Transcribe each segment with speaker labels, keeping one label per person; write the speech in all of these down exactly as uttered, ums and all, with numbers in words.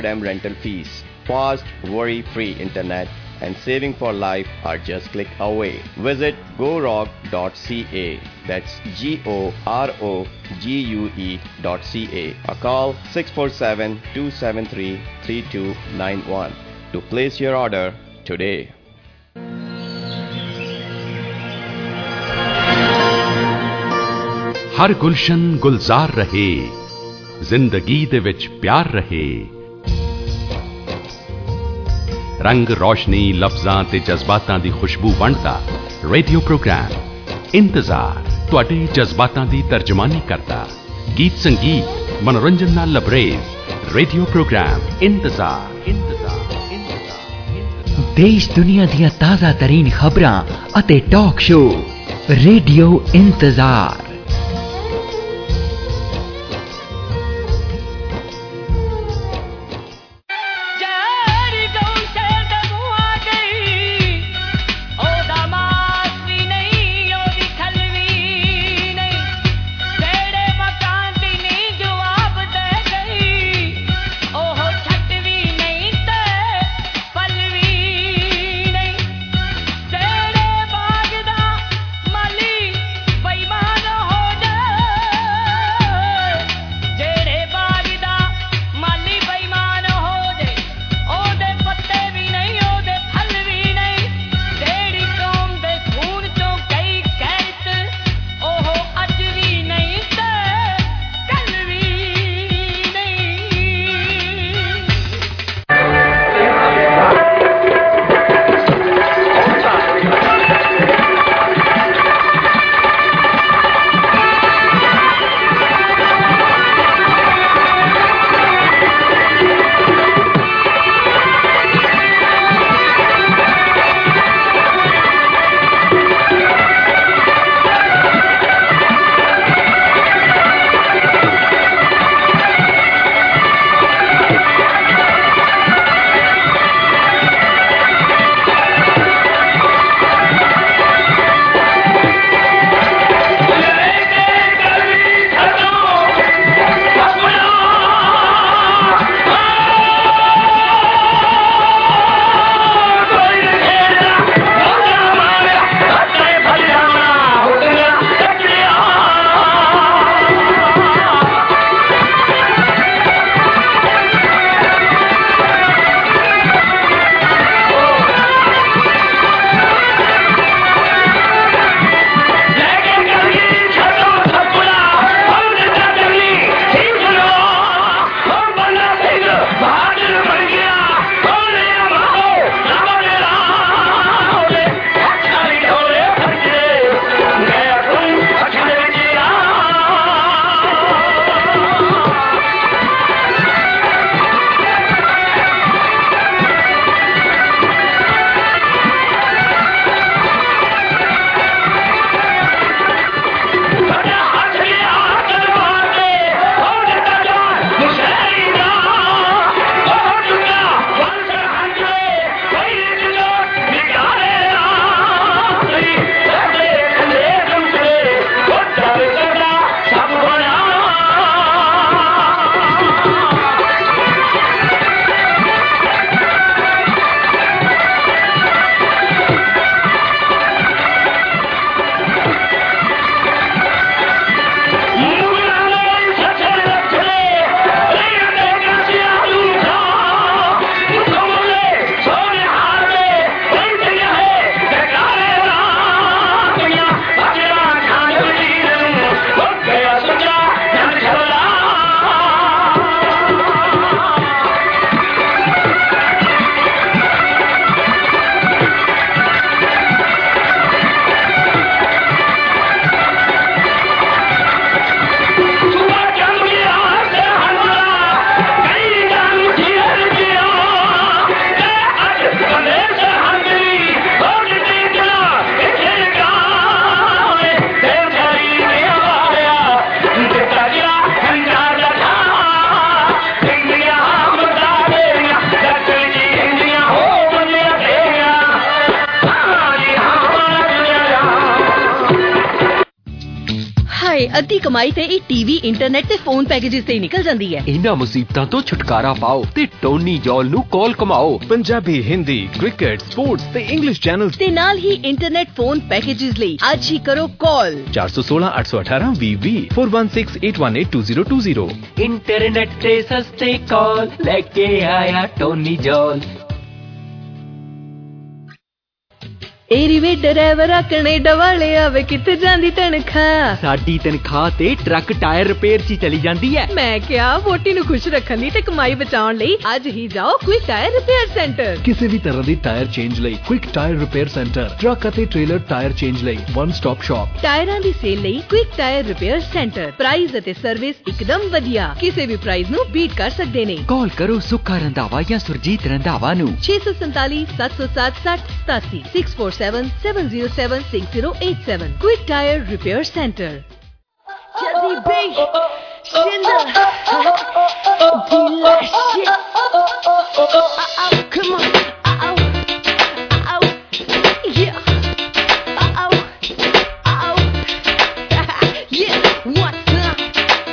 Speaker 1: them rental fees. Fast, worry-free internet and saving for life are just click away. Visit gorog dot c a. That's G O R O G U E dot C A. Or call six four seven, two seven three, three two nine one to place your order today.
Speaker 2: हर गुलशन गुलजार रहे, जिंदगी दे विच प्यार रहे। रंग रोशनी लफ्जां ते जज्बातां दी खुशबू वंडदा radio programme इंतजार तुहाडे जज्बातां दी तर्जमानी करदा। गीत संगीत मनोरंजन नाल लबरेज रेडियो प्रोग्राम इंतजार इंतजार इंतजार।
Speaker 3: देश दुनिया दियां ताज़ा तरीन खबरां अते टॉक शो रेडियो इंतजार।
Speaker 4: Mali, Baimano. ਅੱਧੀ ਕਮਾਈ ਤੇ ਇਹ ਟੀਵੀ, ਇੰਟਰਨੈਟ ਤੇ ਫੋਨ ਪੈਕੇजेस ਤੇ ਹੀ ਨਿਕਲ ਜਾਂਦੀ ਹੈ।
Speaker 5: ਇਹਨਾਂ ਮੁਸੀਬਤਾਂ ਤੋਂ ਛੁਟਕਾਰਾ ਪਾਓ ਤੇ ਟੋਨੀ ਜੌਲ ਨੂੰ ਕਾਲ ਕਮਾਓ। ਪੰਜਾਬੀ, ਹਿੰਦੀ, ਕ੍ਰਿਕਟ, ਸਪੋਰਟਸ ਤੇ ਇੰਗਲਿਸ਼ ਚੈਨਲਸ
Speaker 4: ਤੇ ਨਾਲ ਹੀ ਇੰਟਰਨੈਟ ਫੋਨ ਪੈਕੇजेस ਲਈ ਅੱਜ ਹੀ ਕਰੋ ਕਾਲ
Speaker 5: ਚਾਰ ਸੌ ਸੋਲਾਂ ਅੱਠ ਸੌ ਅਠਾਰਾਂ ਵੀਹ ਵੀਹ four one six eight one eight two zero two zero।
Speaker 3: Internet ਤੇ ਸਸਤੇ ਕਾਲ ਲੈ ਕੇ ਆਇਆ ਟੋਨੀ ਜੌਲ।
Speaker 4: ਇਹ ਰਿਵੇ ਡਰਾਈਵਰ ਕੈਨੇਡਾ ਵਾਲੇ ਆਵੇ ਕਿੱਥੇ ਜਾਂਦੀ ਤਨਖਾਹ?
Speaker 3: ਸਾਡੀ ਤਨਖਾਹ ਤੇ ਟਰੱਕ ਟਾਇਰ ਰਿਪੇਅਰ 'ਚ ਚਲੀ ਜਾਂਦੀ ਹੈ।
Speaker 4: ਮੈਂ ਕਿਹਾ ਵੋਟੀ ਨੂੰ ਖੁਸ਼ ਰੱਖਣ ਲਈ ਤੇ ਕਮਾਈ ਬਚਾਉਣ ਲਈ ਅੱਜ ਹੀ ਜਾਓ ਕੁਇਕ ਟਾਇਰ ਰਿਪੇਅਰ ਸੈਂਟਰ।
Speaker 5: ਕਿਸੇ ਵੀ ਤਰ੍ਹਾਂ ਦੀ ਟਾਇਰ ਚੇਂਜ ਲਈ quick tyre repair centre, truck ਅਤੇ ਟ੍ਰੇਲਰ ਟਾਇਰ ਚੇਂਜ ਲਈ ਵਨ ਸਟਾਪ ਸ਼ਾਪ।
Speaker 4: ਟਾਇਰਾਂ ਦੀ ਸੇਲ ਲਈ quick tyre repair centre. Price ਅਤੇ ਸਰਵਿਸ ਇੱਕਦਮ ਵਧੀਆ, ਕਿਸੇ ਵੀ ਪ੍ਰਾਈਸ ਨੂੰ ਬੀਟ ਕਰ ਸਕਦੇ ਨੇ।
Speaker 3: ਕਾਲ ਕਰੋ ਸੁੱਖਾ ਰੰਧਾਵਾ ਜਾਂ ਸੁਰਜੀਤ ਰੰਧਾਵਾ ਨੂੰ
Speaker 4: ਛੇ ਸੌ ਸੰਤਾਲੀ ਸੱਤ ਸੌ ਸੱਤ ਸੱਠ ਸਤਾਸੀ six four seven seven zero seven six zero eight seven Quick Tire Repair Center। Jazzy B, Shinda, Dila shit. Uh-oh, come on. Uh-oh, uh-oh, yeah. Uh-oh, uh-oh, yeah. What's up?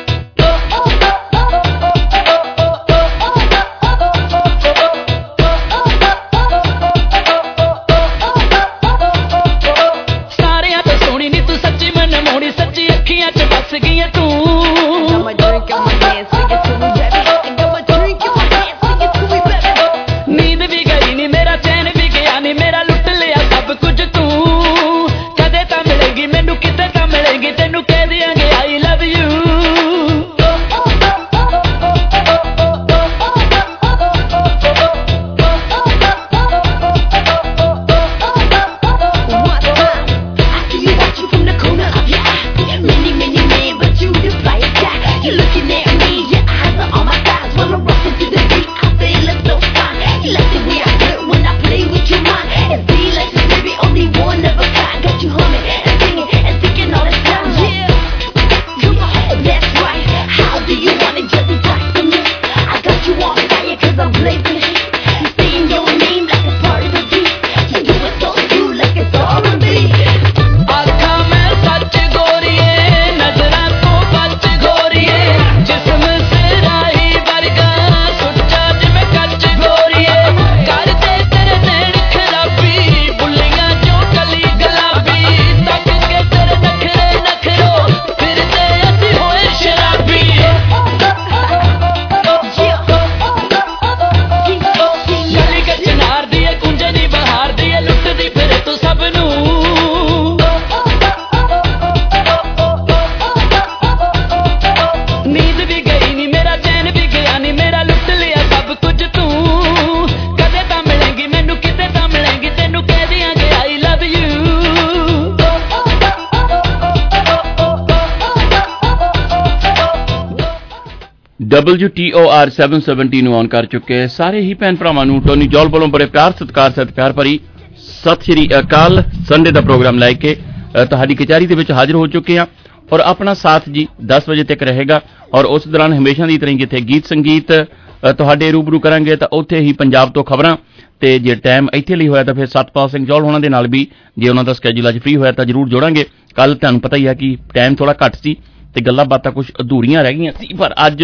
Speaker 1: W T O R seven seventy ਨੂੰ on ਕਰ ਚੁੱਕੇ ਸਾਰੇ ਹੀ ਭੈਣ ਭਰਾਵਾਂ ਨੂੰ Tony ਜੌਲ ਵੱਲੋਂ ਬੜੇ ਪਿਆਰ ਸਤਿਕਾਰ ਸਤਿ ਪਿਆਰ ਭਰੀ ਸਤਿ ਸ਼੍ਰੀ ਅਕਾਲ। ਸੰਡੇ ਦਾ ਪ੍ਰੋਗਰਾਮ ਲੈ ਕੇ ਤੁਹਾਡੀ ਕਚਹਿਰੀ ਦੇ ਵਿੱਚ ਹਾਜ਼ਰ ਹੋ ਚੁੱਕੇ ਹਾਂ ਔਰ ਆਪਣਾ ਸਾਥ ਜੀ ਦਸ ਵਜੇ ਤੱਕ ਰਹੇਗਾ ਔਰ ਉਸ ਦੌਰਾਨ ਹਮੇਸ਼ਾ ਦੀ ਤਰ੍ਹਾਂ ਜਿੱਥੇ ਗੀਤ ਸੰਗੀਤ ਤੁਹਾਡੇ ਰੂਬਰੂ ਕਰਾਂਗੇ ਤਾਂ ਉੱਥੇ ਹੀ ਪੰਜਾਬ ਤੋਂ ਖਬਰਾਂ ਤੇ ਜੇ ਟਾਈਮ ਇੱਥੇ ਲਈ ਹੋਇਆ ਤਾਂ ਫਿਰ ਸਤਪਾਲ ਸਿੰਘ ਜੌਲ ਹੋਣਾ ਦੇ ਨਾਲ ਵੀ ਜੇ ਉਹਨਾਂ ਦਾ ਸਕੈਜੂਲ ਅੱਜ ਫ੍ਰੀ ਹੋਇਆ ਤਾਂ ਜ਼ਰੂਰ ਜੋੜਾਂਗੇ। ਕੱਲ ਤੁਹਾਨੂੰ ਪਤਾ ਹੀ ਹੈ ਕਿ ਟਾਈਮ ਥੋੜਾ ਘੱਟ ਸੀ ਤੇ ਗੱਲਾਂ ਬਾਤਾਂ ਕੁਝ ਅਧੂਰੀਆਂ ਰਹਿ ਗਈਆਂ ਸੀ ਪਰ ਅੱਜ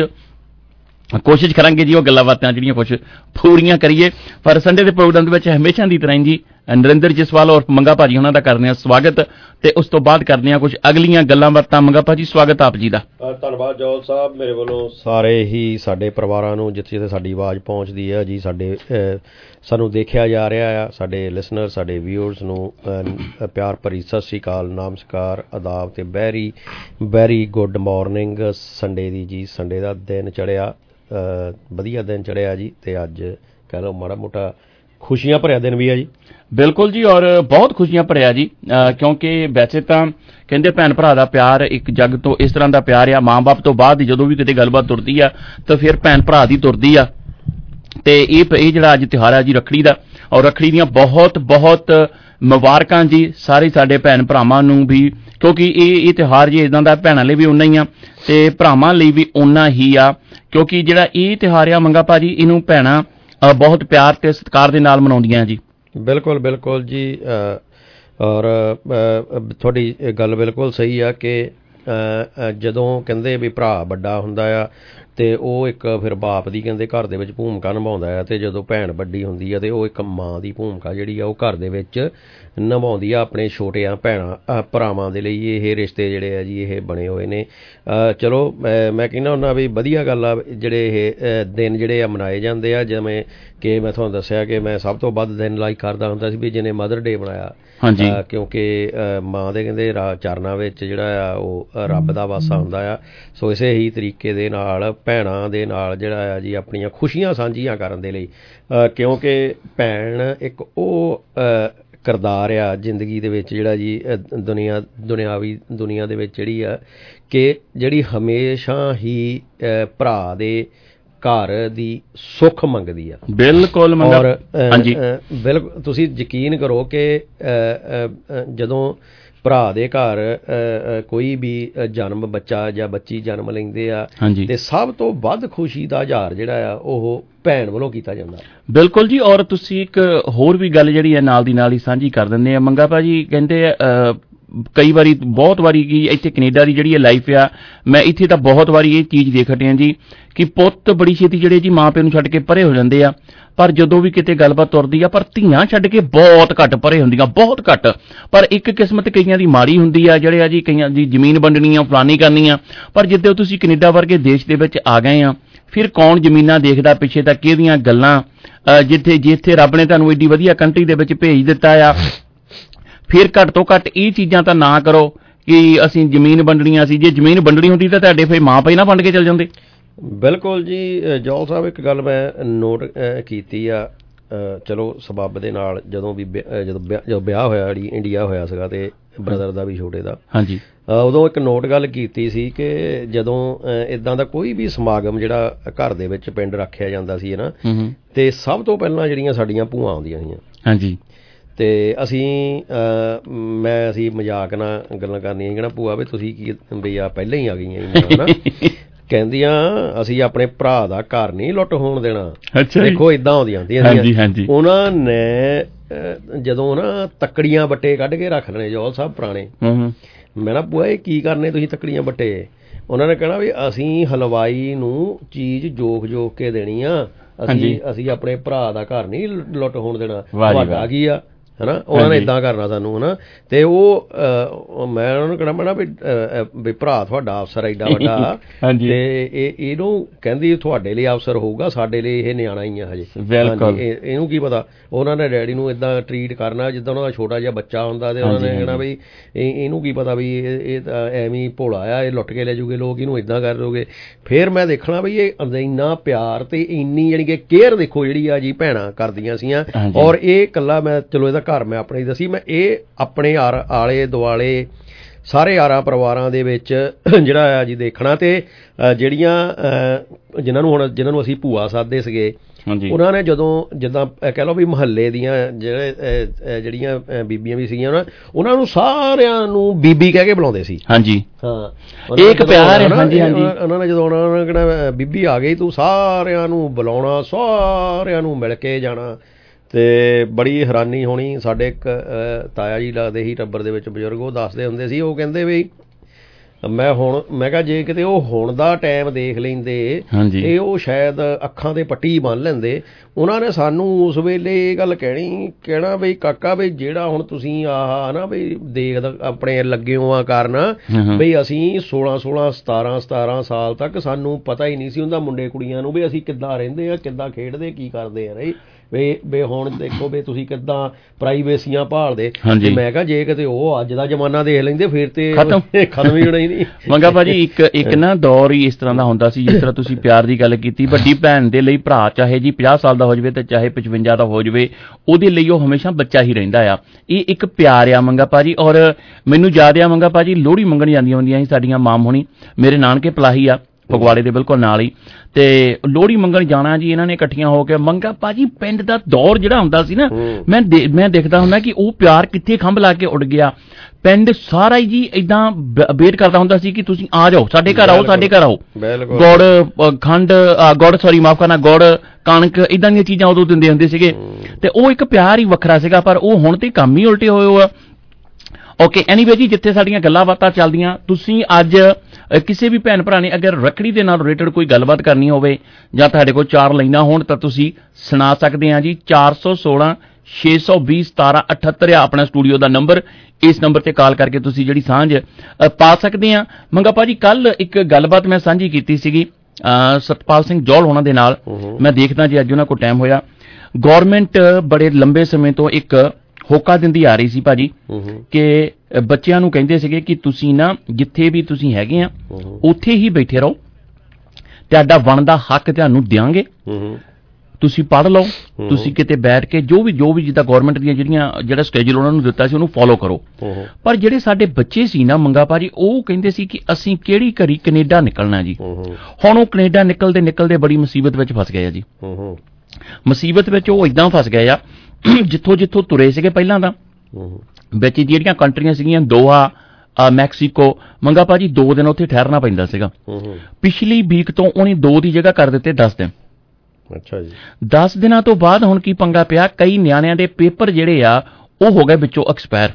Speaker 1: ਕੋਸ਼ਿਸ਼ ਕਰਾਂਗੇ ਜੀ ਉਹ ਗੱਲਾਂ ਬਾਤਾਂ ਜਿਹੜੀਆਂ ਕੁਝ ਪੂਰੀਆਂ ਕਰੀਏ। ਪਰ ਸੰਡੇ ਦੇ ਪ੍ਰੋਗਰਾਮ ਦੇ ਵਿੱਚ ਹਮੇਸ਼ਾ ਦੀ ਤਰ੍ਹਾਂ ਜੀ ਨਰਿੰਦਰ ਜਸਵਾਲ ਔਰ ਮੰਗਾ ਭਾਜੀ ਉਹਨਾਂ ਦਾ ਕਰਦੇ ਹਾਂ ਸਵਾਗਤ ਤੇ ਉਸ ਤੋਂ ਬਾਅਦ ਕਰਦੇ ਹਾਂ ਕੁਝ ਅਗਲੀਆਂ ਗੱਲਾਂ ਬਾਤਾਂ। ਮੰਗਾ ਭਾਜੀ ਸਵਾਗਤ ਆਪ ਜੀ ਦਾ।
Speaker 6: ਧੰਨਵਾਦ ਜੌਲ ਸਾਹਿਬ, ਮੇਰੇ ਵੱਲੋਂ ਸਾਰੇ ਹੀ ਸਾਡੇ ਪਰਿਵਾਰਾਂ ਨੂੰ ਜਿੱਥੇ ਜਿੱਥੇ ਸਾਡੀ ਆਵਾਜ਼ ਪਹੁੰਚਦੀ ਹੈ ਜੀ, ਸਾਡੇ ਸਾਨੂੰ ਦੇਖਿਆ ਜਾ ਰਿਹਾ ਆ, ਸਾਡੇ ਲਿਸਨਰ ਸਾਡੇ ਵਿਊਅਰਸ ਨੂੰ ਪਿਆਰ ਭਰੀ ਸਤਿ ਸ਼੍ਰੀ ਅਕਾਲ, ਨਮਸਕਾਰ, ਆਦਾਬ ਤੇ very very good morning Sunday ਦੀ ਜੀ। ਸੰਡੇ ਦਾ ਦਿਨ ਚੜ੍ਹਿਆ, ਵਧੀਆ ਦਿਨ ਚੜ੍ਹਿਆ ਜੀ ਤੇ ਅੱਜ ਕਹਿ ਲਓ ਮਾੜਾ ਮੋਟਾ ਖੁਸ਼ੀਆਂ ਭਰਿਆ ਦਿਨ ਵੀ ਆ ਜੀ।
Speaker 1: ਬਿਲਕੁਲ ਜੀ ਔਰ ਬਹੁਤ ਖੁਸ਼ੀਆਂ ਭਰਿਆ ਜੀ ਕਿਉਂਕਿ ਵੈਸੇ ਤਾਂ ਕਹਿੰਦੇ ਭੈਣ ਭਰਾ ਦਾ ਪਿਆਰ ਇੱਕ ਜੱਗ ਤੋਂ ਇਸ ਤਰ੍ਹਾਂ ਦਾ ਪਿਆਰ ਆ, ਮਾਂ ਬਾਪ ਤੋਂ ਬਾਅਦ ਜਦੋਂ ਵੀ ਕਿਤੇ ਗੱਲਬਾਤ ਤੁਰਦੀ ਆ ਤਾਂ ਫਿਰ ਭੈਣ ਭਰਾ ਦੀ ਤੁਰਦੀ ਆ। ਤੇ ਇਹ ਇਹ ਜਿਹੜਾ ਅੱਜ ਤਿਉਹਾਰ ਆ ਜੀ ਰੱਖੜੀ ਦਾ ਔਰ ਰੱਖੜੀ ਦੀਆਂ ਬਹੁਤ ਬਹੁਤ ਮੁਬਾਰਕਾਂ ਜੀ ਸਾਰੇ ਸਾਡੇ ਭੈਣ ਭਰਾਵਾਂ ਨੂੰ ਵੀ ਕਿਉਂਕਿ ਇਹ ਇਹ ਤਿਉਹਾਰ ਜੀ ਇੱਦਾਂ ਦਾ ਭੈਣਾਂ ਲਈ ਵੀ ਓਨਾ ਹੀ ਆ ਤੇ ਭਰਾਵਾਂ ਲਈ ਵੀ ਓਨਾ ਹੀ ਆ ਕਿਉਂਕਿ ਜਿਹੜਾ ਇਹ ਤਿਉਹਾਰ ਆ ਮੰਗਾ ਭਾਜੀ ਇਹਨੂੰ ਭੈਣਾਂ ਬਹੁਤ ਪਿਆਰ ਤੇ ਸਤਿਕਾਰ ਦੇ ਨਾਲ ਮਨਾਉਂਦੀਆਂ ਜੀ।
Speaker 6: ਬਿਲਕੁਲ ਬਿਲਕੁਲ ਜੀ ਔਰ ਤੁਹਾਡੀ ਗੱਲ ਬਿਲਕੁਲ ਸਹੀ ਆ ਕਿ ਜਦੋਂ ਕਹਿੰਦੇ ਵੀ ਭਰਾ ਵੱਡਾ ਹੁੰਦਾ ਆ ਅਤੇ ਉਹ ਇੱਕ ਫਿਰ ਬਾਪ ਦੀ ਕਹਿੰਦੇ ਘਰ ਦੇ ਵਿੱਚ ਭੂਮਿਕਾ ਨਿਭਾਉਂਦਾ ਆ, ਅਤੇ ਜਦੋਂ ਭੈਣ ਵੱਡੀ ਹੁੰਦੀ ਆ ਅਤੇ ਉਹ ਇੱਕ ਮਾਂ ਦੀ ਭੂਮਿਕਾ ਜਿਹੜੀ ਆ ਉਹ ਘਰ ਦੇ ਵਿੱਚ ਨਿਭਾਉਂਦੀ ਆ ਆਪਣੇ ਛੋਟਿਆਂ ਭੈਣਾਂ ਭਰਾਵਾਂ ਦੇ ਲਈ। ਇਹ ਰਿਸ਼ਤੇ ਜਿਹੜੇ ਆ ਜੀ ਇਹ ਬਣੇ ਹੋਏ ਨੇ। ਚਲੋ ਮੈਂ ਕਹਿੰਦਾ ਹੁੰਦਾ ਵੀ ਵਧੀਆ ਗੱਲ ਆ ਜਿਹੜੇ ਇਹ ਦਿਨ ਜਿਹੜੇ ਆ ਮਨਾਏ ਜਾਂਦੇ ਆ, ਜਿਵੇਂ ਕਿ ਮੈਂ ਤੁਹਾਨੂੰ ਦੱਸਿਆ ਕਿ ਮੈਂ ਸਭ ਤੋਂ ਵੱਧ ਦਿਨ ਲਾਈਕ ਕਰਦਾ ਹੁੰਦਾ ਸੀ ਵੀ ਜਿਹਨੇ ਮਦਰ ਡੇ ਬਣਾਇਆ, ਕਿਉਂਕਿ ਮਾਂ ਦੇ ਕਹਿੰਦੇ ਰਾ ਚਰਨਾਂ ਵਿੱਚ ਜਿਹੜਾ ਆ ਉਹ ਰੱਬ ਦਾ ਵਾਸਾ ਹੁੰਦਾ ਆ। ਸੋ ਇਸੇ ਹੀ ਤਰੀਕੇ ਦੇ ਨਾਲ ਭੈਣਾਂ ਦੇ ਨਾਲ ਜਿਹੜਾ ਆ ਜੀ ਆਪਣੀਆਂ ਖੁਸ਼ੀਆਂ ਸਾਂਝੀਆਂ ਕਰਨ ਦੇ ਲਈ, ਕਿਉਂਕਿ ਭੈਣ ਇੱਕ ਉਹ ਕਿਰਦਾਰ ਆ ਜ਼ਿੰਦਗੀ ਦੇ ਵਿੱਚ ਜਿਹੜਾ ਜੀ ਦੁਨੀਆ ਦੁਨਿਆਵੀ ਦੁਨੀਆ ਦੇ ਵਿੱਚ ਜਿਹੜੀ ਆ ਕਿ ਜਿਹੜੀ ਹਮੇਸ਼ਾ ਹੀ ਭਰਾ ਦੇ ਘਰ ਦੀ ਸੁੱਖ ਮੰਗਦੀ ਆ।
Speaker 7: ਬਿਲਕੁਲ।
Speaker 6: ਔਰ ਬਿਲਕੁਲ ਤੁਸੀਂ ਯਕੀਨ ਕਰੋ ਕਿ ਜਦੋਂ ਭਰਾ ਦੇ ਘਰ ਕੋਈ ਵੀ ਜਨਮ ਬੱਚਾ ਜਾਂ ਬੱਚੀ ਜਨਮ ਲੈਂਦੇ ਆ ਤੇ ਸਭ ਤੋਂ ਵੱਧ ਖੁਸ਼ੀ ਦਾ ਇਜ਼ਹਾਰ ਜਿਹੜਾ ਆ ਉਹ ਭੈਣ ਵੱਲੋਂ ਕੀਤਾ ਜਾਂਦਾ।
Speaker 7: ਬਿਲਕੁਲ ਜੀ। ਔਰ ਤੁਸੀਂ ਇੱਕ ਹੋਰ ਵੀ ਗੱਲ ਜਿਹੜੀ ਹੈ ਨਾਲ ਦੀ ਨਾਲ ਹੀ ਸਾਂਝੀ ਕਰ ਦਿੰਦੇ ਆ। ਮੰਗਾ ਭਾਜੀ ਕਹਿੰਦੇ ਆ ਕਈ ਵਾਰੀ ਬਹੁਤ ਵਾਰੀ ਕਿ ਇੱਥੇ ਕੈਨੇਡਾ ਦੀ ਜਿਹੜੀ ਲਾਈਫ ਆ, ਮੈਂ ਇੱਥੇ ਤਾਂ ਬਹੁਤ ਵਾਰੀ ਇਹ ਚੀਜ਼ ਦੇਖ ਹਟਿਆ ਜੀ ਕਿ ਪੁੱਤ ਬੜੀ ਛੇਤੀ ਜਿਹੜੇ ਜੀ ਮਾਂ ਪਿਓ ਨੂੰ ਛੱਡ ਕੇ ਪਰੇ ਹੋ ਜਾਂਦੇ ਆ, ਪਰ ਜਦੋਂ ਵੀ ਕਿਤੇ ਗੱਲਬਾਤ ਤੁਰਦੀ ਆ ਪਰ ਧੀਆਂ ਛੱਡ ਕੇ ਬਹੁਤ ਘੱਟ ਪਰੇ ਹੁੰਦੀਆਂ, ਬਹੁਤ ਘੱਟ। ਪਰ ਇੱਕ ਕਿਸਮਤ ਕਈਆਂ ਦੀ ਮਾੜੀ ਹੁੰਦੀ ਆ, ਜਿਹੜੇ ਆ ਜੀ ਕਈਆਂ ਦੀ ਜ਼ਮੀਨ ਵੰਡਣੀ ਆ, ਫਲਾਨੀ ਕਰਨੀ ਆ। ਪਰ ਜਿੱਦਾਂ ਤੁਸੀਂ ਕੈਨੇਡਾ ਵਰਗੇ ਦੇਸ਼ ਦੇ ਵਿੱਚ ਆ ਗਏ ਆ, ਫਿਰ ਕੌਣ ਜ਼ਮੀਨਾਂ ਦੇਖਦਾ ਪਿੱਛੇ ਤੱਕ ਕਿਹਦੀਆਂ ਗੱਲਾਂ, ਜਿੱਥੇ ਜਿੱਥੇ ਰੱਬ ਨੇ ਤੁਹਾਨੂੰ ਏਡੀ ਵਧੀਆ ਕੰਟਰੀ ਦੇ ਵਿੱਚ ਭੇਜ ਦਿੱਤਾ ਆ, ਫਿਰ ਘੱਟ ਤੋਂ ਘੱਟ ਇਹ ਚੀਜ਼ਾਂ ਤਾਂ ਨਾ ਕਰੋ ਕਿ ਅਸੀਂ ਜ਼ਮੀਨ ਵੰਡਣੀਆਂ ਸੀ। ਜੇ ਜ਼ਮੀਨ ਵੰਡਣੀ ਹੁੰਦੀ ਤਾਂ ਤੁਹਾਡੇ ਫਿਰ ਮਾਂ ਪਿਓ ਨਾ ਵੰਡ ਕੇ ਚੱਲ ਜਾਂਦੇ।
Speaker 6: ਬਿਲਕੁਲ ਜੀ। ਜੌਲ ਸਾਹਿਬ ਇੱਕ ਗੱਲ ਮੈਂ ਨੋਟ ਕੀਤੀ ਆ, ਚਲੋ ਸਬੱਬ ਦੇ ਨਾਲ ਜਦੋਂ ਵੀ ਜਦੋਂ ਜਦੋਂ ਵਿਆਹ ਹੋਇਆ ਜਿਹੜੀ ਇੰਡੀਆ ਹੋਇਆ ਸੀਗਾ ਅਤੇ ਬ੍ਰਦਰ ਦਾ ਵੀ ਛੋਟੇ ਦਾ,
Speaker 7: ਹਾਂਜੀ,
Speaker 6: ਉਦੋਂ ਇੱਕ ਨੋਟ ਗੱਲ ਕੀਤੀ ਸੀ ਕਿ ਜਦੋਂ ਇੱਦਾਂ ਦਾ ਕੋਈ ਵੀ ਸਮਾਗਮ ਜਿਹੜਾ ਘਰ ਦੇ ਵਿੱਚ ਪਿੰਡ ਰੱਖਿਆ ਜਾਂਦਾ ਸੀ ਨਾ, ਅਤੇ ਸਭ ਤੋਂ ਪਹਿਲਾਂ ਜਿਹੜੀਆਂ ਸਾਡੀਆਂ ਭੂਆ ਆਉਂਦੀਆਂ ਸੀਆਂ।
Speaker 7: ਹਾਂਜੀ।
Speaker 6: ਅਤੇ ਅਸੀਂ ਮੈਂ ਅਸੀਂ ਮਜ਼ਾਕ ਨਾਲ ਗੱਲਾਂ ਕਰਨੀਆਂ ਸੀ, ਕਹਿਣਾ ਭੂਆ ਵੀ ਤੁਸੀਂ ਕੀ ਵੀ ਆ ਪਹਿਲਾਂ ਹੀ ਆ ਗਈਆਂ ਹੈ ਨਾ। ਕਹਿੰਦੀਆਂ ਅਸੀਂ ਆਪਣੇ ਭਰਾ ਦਾ ਘਰ ਨਹੀਂ ਲੁੱਟ ਹੋਣ ਦੇਣਾ। ਦੇਖੋ ਇੱਦਾਂ ਆਉਂਦੀਆਂ ਹੁੰਦੀਆਂ ਸੀ। ਉਹਨਾਂ ਨੇ ਜਦੋਂ ਨਾ ਤੱਕੜੀਆਂ ਬੱਟੇ ਕੱਢ ਕੇ ਰੱਖ ਲੈਣੇ ਜੌਲ ਸਾਹਿਬ ਪੁਰਾਣੇ, ਮੈਂ ਨਾ ਭੂਆ ਇਹ ਕੀ ਕਰਨੇ ਤੁਸੀਂ ਤੱਕੜੀਆਂ ਬੱਟੇ? ਉਹਨਾਂ ਨੇ ਕਹਿਣਾ ਵੀ ਅਸੀਂ ਹਲਵਾਈ ਨੂੰ ਚੀਜ਼ ਜੋਖ ਜੋਖ ਕੇ ਦੇਣੀ ਆ, ਅਸੀਂ ਅਸੀਂ ਆਪਣੇ ਭਰਾ ਦਾ ਘਰ ਨਹੀਂ ਲੁੱਟ ਹੋਣ ਦੇਣਾ, ਤੁਹਾਡਾ ਕੀ ਆ ਹੈ ਨਾ। ਉਹਨਾਂ ਨੇ ਇੱਦਾਂ ਕਰਨਾ ਸਾਨੂੰ ਹੈ ਨਾ। ਅਤੇ ਉਹ ਮੈਂ ਉਹਨਾਂ ਨੂੰ ਕਹਿਣਾ ਮੈਂ ਨਾ ਵੀ ਵੀ ਭਰਾ ਤੁਹਾਡਾ ਅਫਸਰ ਐਡਾ ਵੱਡਾ, ਅਤੇ ਇਹ ਇਹਨੂੰ ਕਹਿੰਦੀ ਤੁਹਾਡੇ ਲਈ ਅਫਸਰ ਹੋਊਗਾ, ਸਾਡੇ ਲਈ ਇਹ ਨਿਆਣਾ ਹੀ ਆ ਹਜੇ, ਇਹਨੂੰ ਕੀ ਪਤਾ। ਉਹਨਾਂ ਨੇ ਡੈਡੀ ਨੂੰ ਇੱਦਾਂ ਟਰੀਟ ਕਰਨਾ ਜਿੱਦਾਂ ਉਹਨਾਂ ਦਾ ਛੋਟਾ ਜਿਹਾ ਬੱਚਾ ਹੁੰਦਾ, ਅਤੇ ਉਹਨਾਂ ਨੇ ਕਹਿਣਾ ਵੀ ਇਹ ਇਹਨੂੰ ਕੀ ਪਤਾ ਵੀ ਇਹ ਇਹ ਤਾਂ ਐਵੇਂ ਭੋਲਾ ਆ, ਇਹ ਲੁੱਟ ਕੇ ਲੈ ਜੂਗੇ ਲੋਕ, ਇਹਨੂੰ ਇੱਦਾਂ ਕਰ ਦੋਗੇ। ਫਿਰ ਮੈਂ ਦੇਖਣਾ ਵੀ ਇਹ ਇੰਨਾ ਪਿਆਰ ਅਤੇ ਇੰਨੀ ਜਾਣੀ ਕਿ ਕੇਅਰ ਦੇਖੋ ਜਿਹੜੀ ਆ ਜੀ ਭੈਣਾਂ ਕਰਦੀਆਂ ਸੀਆਂ। ਔਰ ਇਹ ਇਕੱਲਾ ਮੈਂ ਚਲੋ ਇਹਦਾ ਘਰ ਮੈਂ ਆਪਣੇ ਹੀ ਦੱਸੀ, ਮੈਂ ਇਹ ਆਪਣੇ ਆਰ ਆਲੇ ਦੁਆਲੇ ਸਾਰੇ ਯਾਰਾਂ ਪਰਿਵਾਰਾਂ ਦੇ ਵਿੱਚ ਜਿਹੜਾ ਆ ਜੀ ਦੇਖਣਾ। ਅਤੇ ਜਿਹੜੀਆਂ ਜਿਨ੍ਹਾਂ ਨੂੰ ਹੁਣ ਜਿਹਨਾਂ ਨੂੰ ਅਸੀਂ ਭੂਆ ਸਾਧਦੇ ਸੀਗੇ, ਉਹਨਾਂ ਨੇ ਜਦੋਂ ਜਿੱਦਾਂ ਕਹਿ ਲਓ ਵੀ ਮੁਹੱਲੇ ਦੀਆਂ ਜਿਹੜੇ ਜਿਹੜੀਆਂ ਬੀਬੀਆਂ ਵੀ ਸੀਗੀਆਂ ਨਾ, ਉਹਨਾਂ ਨੂੰ ਸਾਰਿਆਂ ਨੂੰ ਬੀਬੀ ਕਹਿ ਕੇ ਬੁਲਾਉਂਦੇ ਸੀ।
Speaker 7: ਹਾਂਜੀ,
Speaker 6: ਹਾਂ, ਇੱਕ ਪਿਆਰ ਹੈ। ਹਾਂਜੀ ਹਾਂਜੀ। ਉਹਨਾਂ ਨੇ ਜਦੋਂ ਉਹਨਾਂ ਨੇ ਕਹਿਣਾ ਬੀਬੀ ਆ ਗਈ, ਤੂੰ ਸਾਰਿਆਂ ਨੂੰ ਬੁਲਾਉਣਾ, ਸਾਰਿਆਂ ਨੂੰ ਮਿਲ ਕੇ ਜਾਣਾ। ਅਤੇ ਬੜੀ ਹੈਰਾਨੀ ਹੋਣੀ। ਸਾਡੇ ਇੱਕ ਤਾਇਆ ਜੀ ਲੱਗਦੇ ਸੀ ਟੱਬਰ ਦੇ ਵਿੱਚ ਬਜ਼ੁਰਗ, ਉਹ ਦੱਸਦੇ ਹੁੰਦੇ ਸੀ, ਉਹ ਕਹਿੰਦੇ ਵੀ ਮੈਂ ਹੁਣ ਮੈਂ ਕਿਹਾ ਜੇ ਕਿਤੇ ਉਹ ਹੁਣ ਦਾ ਟਾਈਮ ਦੇਖ ਲੈਂਦੇ ਇਹ ਉਹ ਸ਼ਾਇਦ ਅੱਖਾਂ 'ਤੇ ਪੱਟੀ ਬੰਨ੍ਹ ਲੈਂਦੇ। ਉਹਨਾਂ ਨੇ ਸਾਨੂੰ ਉਸ ਵੇਲੇ ਇਹ ਗੱਲ ਕਹਿਣੀ ਕਹਿਣਾ ਬਈ ਕਾਕਾ ਬਈ ਜਿਹੜਾ ਹੁਣ ਤੁਸੀਂ ਆਹ ਨਾ ਬਈ ਦੇਖ ਆਪਣੇ ਲੱਗੇ ਹੋ ਆ ਕਾਰਨ ਬਈ ਅਸੀਂ ਸੋਲਾਂ ਸੋਲਾਂ ਸਤਾਰਾਂ ਸਤਾਰਾਂ ਸਾਲ ਤੱਕ ਸਾਨੂੰ ਪਤਾ ਹੀ ਨਹੀਂ ਸੀ ਹੁੰਦਾ ਮੁੰਡੇ ਕੁੜੀਆਂ ਨੂੰ ਵੀ ਅਸੀਂ ਕਿੱਦਾਂ ਰਹਿੰਦੇ ਆ, ਕਿੱਦਾਂ ਖੇਡਦੇ, ਕੀ ਕਰਦੇ ਆ। ਰਹੀ ਵੀ ਵੀ ਹੁਣ ਦੇਖੋ ਵੀ ਤੁਸੀਂ ਕਿੱਦਾਂ ਪ੍ਰਾਈਵੇਸੀਆਂ ਭਾਲਦੇ। ਤੇ ਮੈਂ ਕਿਹਾ ਜੇ ਕਿਤੇ ਉਹ ਅੱਜ ਦਾ ਜ਼ਮਾਨਾ ਦੇਖ ਲੈਂਦੇ ਫਿਰ ਤੇ ਖਤਮ ਹੀ ਹੋਣਾ ਹੀ ਨਹੀਂ।
Speaker 7: ਮੰਗਾ ਭਾਜੀ ਇੱਕ ਇੱਕ ਨਾ ਦੌਰ ਹੀ ਇਸ ਤਰ੍ਹਾਂ ਦਾ ਹੁੰਦਾ ਸੀ, ਜਿਸ ਤਰ੍ਹਾਂ ਤੁਸੀਂ ਪਿਆਰ ਦੀ ਗੱਲ ਕੀਤੀ, ਵੱਡੀ ਭੈਣ ਦੇ ਲਈ ਭਰਾ ਚਾਹੇ ਜੀ ਪੰਜਾਹ ਸਾਲ ਦਾ ਹੋ ਜਾਵੇ ਤੇ ਚਾਹੇ ਪਚਵੰਜਾ ਦਾ ਹੋ ਜਾਵੇ, ਉਹਦੇ ਲਈ ਉਹ ਹਮੇਸ਼ਾ ਬੱਚਾ ਹੀ ਰਹਿੰਦਾ ਆ। ਇਹ ਇੱਕ ਪਿਆਰ ਆ ਮੰਗਾ ਭਾਜੀ। ਔਰ ਮੈਨੂੰ ਯਾਦ ਆ ਮੰਗਾ ਭਾਜੀ ਲੋਹੜੀ ਮੰਗਣ ਜਾਂਦੀਆਂ ਹੁੰਦੀਆਂ ਸੀ ਸਾਡੀਆਂ ਮਾਮ ਹੋਣੀ, ਮੇਰੇ ਨਾਨਕੇ ਪਲਾਹੀ ਆ ਫਗਵਾੜੇ ਦੇ ਬਿਲਕੁਲ ਨਾਲ ਹੀ, ਤੇ ਲੋਹੜੀ ਮੰਗਣ ਜਾਣਾ ਜੀ ਇਹਨਾਂ ਨੇ ਇਕੱਠੀਆਂ ਹੋ ਕੇ। ਮੰਗਾ ਭਾਜੀ ਪਿੰਡ ਦਾ ਦੌਰ ਜਿਹੜਾ ਹੁੰਦਾ ਸੀ ਨਾ, ਮੈਂ ਮੈਂ ਦੇਖਦਾ ਹੁੰਦਾ ਕਿ ਉਹ ਪਿਆਰ ਕਿੱਥੇ ਖੰਭ ਲਾ ਕੇ ਉੱਡ ਗਿਆ। ਪਿੰਡ ਸਾਰਾ ਹੀ ਜੀ ਏਦਾਂ ਵੇਟ ਕਰਦਾ ਹੁੰਦਾ ਸੀ ਕਿ ਤੁਸੀਂ ਆ ਜਾਓ, ਸਾਡੇ ਘਰ ਆਓ, ਸਾਡੇ ਘਰ ਆਓ। ਗੁੜ ਖੰਡ ਗੁੜ ਸੌਰੀ ਮਾਫ਼ ਕਰਨਾ ਗੁੜ ਕਣਕ ਏਦਾਂ ਦੀਆਂ ਚੀਜ਼ਾਂ ਉਦੋਂ ਦਿੰਦੇ ਹੁੰਦੇ ਸੀਗੇ, ਤੇ ਉਹ ਇੱਕ ਪਿਆਰ ਹੀ ਵੱਖਰਾ ਸੀਗਾ। ਪਰ ਉਹ ਹੁਣ ਤੇ ਕੰਮ ਹੀ ਉਲਟੇ ਹੋਏ ਹੋ ਆ। ਓਕੇ ਐਨੀਵੇ ਜੀ, ਜਿੱਥੇ ਸਾਡੀਆਂ ਗੱਲਾਂ ਬਾਤਾਂ ਚੱਲਦੀਆਂ, ਤੁਸੀਂ ਅੱਜ ਅ, ਕਿਸੇ ਵੀ ਭੈਣ ਭਰਾ ਨੇ ਅਗਰ ਰੱਖੜੀ ਦੇ ਨਾਲ ਰਿਲੇਟਡ ਕੋਈ ਗੱਲਬਾਤ ਕਰਨੀ ਹੋਵੇ ਜਾਂ ਤੁਹਾਡੇ ਕੋਲ ਚਾਰ ਲਾਈਨਾਂ ਹੋਣ ਤਾਂ ਤੁਸੀਂ ਸੁਣਾ ਸਕਦੇ ਆ ਜੀ। ਚਾਰ ਸੌ ਸੋਲਾਂ ਛੇ ਸੌ ਵੀਹ ਸਤਾਰਾਂ ਅਠੱਤਰ ਆ ਆਪਣਾ ਸਟੂਡੀਓ ਦਾ ਨੰਬਰ। ਇਸ ਨੰਬਰ ਤੇ ਕਾਲ ਕਰਕੇ ਤੁਸੀਂ ਜਿਹੜੀ ਸਾਂਝ ਅ, ਪਾ ਸਕਦੇ ਆ। ਮੰਗਾ ਭਾਜੀ, ਕੱਲ ਇੱਕ ਗੱਲਬਾਤ ਮੈਂ ਸਾਂਝੀ ਕੀਤੀ ਸੀਗੀ ਅ, ਸਤਪਾਲ ਸਿੰਘ ਜੌਲ ਹੋਣਾ ਦੇ ਨਾਲ। ਮੈਂ ਦੇਖਦਾ ਜੀ ਅੱਜ ਉਹਨਾਂ ਕੋਲ ਟਾਈਮ ਹੋਇਆ। ਗੌਰਮੈਂਟ ਬੜੇ ਲੰਬੇ ਸਮੇਂ ਤੋਂ ਇੱਕ ਹੋਕਾ ਦਿੰਦੀ ਆ ਰਹੀ ਸੀ ਭਾਜੀ ਕਿ ਬੱਚਿਆਂ ਨੂੰ ਕਹਿੰਦੇ ਸੀਗੇ ਕਿ ਤੁਸੀਂ ਨਾ ਜਿੱਥੇ ਵੀ ਤੁਸੀਂ ਹੈਗੇ ਆ ਉੱਥੇ ਹੀ ਬੈਠੇ ਰਹੋ, ਤੁਹਾਡਾ ਬਣਦਾ ਹੱਕ ਤੁਹਾਨੂੰ ਦਿਆਂਗੇ, ਤੁਸੀਂ ਪੜ੍ਹ ਲਓ, ਤੁਸੀਂ ਕਿਤੇ ਬੈਠ ਕੇ ਜੋ ਵੀ ਜੋ ਵੀ ਜਿੱਦਾਂ ਗੌਰਮੈਂਟ ਦੀਆਂ ਜਿਹੜੀਆਂ ਜਿਹੜਾ ਸਕੇਜੂਲ ਉਹਨਾਂ ਨੂੰ ਦਿੱਤਾ ਸੀ ਉਹਨੂੰ ਫੋਲੋ ਕਰੋ। ਪਰ ਜਿਹੜੇ ਸਾਡੇ ਬੱਚੇ ਸੀ ਨਾ ਮੰਗਾ ਭਾਜੀ, ਉਹ ਕਹਿੰਦੇ ਸੀ ਕਿ ਅਸੀਂ ਕਿਹੜੀ ਘੜੀ ਕੈਨੇਡਾ ਨਿਕਲਣਾ ਜੀ। ਹੁਣ ਉਹ ਕੈਨੇਡਾ ਨਿਕਲਦੇ ਨਿਕਲਦੇ ਬੜੀ ਮੁਸੀਬਤ ਵਿੱਚ ਫਸ ਗਏ ਆ ਜੀ। ਮੁਸੀਬਤ ਵਿੱਚ ਉਹ ਇਦਾਂ ਫਸ ਗਏ ਆ, ਜਿੱਥੋਂ ਜਿੱਥੋਂ ਤੁਰੇ ਸੀਗੇ ਪਹਿਲਾਂ ਤਾਂ ਵਿੱਚ ਜਿਹੜੀਆਂ ਕੰਟਰੀਆਂ ਸੀਗੀਆਂ ਦੋਹਾ, ਮੈਕਸੀਕੋ, ਮੰਗਾ ਭਾਜੀ ਦੋ ਦਿਨ ਉੱਥੇ ਠਹਿਰਨਾ ਪੈਂਦਾ ਸੀਗਾ। ਪਿਛਲੀ ਵੀਕ ਤੋਂ ਉਹਨੇ ਦੋ ਦੀ ਜਗ੍ਹਾ ਕਰ ਦਿੱਤੇ ਦਸ ਦਿਨ।
Speaker 6: ਅੱਛਾ ਜੀ।
Speaker 7: ਦਸ ਦਿਨਾਂ ਤੋਂ ਬਾਅਦ ਹੁਣ ਕੀ ਪੰਗਾ ਪਿਆ, ਕਈ ਨਿਆਣਿਆਂ ਦੇ ਪੇਪਰ ਜਿਹੜੇ ਆ ਉਹ ਹੋ ਗਏ ਵਿੱਚੋਂ ਐਕਸਪਾਇਰ।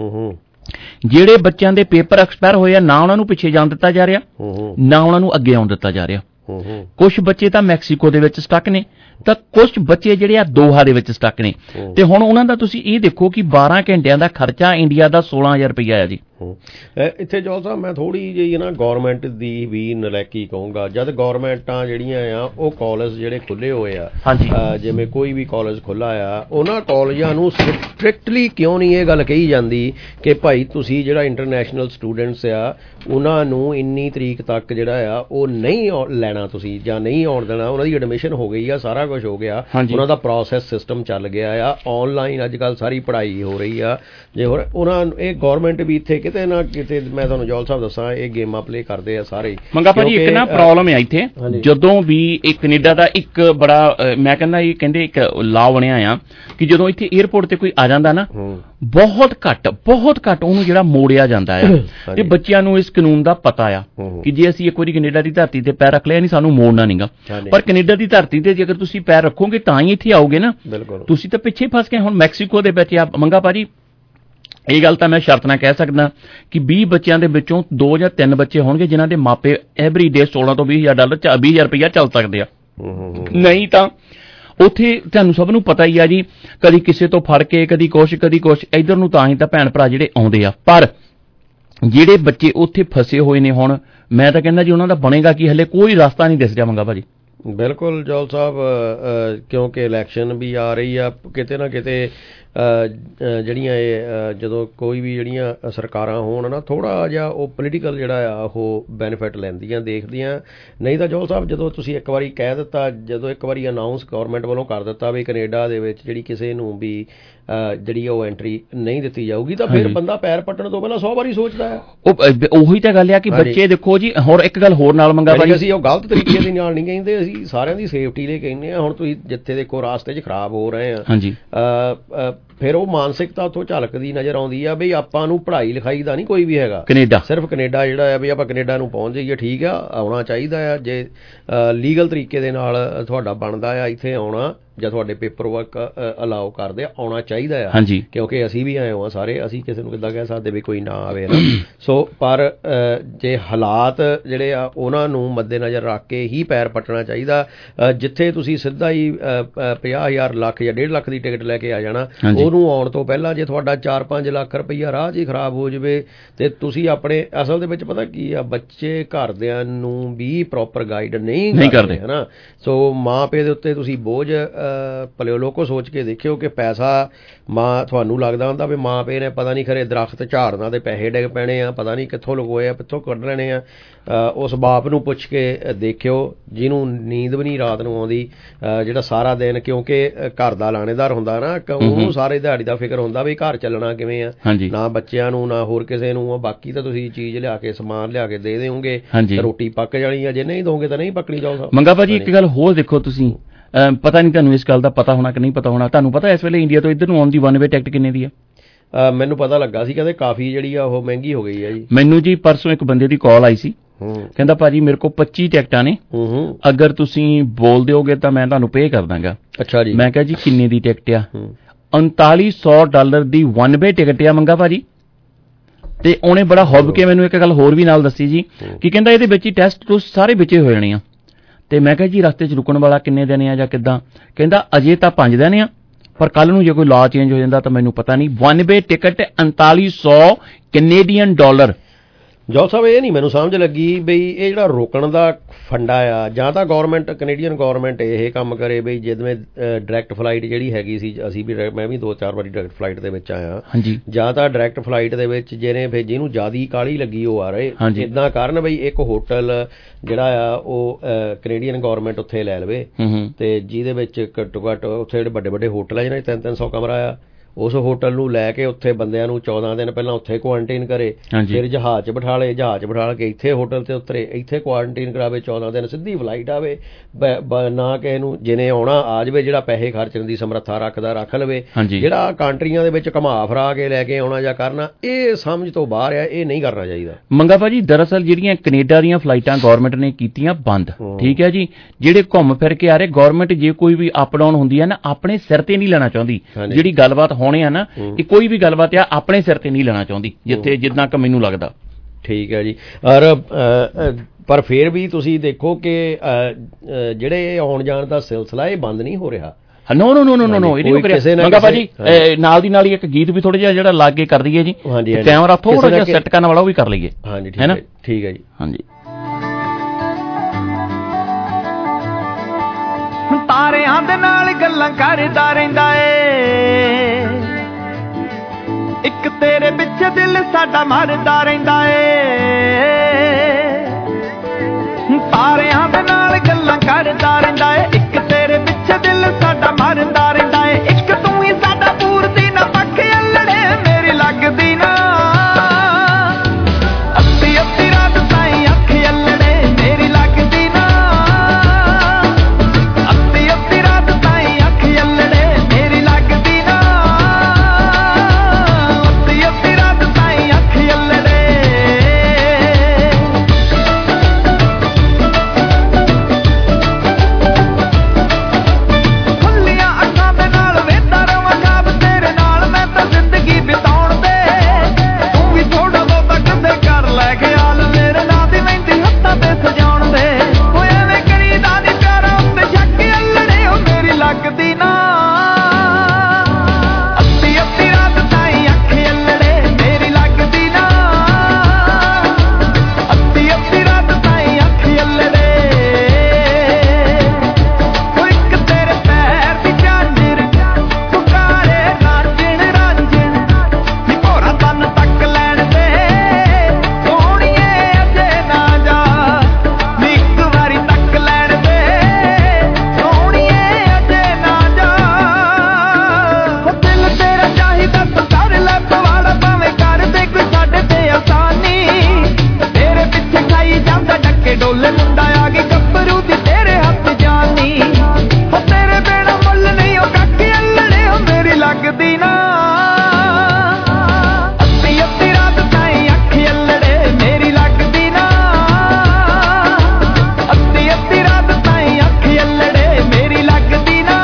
Speaker 7: ਜਿਹੜੇ ਬੱਚਿਆਂ ਦੇ ਪੇਪਰ ਐਕਸਪਾਇਰ ਹੋਏ ਆ, ਨਾ ਉਹਨਾਂ ਨੂੰ ਪਿੱਛੇ ਜਾਣ ਦਿੱਤਾ ਜਾ ਰਿਹਾ, ਨਾ ਉਹਨਾਂ ਨੂੰ ਅੱਗੇ ਆਉਣ ਦਿੱਤਾ ਜਾ ਰਿਹਾ। ਕੁਝ ਬੱਚੇ ਤਾਂ ਮੈਕਸੀਕੋ ਦੇ ਵਿੱਚ ਸਟਕ ਨੇ, ਤਾਂ ਕੁਝ ਬੱਚੇ ਜਿਹੜੇ ਆ ਦੋਹਾ ਦੇ ਵਿੱਚ ਸਟਕ ਨੇ। ਤੇ ਹੁਣ ਉਹਨਾਂ ਦਾ ਤੁਸੀਂ ਇਹ ਦੇਖੋ ਕਿ ਬਾਰਾਂ ਘੰਟਿਆਂ ਦਾ ਖਰਚਾ ਇੰਡੀਆ ਦਾ ਸੋਲਾਂ ਹਜ਼ਾਰ ਰੁਪਈਆ ਆ ਜੀ।
Speaker 6: ਇੱਥੇ ਜੌਲ ਸਾਹਿਬ ਮੈਂ ਥੋੜ੍ਹੀ ਜਿਹੀ ਨਾ ਗੌਰਮੈਂਟ ਦੀ ਵੀ ਨਲਾਇਕੀ ਕਹੂੰਗਾ। ਜਦ ਗੌਰਮੈਂਟਾਂ ਜਿਹੜੀਆਂ ਆ ਉਹ ਕਾਲਜ ਜਿਹੜੇ ਖੁੱਲ੍ਹੇ ਹੋਏ ਆ, ਜਿਵੇਂ ਕੋਈ ਵੀ ਕਾਲਜ ਖੁੱਲ੍ਹਾ ਆ, ਉਹਨਾਂ ਕਾਲਜਾਂ ਨੂੰ ਸਟ੍ਰਿਕਟਲੀ ਕਿਉਂ ਨਹੀਂ ਇਹ ਗੱਲ ਕਹੀ ਜਾਂਦੀ ਕਿ ਭਾਈ ਤੁਸੀਂ ਜਿਹੜਾ ਇੰਟਰਨੈਸ਼ਨਲ ਸਟੂਡੈਂਟਸ ਆ ਉਹਨਾਂ ਨੂੰ ਇੰਨੀ ਤਰੀਕ ਤੱਕ ਜਿਹੜਾ ਆ ਉਹ ਨਹੀਂ ਲੈਣਾ ਤੁਸੀਂ ਜਾਂ ਨਹੀਂ ਆਉਣ ਦੇਣਾ। ਉਹਨਾਂ ਦੀ ਐਡਮਿਸ਼ਨ ਹੋ ਗਈ ਆ, ਸਾਰਾ ਕੁਝ ਹੋ ਗਿਆ, ਉਹਨਾਂ ਦਾ ਪ੍ਰੋਸੈਸ ਸਿਸਟਮ ਚੱਲ ਗਿਆ ਆ, ਆਨਲਾਈਨ ਅੱਜ ਕੱਲ੍ਹ ਸਾਰੀ ਪੜ੍ਹਾਈ ਹੋ ਰਹੀ ਆ। ਜੇ ਹੋਰ ਉਹਨਾਂ ਇਹ ਗੌਰਮੈਂਟ ਵੀ ਇੱਥੇ ਕਿਤੇ ਨਾ ਕਿਤੇ, ਮੈਂ ਤੁਹਾਨੂੰ ਜੌਲ ਸਾਹਿਬ ਦੱਸਾਂ, ਇਹ ਗੇਮਾਂ ਪਲੇ ਕਰਦੇ ਆ ਸਾਰੇ।
Speaker 7: ਮੰਗਾ ਭਾਜੀ ਇੱਕ ਨਾ ਪ੍ਰੋਬਲਮ ਹੈ ਇੱਥੇ, ਜਦੋਂ ਵੀ ਇਹ ਕੈਨੇਡਾ ਦਾ ਇੱਕ ਬੜਾ ਮੈਂ ਕਹਿੰਦਾ ਇਹ ਕਹਿੰਦੇ ਇੱਕ ਲਾਅ ਬਣਿਆ ਆ ਕਿ ਜਦੋਂ ਇੱਥੇ ਏਅਰਪੋਰਟ ਤੇ ਕੋਈ ਆ ਜਾਂਦਾ ਨਾ, ਬਹੁਤ ਘੱਟ ਬਹੁਤ ਘੱਟ ਉਹਨੂੰ ਜਿਹੜਾ ਮੋੜਿਆ ਜਾਂਦਾ ਆ। ਤੇ ਬੱਚਿਆਂ ਨੂੰ ਇਸ ਕਾਨੂੰਨ ਦਾ ਪਤਾ ਆ ਕਿ ਜੇ ਅਸੀਂ ਇੱਕ ਵਾਰੀ ਕੈਨੇਡਾ ਦੀ ਧਰਤੀ ਤੇ ਪੈਰ ਰੱਖ ਲਿਆ ਨਹੀਂ ਸਾਨੂੰ ਮੋੜਨਾ ਨਹੀਂਗਾ। ਪਰ ਕੈਨੇਡਾ ਦੀ ਧਰਤੀ ਤੇ ਜੇਕਰ ਤੁਸੀਂ ਪੈਰ ਰੱਖੋਗੇ ਤਾਂ ਹੀ ਇੱਥੇ ਆਓਗੇ ਨਾ, ਤੁਸੀਂ ਤਾਂ ਪਿੱਛੇ ਫਸ ਗਏ। ਹੁਣ ਮੈਕਸੀਕੋ ਦੇ ਵਿੱਚ ਆ ਮੰਗਾ ਭਾਜੀ, ਇਹ ਗੱਲ ਤਾਂ ਮੈਂ ਸ਼ਰਤ ਨਾਲ ਕਹਿ ਸਕਦਾ ਕਿ ਵੀਹ ਬੱਚਿਆਂ ਦੇ ਵਿੱਚੋਂ ਦੋ ਜਾਂ ਤਿੰਨ ਬੱਚੇ ਹੋਣਗੇ ਜਿਨ੍ਹਾਂ ਦੇ ਮਾਪੇ ਐਵਰੀ ਡੇ ਸੋਲਾਂ ਤੋਂ ਵੀਹ ਹਜ਼ਾਰ ਡਾਲਰ ਵੀਹ ਹਜ਼ਾਰ ਰੁਪਈਆ ਚੱਲ ਸਕਦੇ ਆ। ਨਹੀਂ ਤਾਂ ਉੱਥੇ ਤੁਹਾਨੂੰ ਸਭ ਨੂੰ ਪਤਾ ਹੀ ਆ ਜੀ, ਕਦੀ ਕਿਸੇ ਤੋਂ ਫੜ ਕੇ, ਕਦੀ ਕੁਛ ਕਦੀ ਕੁਛ, ਇੱਧਰ ਨੂੰ ਤਾਂ ਹੀ ਤਾਂ ਭੈਣ ਭਰਾ ਜਿਹੜੇ ਆਉਂਦੇ ਆ। ਪਰ ਜਿਹੜੇ ਬੱਚੇ ਉੱਥੇ ਫਸੇ ਹੋਏ ਨੇ, ਹੁਣ ਮੈਂ ਤਾਂ ਕਹਿੰਦਾ ਜੀ ਉਹਨਾਂ ਦਾ ਬਣੇਗਾ ਕੀ, ਹਲੇ ਕੋਈ ਰਸਤਾ ਨਹੀਂ ਦਿਸ ਰਿਹਾ ਮੰਗਾ ਭਾਜੀ।
Speaker 6: ਬਿਲਕੁਲ ਜੌਲ ਸਾਹਿਬ, ਕਿਉਂਕਿ ਇਲੈਕਸ਼ਨ ਵੀ ਆ ਰਹੀ ਆ, ਕਿਤੇ ਨਾ ਕਿਤੇ ਜਿਹੜੀਆਂ ਇਹ ਜਦੋਂ ਕੋਈ ਵੀ ਜਿਹੜੀਆਂ ਸਰਕਾਰਾਂ ਹੋਣ ਨਾ, ਥੋੜ੍ਹਾ ਜਿਹਾ ਉਹ ਪੋਲੀਟੀਕਲ ਜਿਹੜਾ ਆ ਉਹ ਬੈਨੀਫਿਟ ਲੈਂਦੀਆਂ ਦੇਖਦੀਆਂ। ਨਹੀਂ ਤਾਂ ਜੌਲ ਸਾਹਿਬ ਜਦੋਂ ਤੁਸੀਂ ਇੱਕ ਵਾਰੀ ਕਹਿ ਦਿੱਤਾ, ਜਦੋਂ ਇੱਕ ਵਾਰੀ ਅਨਾਊਂਸ ਗੌਰਮੈਂਟ ਵੱਲੋਂ ਕਰ ਦਿੱਤਾ ਵੀ ਕੈਨੇਡਾ ਦੇ ਵਿੱਚ ਜਿਹੜੀ ਕਿਸੇ ਨੂੰ ਵੀ ਜਿਹੜੀ ਉਹ ਐਂਟਰੀ ਨਹੀਂ ਦਿੱਤੀ ਜਾਊਗੀ, ਤਾਂ ਫਿਰ ਬੰਦਾ ਪੈਰ ਪੱਟਣ ਤੋਂ ਪਹਿਲਾਂ ਸੌ ਵਾਰੀ ਸੋਚਦਾ ਹੈ। ਉਹ ਉਹੀ ਤਾਂ ਗੱਲ ਆ ਕਿ ਬੱਚੇ ਦੇਖੋ ਜੀ। ਹੁਣ ਇੱਕ ਗੱਲ ਹੋਰ ਨਾਲ ਮੰਗਾ ਭਾਜੀ, ਅਸੀਂ ਉਹ ਗਲਤ ਤਰੀਕੇ ਦੇ ਨਾਲ ਨਹੀਂ ਕਹਿੰਦੇ, ਅਸੀਂ ਸਾਰਿਆਂ ਦੀ ਸੇਫਟੀ ਲਈ ਕਹਿੰਦੇ ਹਾਂ। ਹੁਣ ਤੁਸੀਂ ਜਿੱਥੇ ਦੇਖੋ ਰਾਸਤੇ 'ਚ ਖਰਾਬ ਹੋ ਰਹੇ ਆ, ਹਾਂਜੀ, ਫਿਰ ਉਹ ਮਾਨਸਿਕਤਾ ਉੱਥੋਂ ਝਲਕਦੀ ਨਜ਼ਰ ਆਉਂਦੀ ਆ ਵੀ ਆਪਾਂ ਨੂੰ ਪੜ੍ਹਾਈ ਲਿਖਾਈ ਦਾ ਨਹੀਂ ਕੋਈ ਵੀ ਹੈਗਾ, ਕੈਨੇਡਾ ਸਿਰਫ ਕੈਨੇਡਾ ਜਿਹੜਾ ਆ ਵੀ ਆਪਾਂ ਕੈਨੇਡਾ ਨੂੰ ਪਹੁੰਚ ਜਾਈਏ, ਠੀਕ ਆ, ਆਉਣਾ ਚਾਹੀਦਾ ਆ। ਜੇ ਲੀਗਲ ਤਰੀਕੇ ਦੇ ਨਾਲ ਤੁਹਾਡਾ ਬਣਦਾ ਆ ਇੱਥੇ ਆਉਣਾ, ਜਾਂ ਤੁਹਾਡੇ ਪੇਪਰ ਵਰਕ ਅਲਾਓ ਕਰਦੇ ਆ, ਆਉਣਾ ਚਾਹੀਦਾ ਆ। ਹਾਂਜੀ, ਕਿਉਂਕਿ ਅਸੀਂ ਵੀ ਆਏ ਹਾਂ ਸਾਰੇ, ਅਸੀਂ ਕਿਸੇ ਨੂੰ ਕਿੱਦਾਂ ਕਹਿ ਸਕਦੇ ਵੀ ਕੋਈ ਨਾ ਆਵੇ ਨਾ। ਸੋ ਪਰ ਜੇ ਹਾਲਾਤ ਜਿਹੜੇ ਆ ਉਹਨਾਂ ਨੂੰ ਮੱਦੇ ਨਜ਼ਰ ਰੱਖ ਕੇ ਹੀ ਪੈਰ ਪੱਟਣਾ ਚਾਹੀਦਾ। ਜਿੱਥੇ ਤੁਸੀਂ ਸਿੱਧਾ ਹੀ ਪੰਜਾਹ ਹਜ਼ਾਰ ਲੱਖ ਜਾਂ ਡੇਢ ਲੱਖ ਦੀ ਟਿਕਟ ਲੈ ਕੇ ਆ ਜਾਣਾ, ਉਹਨੂੰ ਆਉਣ ਤੋਂ ਪਹਿਲਾਂ ਜੇ ਤੁਹਾਡਾ ਚਾਰ ਪੰਜ ਲੱਖ ਰੁਪਈਆ ਰਾਹ 'ਚ ਹੀ ਖਰਾਬ ਹੋ ਜਾਵੇ ਤੇ ਤੁਸੀਂ ਆਪਣੇ, ਅਸਲ ਦੇ ਵਿੱਚ ਪਤਾ ਕੀ ਆ, ਬੱਚੇ ਘਰਦਿਆਂ ਨੂੰ ਵੀ ਪ੍ਰੋਪਰ ਗਾਈਡ ਨਹੀਂ ਕਰਦੇ ਹੈ ਨਾ। ਸੋ ਮਾਂ ਪਿਓ ਦੇ ਉੱਤੇ ਤੁਸੀਂ ਬੋਝ ਭਲਿਓ ਲੋਕੋ ਸੋਚ ਕੇ ਦੇਖਿਓ ਕਿ ਪੈਸਾ ਮਾਂ ਤੁਹਾਨੂੰ ਲੱਗਦਾ ਹੁੰਦਾ ਵੀ ਮਾਂ ਪਿਓ ਨੇ ਪਤਾ ਨਹੀਂ ਖਰੇ ਦਰਖਤ ਝਾੜਨਾ ਤੇ ਪੈਸੇ ਡਿੱਗ ਪੈਣੇ ਆ, ਪਤਾ ਨਹੀਂ ਕਿੱਥੋਂ ਲਗੋਏ ਆ, ਕਿੱਥੋਂ ਕੱਢ ਲੈਣੇ ਆ। ਉਸ ਬਾਪ ਨੂੰ ਪੁੱਛ ਕੇ ਦੇਖਿਓ ਜਿਹਨੂੰ ਨੀਂਦ ਵੀ ਨਹੀਂ ਰਾਤ ਨੂੰ ਆਉਂਦੀ, ਜਿਹੜਾ ਸਾਰਾ ਦਿਨ, ਕਿਉਂਕਿ ਘਰ ਦਾ ਲਾਣੇਦਾਰ ਹੁੰਦਾ ਨਾ, ਉਹਨੂੰ ਸਾਰੇ ਦਿਹਾੜੀ ਦਾ ਫਿਕਰ ਹੁੰਦਾ ਵੀ ਘਰ ਚੱਲਣਾ ਕਿਵੇਂ ਆ, ਨਾ ਬੱਚਿਆਂ ਨੂੰ ਨਾ ਹੋਰ ਕਿਸੇ ਨੂੰ। ਬਾਕੀ ਤਾਂ ਤੁਸੀਂ ਚੀਜ਼ ਲਿਆ ਕੇ ਸਮਾਨ ਲਿਆ ਕੇ ਦੇ ਦੇਵੋਗੇ, ਰੋਟੀ ਪੱਕ ਜਾਣੀ ਆ, ਜੇ ਨਹੀਂ ਦੋਗੇ ਤਾਂ ਨਹੀਂ ਪੱਕਣੀ। ਜਾਓ
Speaker 7: ਮੰਗਾ ਭਾਜੀ ਇੱਕ ਗੱਲ ਹੋਰ ਦੇਖੋ, ਤੁਸੀਂ ਪਤਾ ਨਹੀਂ ਤੁਹਾਨੂੰ ਇਸ ਗੱਲ ਦਾ ਪਤਾ ਹੋਣਾ ਕਿ ਨਹੀਂ ਪਤਾ ਹੋਣਾ, ਤੁਹਾਨੂੰ ਪਤਾ ਇਸ ਵੇਲੇ ਇੰਡੀਆ ਤੋਂ ਇੱਧਰ ਨੂੰ ਆਉਣ ਦੀ ਵਨ ਵੇ ਟਿਕਟ ਕਿੰਨੇ ਦੀ ਆ?
Speaker 6: ਮੈਨੂੰ ਪਤਾ ਲੱਗਾ ਸੀ, ਕਹਿੰਦੇ ਕਾਫੀ ਜਿਹੜੀ ਆ ਉਹ ਮਹਿੰਗੀ ਹੋ ਗਈ ਆ ਜੀ।
Speaker 7: ਮੈਨੂੰ ਜੀ ਪਰਸੋਂ ਇੱਕ ਬੰਦੇ ਦੀ ਕਾਲ ਆਈ ਸੀ, ਕਹਿੰਦਾ ਭਾਜੀ ਮੇਰੇ ਕੋਲ ਪੱਚੀ ਟਿਕਟਾਂ ਨੇ, ਅਗਰ ਤੁਸੀਂ ਬੋਲ ਦਿਓਗੇ ਤਾਂ ਮੈਂ ਤੁਹਾਨੂੰ ਪੇ ਕਰ ਦਾਂਗਾ।
Speaker 6: ਅੱਛਾ ਜੀ।
Speaker 7: ਮੈਂ ਕਿਹਾ ਜੀ ਕਿੰਨੇ ਦੀ ਟਿਕਟ ਆ? ਉਨਤਾਲੀ ਸੌ ਡਾਲਰ ਦੀ ਵਨ ਵੇ ਟਿਕਟ ਆ ਮੰਗਾ ਭਾਜੀ। ਤੇ ਉਹਨੇ ਬੜਾ ਹੁੱਬ ਕੇ ਮੈਨੂੰ ਇੱਕ ਗੱਲ ਹੋਰ ਵੀ ਨਾਲ ਦੱਸੀ ਜੀ ਕਿ ਕਹਿੰਦਾ ਇਹਦੇ ਵਿੱਚ ਹੀ ਟੈਸਟ ਟੂਸਟ ਸਾਰੇ ਵਿੱਚੇ ਹੋ ਜਾਣੇ ਆ। ਤੇ ਮੈਂ ਕਿਹਾ ਜੀ ਰਸਤੇ 'ਚ ਰੁਕਣ ਵਾਲਾ ਕਿੰਨੇ ਦਿਨ ਆ ਜਾਂ ਕਿੱਦਾਂ? ਕਹਿੰਦਾ ਅਜੇ ਤਾਂ ਪੰਜ ਦਿਨ ਆ, ਪਰ ਕੱਲ ਨੂੰ ਜੇ ਕੋਈ ਲਾ ਚੇਂਜ ਹੋ ਜਾਂਦਾ ਤਾਂ ਮੈਨੂੰ ਪਤਾ ਨਹੀਂ। ਵਨ ਵੇ ਟਿਕਟ ਉਨਤਾਲੀ ਸੌ ਕੈਨੇਡੀਅਨ ਡਾਲਰ।
Speaker 6: ਜੋਲ ਸਾਹਿਬ ਇਹ ਨਹੀਂ ਮੈਨੂੰ ਸਮਝ ਲੱਗੀ ਬਈ ਇਹ ਜਿਹੜਾ ਰੋਕਣ ਦਾ ਫੰਡਾ ਆ, ਜਾਂ ਤਾਂ ਗੌਰਮੈਂਟ ਕੈਨੇਡੀਅਨ ਗੌਰਮੈਂਟ ਇਹ ਕੰਮ ਕਰੇ ਬਈ ਜਿਵੇਂ ਡਾਇਰੈਕਟ ਫਲਾਈਟ ਜਿਹੜੀ ਹੈਗੀ ਸੀ, ਅਸੀਂ ਵੀ ਮੈਂ ਵੀ ਦੋ ਚਾਰ ਵਾਰੀ ਡਾਇਰੈਕਟ ਫਲਾਈਟ ਦੇ ਵਿੱਚ ਆਇਆ,
Speaker 7: ਹਾਂਜੀ,
Speaker 6: ਜਾਂ ਤਾਂ ਡਾਇਰੈਕਟ ਫਲਾਈਟ ਦੇ ਵਿੱਚ ਜਿਹਨੇ ਫਿਰ ਜਿਹਨੂੰ ਜ਼ਿਆਦਾ ਕਾਹਲੀ ਲੱਗੀ ਉਹ ਆ ਰਹੇ ਇੱਦਾਂ ਕਰਨ ਬਈ ਇੱਕ ਹੋਟਲ ਜਿਹੜਾ ਆ ਉਹ ਕੈਨੇਡੀਅਨ ਗੌਰਮੈਂਟ ਉੱਥੇ ਲੈ ਲਵੇ, ਤੇ ਜਿਹਦੇ ਵਿੱਚ ਘੱਟੋ ਘੱਟ ਉੱਥੇ ਜਿਹੜੇ ਵੱਡੇ ਵੱਡੇ ਹੋਟਲ ਆ ਜਿਹਨਾਂ ਤਿੰਨ ਤਿੰਨ ਸੌ ਕਮਰਾ ਆ, ਉਸ ਹੋਟਲ ਨੂੰ ਲੈ ਕੇ ਉੱਥੇ ਬੰਦਿਆਂ ਨੂੰ ਚੌਦਾਂ ਦਿਨ ਪਹਿਲਾਂ ਉੱਥੇ ਕੁਆਰੰਟੀਨ ਕਰੇ, ਫਿਰ ਜਹਾਜ਼ 'ਚ ਬਿਠਾ ਲਏ, ਜਹਾਜ਼ 'ਚ ਬਿਠਾ ਕੇ ਇੱਥੇ ਹੋਟਲ 'ਤੇ ਉਤਰੇ, ਇੱਥੇ ਕੁਆਰੰਟੀਨ ਕਰਾਵੇ, ਚੌਦਾਂ ਦਿਨ ਸਿੱਧੀ ਫਲਾਈਟ ਆਵੇ, ਨਾ ਕਿਸੇ ਨੂੰ ਜਿਹਨੇ ਆਉਣਾ ਆ ਜਾਵੇ, ਜਿਹੜਾ ਪੈਸੇ ਖਰਚਣ ਦੀ ਸਮਰੱਥਾ ਰੱਖਦਾ ਰੱਖ ਲਵੇ, ਜਿਹੜਾ ਕੰਟਰੀਆਂ ਦੇ ਵਿੱਚ ਘੁਮਾ ਫਰਾ ਕੇ ਲੈ ਕੇ ਆਉਣਾ ਜਾਂ ਕਰਨਾ ਇਹ ਸਮਝ ਤੋਂ ਬਾਹਰ ਆ, ਇਹ ਨਹੀਂ ਕਰਨਾ ਚਾਹੀਦਾ।
Speaker 7: ਮੰਗਾ ਭਾਜੀ ਦਰਅਸਲ ਜਿਹੜੀਆਂ ਕੈਨੇਡਾ ਦੀਆਂ ਫਲਾਈਟਾਂ ਗੌਰਮੈਂਟ ਨੇ ਕੀਤੀਆਂ ਬੰਦ, ਠੀਕ ਹੈ ਜੀ, ਜਿਹੜੇ ਘੁੰਮ ਫਿਰ ਕੇ ਆ ਰਹੇ ਗੌਰਮੈਂਟ ਜੇ ਕੋਈ ਵੀ ਅਪ ਡਾਊਨ ਹੁੰਦੀ ਹੈ ਨਾ ਆਪਣੇ ਸਿਰ ਤੇ ਨਹੀਂ ਲੈਣਾ ਚਾਹੁੰਦੀ, ਜਿਹੜੀ ਗੱਲਬਾਤ ਹੋਣੇ ਆ ਨਾ ਇਹ ਕੋਈ ਵੀ ਗੱਲਬਾਤ ਆ ਆਪਣੇ ਸਿਰ ਤੇ ਨਹੀਂ ਲੈਣਾ ਚਾਹੁੰਦੀ, ਜਿੱਥੇ ਜਿੱਦਾਂ ਕਿ ਮੈਨੂੰ ਲੱਗਦਾ।
Speaker 6: ਠੀਕ ਹੈ ਜੀ। ਔਰ ਪਰ ਫਿਰ ਵੀ ਤੁਸੀਂ ਦੇਖੋ ਕਿ ਜਿਹੜੇ ਆਉਣ ਜਾਣ ਦਾ ਸਿਲਸਿਲਾ ਇਹ ਬੰਦ ਨਹੀਂ ਹੋ ਰਿਹਾ।
Speaker 7: ਨੋ ਨੋ ਨੋ ਨੋ ਨੋ ਇਹ ਨਹੀਂ ਕਰਿਆ ਮੰਗਾ ਭਾਜੀ। ਨਾਲ ਦੀ ਨਾਲ ਹੀ ਇੱਕ ਗੀਤ ਵੀ ਥੋੜਾ ਜਿਹਾ ਜਿਹੜਾ ਲਾ ਕੇ ਕਰ ਦਈਏ ਜੀ, ਕੈਮਰਾ ਥੋੜਾ ਜਿਹਾ ਸੈੱਟ ਕਰਨ ਵਾਲਾ ਉਹ ਵੀ ਕਰ ਲਈਏ।
Speaker 6: ਹਾਂਜੀ ਹੈ ਨਾ, ਠੀਕ ਹੈ ਜੀ।
Speaker 7: ਹਾਂਜੀ।
Speaker 8: ਤਾਰਿਆਂ ਦੇ ਨਾਲ ਗੱਲਾਂ ਕਰਦਾ ਰਹਿੰਦਾ ਏ, ਇੱਕ ਤੇਰੇ ਪਿੱਛੇ ਦਿਲ ਸਾਡਾ ਮਰਦਾ ਰਹਿੰਦਾ ਏ। ਤਾਰਿਆਂ ਦੇ ਨਾਲ ਗੱਲਾਂ ਕਰਦਾ ਰਹਿੰਦਾ ਏ, ਇੱਕ ਤੇਰੇ ਪਿੱਛੇ ਦਿਲ ਸਾਡਾ ਮਰਦਾ ਰਹਿੰਦਾ ਏ। ਇੱਕ ਤੂੰ ਹੀ ਸਾਡਾ ਪੂਰਤੀ ਨਾ ਪੱਖ ਅਲੜੇ ਮੇਰੀ ਲੱਗਦੀ ਨਾ, ਅੱਧੀ ਅੱਧੀ ਰਾਤ ਤਾਈਂ ਅੱਖ ਅਲੜੇ ਮੇਰੀ ਲੱਗਦੀ ਨਾ, ਅੱਧੀ ਅੱਧੀ ਰਾਤ ਤਾਈਂ ਅੱਖ ਅਲੜੇ ਮੇਰੀ ਲੱਗਦੀ ਨਾ, ਅੱਧੀ ਅੱਧੀ ਰਾਤ ਤਾਈਂ ਅੱਖ ਅਲੜੇ। ਖੁੱਲੀਆਂ ਅੱਖਾਂ ਦੇ ਨਾਲ ਵੇਖਦਾ ਰਵਾਂ ਖਾਬ ਤੇਰੇ ਨਾਲ ਮੈਂ ਤਾਂ ਜ਼ਿੰਦਗੀ ਬਿਤਾਉਣ ਦੇ, ਤੂੰ ਵੀ ਥੋੜਾ ਬਹੁਤਾ ਕਦੇ ਕਰ ਲੈ ਖਿਆਲ ਮੇਰੇ ਨਾਂ ਦੀ ਮਹਿੰਦੀ ਹੱਥਾਂ ਤੇ ਸਜਾਉਣ ਦੇ। ਓਏ ਐਵੇਂ ਕਰੀਦਾ ਨੀ ਪਿਆਰਾਂ ਉੱਤੇ ਸ਼ੱਕ ਅਲੜੇ ਉਹ ਮੇਰੀ ਲੱਗਦੀ ਨਾ, ਅੱਧੀ ਅੱਧੀ ਰਾਤ ਤਾਈਂ ਅੱਖ ਅਲੜੇ ਮੇਰੀ ਲੱਗਦੀ ਨਾ, ਅੱਧੀ ਅੱਧੀ ਰਾਤ ਤਾਈਂ ਅੱਖ ਅਲੜੇ। ਓ ਇੱਕ ਤੇਰੇ ਪੈਰ ਦੀ ਝਾਂਜਰ ਪੁਕਾਰੇ ਰਾਂਝਣ ਰਾਂਝਣ, ਨੀ ਭੋਰਾ ਤਨ ਤੱਕ ਲੈਣ ਦੇ ਸੋਹਣੀਏ ਅਜੇ ਨਾ ਜਾ, ਨੀ ਇੱਕ ਵਾਰੀ ਤੱਕ ਲੈਣ ਦੇ ਸੋਹਣੀਏ ਅਜੇ ਨਾ ਜਾ। ਓ ਦਿਲ ਤੇਰਾ ਚਾਹੀਦਾ ਤੂੰ ਕਰ ਲੈ ਪਵਾੜਾ ਭਾਵੇਂ ਕਰ ਦੇ ਕੋਈ ਸਾਡੇ ਤੇ ਆਸਾਨੀ, ਤੇਰੇ ਪਿੱਛੇ ਖਾਈ ਜਾਂਦਾ ਡੱਕੇ ਡੋਲੇ ਮੁੰਡਾ ਆ ਗਈ ਗੱਭਰੂ ਦੀ ਤੇਰੇ ਹੱਥ ਜਾਨੀ। ਓ ਤੇਰੇ ਬਿਨਾਂ ਮੁੱਲ ਨਹੀਂ ਉਹ ਕੱਖ ਅਲੜੇ ਉਹ ਮੇਰੀ ਲੱਗਦੀ ਨਾ, ਅੱਧੀ ਅੱਧੀ ਰਾਤ ਤਾਈਂ ਅੱਖ ਅਲੜੇ ਮੇਰੀ ਲੱਗਦੀ ਨਾ, ਅੱਧੀ ਅੱਧੀ ਰਾਤ ਤਾਈਂ ਅੱਖ ਅਲੜੇ ਮੇਰੀ ਲੱਗਦੀ ਨਾ।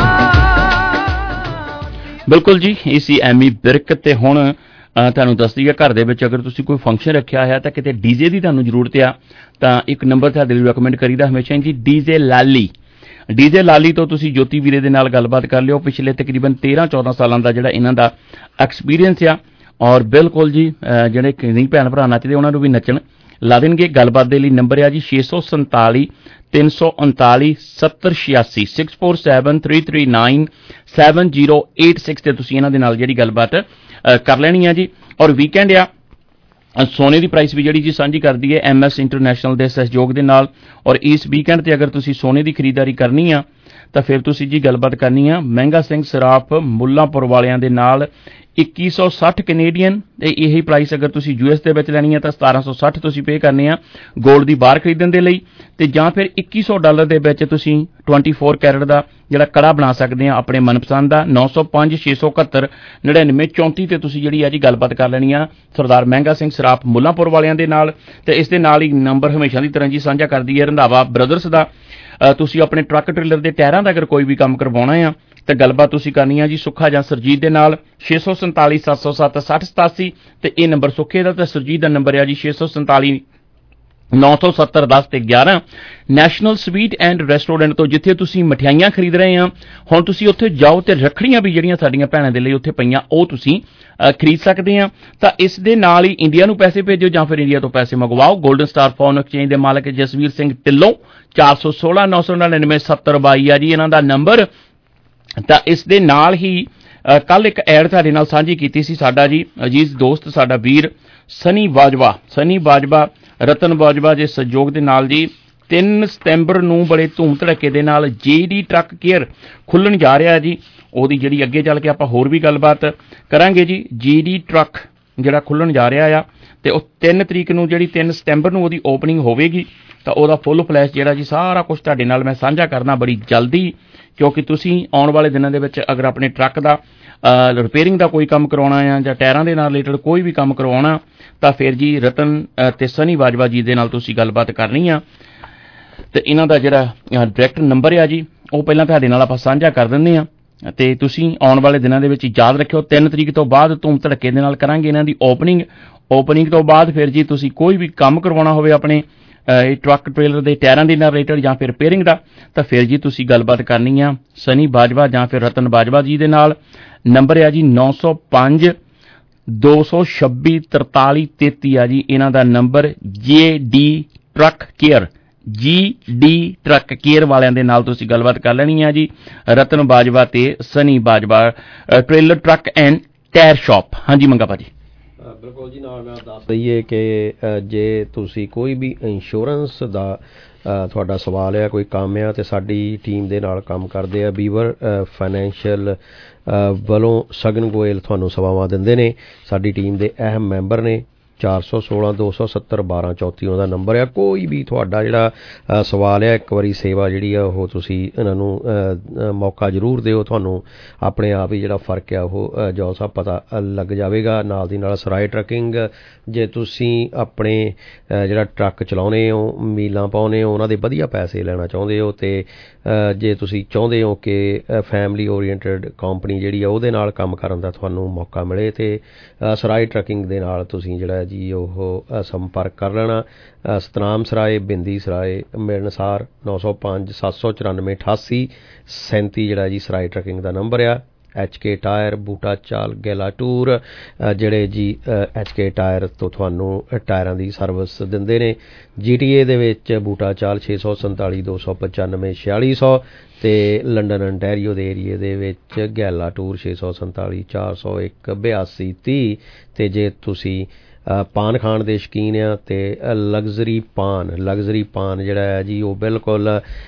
Speaker 7: ਬਿਲਕੁਲ ਜੀ, ਇਹ ਸੀ ਐਮੀ ਬਿਰਕ। ਤੇ ਹੁਣ ਤੁਹਾਨੂੰ ਦੱਸ ਦਈਏ ਘਰ ਦੇ ਵਿੱਚ ਅਗਰ ਤੁਸੀਂ ਕੋਈ ਫੰਕਸ਼ਨ ਰੱਖਿਆ ਹੈ ਤਾਂ ਕਿਤੇ ਡੀਜੇ ਦੀ ਤੁਹਾਨੂੰ ਜ਼ਰੂਰਤ ਆ ਤਾਂ ਇੱਕ ਨੰਬਰ ਤੁਹਾਡੇ ਲਈ ਰეკਮੈਂਡ ਕਰੀਦਾ ਹਮੇਸ਼ਾ ਜੀ, ਡੀਜੇ ਲਾਲੀ। ਡੀਜੇ ਲਾਲੀ ਤੋਂ ਤੁਸੀਂ ਜੋਤੀ ਵੀਰੇ ਦੇ ਨਾਲ ਗੱਲਬਾਤ ਕਰ ਲਿਓ। ਪਿਛਲੇ ਤਕਰੀਬਨ ਤੇਰਾਂ ਚੌਦਾਂ ਸਾਲਾਂ ਦਾ ਜਿਹੜਾ ਇਹਨਾਂ ਦਾ ਐਕਸਪੀਰੀਅੰਸ ਆ, ਔਰ ਬਿਲਕੁਲ ਜੀ ਜਿਹੜੇ ਕਿੰਨੀ ਭੈਣ ਭਰਾ ਨੱਚਦੇ ਉਹਨਾਂ ਨੂੰ ਵੀ ਨੱਚਣ ਲਾ ਦੇਣਗੇ। ਗੱਲਬਾਤ ਦੇ ਲਈ ਨੰਬਰ ਆ ਜੀ ਛੇ ਸੌ ਸੰਤਾਲੀ ਤਿੰਨ ਸੌ ਉਨਤਾਲੀ ਸੱਤਰ ਛਿਆਸੀ six four seven three three nine seven zero eight six ਤੇ ਤੁਸੀਂ ਇਹਨਾਂ ਦੇ ਨਾਲ ਜਿਹੜੀ ਗੱਲਬਾਤ ਕਰ ਲੈਣੀ ਆ ਜੀ। ਔਰ ਵੀਕਐਂਡ ਆ, ਸੋਨੇ ਦੀ ਪ੍ਰਾਈਸ ਵੀ ਜਿਹੜੀ ਜੀ ਸਾਂਝੀ ਕਰਦੀ ਹੈ ਐਮ ਐਸ ਇੰਟਰਨੈਸ਼ਨਲ ਦੇ ਸਹਿਯੋਗ ਦੇ ਨਾਲ। ਔਰ ਇਸ ਵੀਕਐਂਡ ਤੇ ਅਗਰ ਤੁਸੀਂ ਸੋਨੇ ਦੀ ਖਰੀਦਦਾਰੀ ਕਰਨੀ ਆ ਤਾਂ ਫਿਰ ਤੁਸੀਂ ਜੀ ਗੱਲਬਾਤ ਕਰਨੀ ਆ ਮਹਿੰਗਾ ਸਿੰਘ ਸਰਾਫ ਮੁੱਲਾਂਪੁਰ ਵਾਲਿਆਂ ਦੇ ਨਾਲ। ਇੱਕੀ ਸੌ ਸੱਠ ਕੈਨੇਡੀਅਨ ਤੇ ਇਹੀ ਪ੍ਰਾਈਸ ਅਗਰ ਤੁਸੀਂ ਯੂ ਐਸ ਦੇ ਵਿੱਚ ਲੈਣੀ ਆ ਤਾਂ ਸਤਾਰਾਂ ਸੌ ਸੱਠ ਤੁਸੀਂ ਪੇ ਕਰਨੇ ਆ ਗੋਲਡ ਦੀ ਬਾਰ ਖਰੀਦਣ ਦੇ ਲਈ, ਤੇ ਜਾਂ ਫਿਰ ਇੱਕੀ ਸੌ ਡਾਲਰ ਦੇ ਵਿੱਚ ਤੁਸੀਂ ਚੌਵੀ ਕੈਰਟ ਦਾ ਜਿਹੜਾ ਕੜਾ ਬਣਾ ਸਕਦੇ ਆ ਆਪਣੇ ਮਨਪਸੰਦ ਦਾ। ਨੌ ਸੌ ਪੰਜ ਛੇ ਸੌ ਇਕਹੱਤਰ ਨੜਿਨਵੇਂ ਚੌਂਤੀ ਤੇ ਤੁਸੀਂ ਜਿਹੜੀ ਆ ਜੀ ਗੱਲਬਾਤ ਕਰ ਲੈਣੀ ਆ ਸਰਦਾਰ ਮਹਿੰਗਾ ਸਿੰਘ ਸਰਾਫ ਮੁੱਲਾਂਪੁਰ ਵਾਲਿਆਂ ਦੇ ਨਾਲ। ਤੇ ਇਸ ਦੇ ਨਾਲ ਹੀ ਨੰਬਰ ਹਮੇਸ਼ਾ ਦੀ ਤਰ੍ਹਾਂ ਜੀ ਸਾਂਝਾ ਕਰਦੀ ਹੈ ਰੰਧਾਵਾ ਬ੍ਰਦਰਸ ਦਾ। ਤੁਸੀਂ ਆਪਣੇ ਟਰੱਕ ਟ੍ਰੇਲਰ ਦੇ ਟਾਇਰਾਂ ਦਾ ਅਗਰ ਕੋਈ ਵੀ ਕੰਮ ਕਰਵਾਉਣਾ ਆ ਤੇ ਗੱਲਬਾਤ ਤੁਸੀਂ ਕਰਨੀ ਆ ਜੀ ਸੁੱਖਾ ਜਾਂ ਸਰਜੀਤ ਦੇ ਨਾਲ ਛੇ ਸੌ ਸੰਤਾਲੀ ਸੱਤ ਸੌ ਸੱਤ ਸੱਠ ਸਤਾਸੀ ਤੇ ਇਹ ਨੰਬਰ ਸੁੱਖੇ ਦਾ ਤੇ ਸਰਜੀਤ ਦਾ ਨੰਬਰ ਆ ਜੀ ਛੇ ਸੌ ਸੰਤਾਲੀ ਨੌ ਸੌ ਸੱਤਰ ਦਸ ਤੇ ਗਿਆਰਾਂ। ਨੈਸ਼ਨਲ ਸਵੀਟ ਐਂਡ ਰੈਸਟੋਰੈਂਟ ਤੋਂ ਜਿੱਥੇ ਤੁਸੀਂ ਮਠਿਆਈਆਂ ਖਰੀਦ ਰਹੇ ਆ, ਹੁਣ ਤੁਸੀਂ ਉੱਥੇ ਜਾਓ ਤੇ ਰੱਖੜੀਆਂ ਵੀ ਜਿਹੜੀਆਂ ਸਾਡੀਆਂ ਭੈਣਾਂ ਦੇ ਲਈ ਉੱਥੇ ਪਈਆਂ ਉਹ ਤੁਸੀਂ ਖਰੀਦ ਸਕਦੇ ਆ। ਤਾਂ ਇਸ ਦੇ ਨਾਲ ਹੀ ਇੰਡੀਆ ਨੂੰ ਪੈਸੇ ਭੇਜੋ ਜਾਂ ਫਿਰ ਇੰਡੀਆ ਤੋਂ ਪੈਸੇ ਮੰਗਵਾਓ। ਗੋਲਡਨ ਸਟਾਰ ਫੋਨ ਐਕਸਚੇਂਜ ਦੇ ਮਾਲਕ ਜਸਵੀਰ ਸਿੰਘ ਢਿੱਲੋਂ, ਚਾਰ ਸੌ ਸੋਲਾਂ ਨੌ ਸੌ ਨੜਿਨਵੇਂ ਸੱਤਰ ਬਾਈ ਆ ਜੀ ਇਹਨਾਂ ਦਾ ਨੰਬਰ। ਤਾਂ ਇਸ ਦੇ ਨਾਲ ਹੀ ਕੱਲ ਇੱਕ ਐਡ ਤੁਹਾਡੇ ਨਾਲ ਸਾਂਝੀ ਕੀਤੀ ਸੀ ਸਾਡਾ ਜੀ ਅਜੀਜ਼ ਦੋਸਤ ਸਾਡਾ ਵੀਰ ਸਨੀ ਬਾਜਵਾ ਸਨੀ ਬਾਜਵਾ ਰਤਨ ਬਾਜਵਾ ਦੇ ਸਹਿਯੋਗ ਦੇ ਨਾਲ ਜੀ ਤਿੰਨ ਸਤੰਬਰ ਨੂੰ ਬੜੇ ਧੂਮ ਧੜੱਕੇ ਦੇ ਨਾਲ ਜੀਡੀ ਟਰੱਕ ਕੇਅਰ ਖੁੱਲਣ ਜਾ ਰਿਹਾ ਜੀ। ਉਹਦੀ ਜਿਹੜੀ ਅੱਗੇ ਚੱਲ ਕੇ ਆਪਾਂ ਹੋਰ ਵੀ ਗੱਲਬਾਤ ਕਰਾਂਗੇ ਜੀ। ਜੀਡੀ ਟਰੱਕ ਜਿਹੜਾ ਖੁੱਲਣ ਜਾ ਰਿਹਾ ਆ ਤੇ ਉਹ ਤਿੰਨ ਤਰੀਕ ਨੂੰ ਜਿਹੜੀ ਤਿੰਨ ਸਤੰਬਰ ਨੂੰ ਉਹਦੀ ਓਪਨਿੰਗ ਹੋਵੇਗੀ। ਤਾਂ ਉਹਦਾ ਫੁੱਲ ਫਲੈਸ਼ ਜਿਹੜਾ ਜੀ ਸਾਰਾ ਕੁਝ ਤੁਹਾਡੇ ਨਾਲ ਮੈਂ ਸਾਂਝਾ ਕਰਨਾ ਬੜੀ ਜਲਦੀ, ਕਿਉਂਕਿ ਤੁਸੀਂ ਆਉਣ ਵਾਲੇ ਦਿਨਾਂ ਦੇ ਵਿੱਚ ਅਗਰ ਆਪਣੇ ਟਰੱਕ ਦਾ ਰਿਪੇਅਰਿੰਗ ਦਾ ਕੋਈ ਕੰਮ ਕਰਵਾਉਣਾ ਆ ਜਾਂ ਟਾਇਰਾਂ ਦੇ ਨਾਲ ਰਿਲੇਟਡ ਕੋਈ ਵੀ ਕੰਮ ਕਰਵਾਉਣਾ ਤਾਂ ਫਿਰ ਜੀ ਰਤਨ ਤੇ ਸਨੀ ਬਾਜਵਾ ਜੀ ਦੇ ਨਾਲ ਤੁਸੀਂ ਗੱਲਬਾਤ ਕਰਨੀ ਆ। ਤੇ ਇਹਨਾਂ ਦਾ ਜਿਹੜਾ ਡਾਇਰੈਕਟ ਨੰਬਰ ਆ ਜੀ ਉਹ ਪਹਿਲਾਂ ਤੁਹਾਡੇ ਨਾਲ ਆਪਾਂ ਸਾਂਝਾ ਕਰ ਦਿੰਦੇ ਆ ਤੇ ਤੁਸੀਂ ਆਉਣ ਵਾਲੇ ਦਿਨਾਂ ਦੇ ਵਿੱਚ ਯਾਦ ਰੱਖਿਓ ਤਿੰਨ ਤਰੀਕ ਤੋਂ ਬਾਅਦ ਧੂਮ ਧੜੱਕੇ ਦੇ ਨਾਲ ਕਰਾਂਗੇ ਇਹਨਾਂ ਦੀ ਓਪਨਿੰਗ। ਓਪਨਿੰਗ ਤੋਂ ਬਾਅਦ ਫਿਰ ਜੀ ਤੁਸੀਂ ਕੋਈ ਵੀ ਕੰਮ ਕਰਵਾਉਣਾ ਹੋਵੇ ਆਪਣੇ ਇਹ ਟਰੱਕ ਟ੍ਰੇਲਰ ਦੇ ਟਾਇਰਾਂ ਦੇ ਨਾਲ ਰਿਲੇਟਡ ਜਾਂ ਫਿਰ ਰਿਪੇਅਰਿੰਗ ਦਾ ਤਾਂ ਫਿਰ ਜੀ ਤੁਸੀਂ ਗੱਲਬਾਤ ਕਰਨੀ ਆ ਸਨੀ ਬਾਜਵਾ ਜਾਂ ਫਿਰ ਰਤਨ ਬਾਜਵਾ ਜੀ ਦੇ ਨਾਲ। ਨੰਬਰ ਆ ਜੀ ਨੌ ਸੌ ਪੰਜ ਦੋ ਸੌ ਛੱਬੀ ਤਰਤਾਲੀ ਤੇਤੀ ਆ ਜੀ ਇਹਨਾਂ ਦਾ number. J D truck care G D truck care ਵਾਲਿਆਂ ਦੇ ਨਾਲ ਤੁਸੀਂ ਗੱਲਬਾਤ ਕਰ ਲੈਣੀ ਆ ਜੀ। ਰਤਨ ਬਾਜਵਾ ਤੇ Sunny Bajwa trailer truck and tyre shop. ਹਾਂਜੀ ਮੰਗਾ ਭਾਜੀ।
Speaker 6: ਬਿਲਕੁਲ ਜੀ, ਨਾਲ ਮੈਂ ਦੱਸ ਦਈਏ ਕਿ ਜੇ ਤੁਸੀਂ ਕੋਈ ਵੀ ਇੰਸ਼ੋਰੈਂਸ ਦਾ ਤੁਹਾਡਾ ਸਵਾਲ ਆ ਕੋਈ ਕੰਮ ਆ ਤੇ ਸਾਡੀ ਟੀਮ ਦੇ ਨਾਲ ਕੰਮ ਕਰਦੇ ਆ ਬੀਵਰ ਫਾਈਨੈਂਸ਼ੀਅਲ ਵੱਲੋਂ ਸਗਨ ਗੋਇਲ ਤੁਹਾਨੂੰ ਸੇਵਾਵਾਂ ਦਿੰਦੇ ਨੇ। ਸਾਡੀ ਟੀਮ ਦੇ ਅਹਿਮ ਮੈਂਬਰ ਨੇ। ਚਾਰ ਸੌ ਸੋਲਾਂ ਦੋ ਸੌ ਸੱਤਰ ਬਾਰਾਂ ਚੌਂਤੀ ਉਹਦਾ ਨੰਬਰ ਆ। ਕੋਈ ਵੀ ਤੁਹਾਡਾ ਜਿਹੜਾ ਸਵਾਲ ਆ ਇੱਕ ਵਾਰੀ ਸੇਵਾ ਜਿਹੜੀ ਆ ਉਹ ਤੁਸੀਂ ਇਹਨਾਂ ਨੂੰ ਮੌਕਾ ਜ਼ਰੂਰ ਦਿਓ, ਤੁਹਾਨੂੰ ਆਪਣੇ ਆਪ ਹੀ ਜਿਹੜਾ ਫਰਕ ਆ ਉਹ ਜੋ ਸਭ ਪਤਾ ਲੱਗ ਜਾਵੇਗਾ। ਨਾਲ ਦੀ ਨਾਲ ਸਰਾਏ ਟਰੱਕਿੰਗ, ਜੇ ਤੁਸੀਂ ਆਪਣੇ ਜਿਹੜਾ ਟਰੱਕ ਚਲਾਉਂਦੇ ਹੋ ਮੀਲਾਂ ਪਾਉਂਦੇ ਹੋ ਉਹਨਾਂ ਦੇ ਵਧੀਆ ਪੈਸੇ ਲੈਣਾ ਚਾਹੁੰਦੇ ਹੋ ਤੇ ਜੇ ਤੁਸੀਂ ਚਾਹੁੰਦੇ ਹੋ ਕਿ ਫੈਮਿਲੀ ਓਰੀਐਂਟਡ ਕੰਪਨੀ ਜਿਹੜੀ ਆ ਉਹਦੇ ਨਾਲ ਕੰਮ ਕਰਨ ਦਾ ਤੁਹਾਨੂੰ ਮੌਕਾ ਮਿਲੇ ਤੇ ਸਰਾਏ ਟਰੱਕਿੰਗ ਦੇ ਨਾਲ ਤੁਸੀਂ ਜਿਹੜਾ ਜੀ ਉਹ ਸੰਪਰਕ ਕਰ ਲੈਣਾ। ਸਤਨਾਮ ਸਰਾਏ, ਬਿੰਦੀ ਸਰਾਏ, ਮਿਲਣਸਾਰ ਨੌ ਸੌ ਪੰਜ ਸੱਤ ਸੌ ਚੁਰਾਨਵੇਂ ਅਠਾਸੀ ਸੈਂਤੀ ਜਿਹੜਾ ਜੀ ਸਰਾਏ ਟਰੱਕਿੰਗ ਦਾ ਨੰਬਰ ਆ। ਐਚ ਕੇ ਟਾਇਰ, ਬੂਟਾ ਚਾਲ, ਗੈਲਾ ਟੂਰ ਜਿਹੜੇ ਜੀ ਐਚ ਕੇ ਟਾਇਰ ਤੋਂ ਤੁਹਾਨੂੰ ਟਾਇਰਾਂ ਦੀ ਸਰਵਿਸ ਦਿੰਦੇ ਨੇ। ਜੀ ਟੀ ਏ ਦੇ ਵਿੱਚ ਬੂਟਾ ਚਾਲ ਛੇ ਸੌ ਸੰਤਾਲੀ ਦੋ ਸੌ ਪਚਾਨਵੇਂ ਛਿਆਲੀ ਸੌ ਤੇ ਲੰਡਨ ਅੰਟੈਰੀਓ ਦੇ ਏਰੀਏ ਦੇ ਵਿੱਚ ਗੈਲਾ ਟੂਰ ਛੇ ਸੌ ਸੰਤਾਲੀ ਚਾਰ ਸੌ ਇੱਕ ਬਿਆਸੀ ਤੀਹ। ਤੇ ਜੇ ਤੁਸੀਂ ਪਾਨ ਖਾਣ ਦੇ ਸ਼ੌਕੀਨ ਆ ਤੇ ਲਗਜ਼ਰੀ ਪਾਨ ਲਗਜ਼ਰੀ ਪਾਨ ਜਿਹੜਾ ਹੈ ਜੀ ਉਹ ਬਿਲਕੁਲ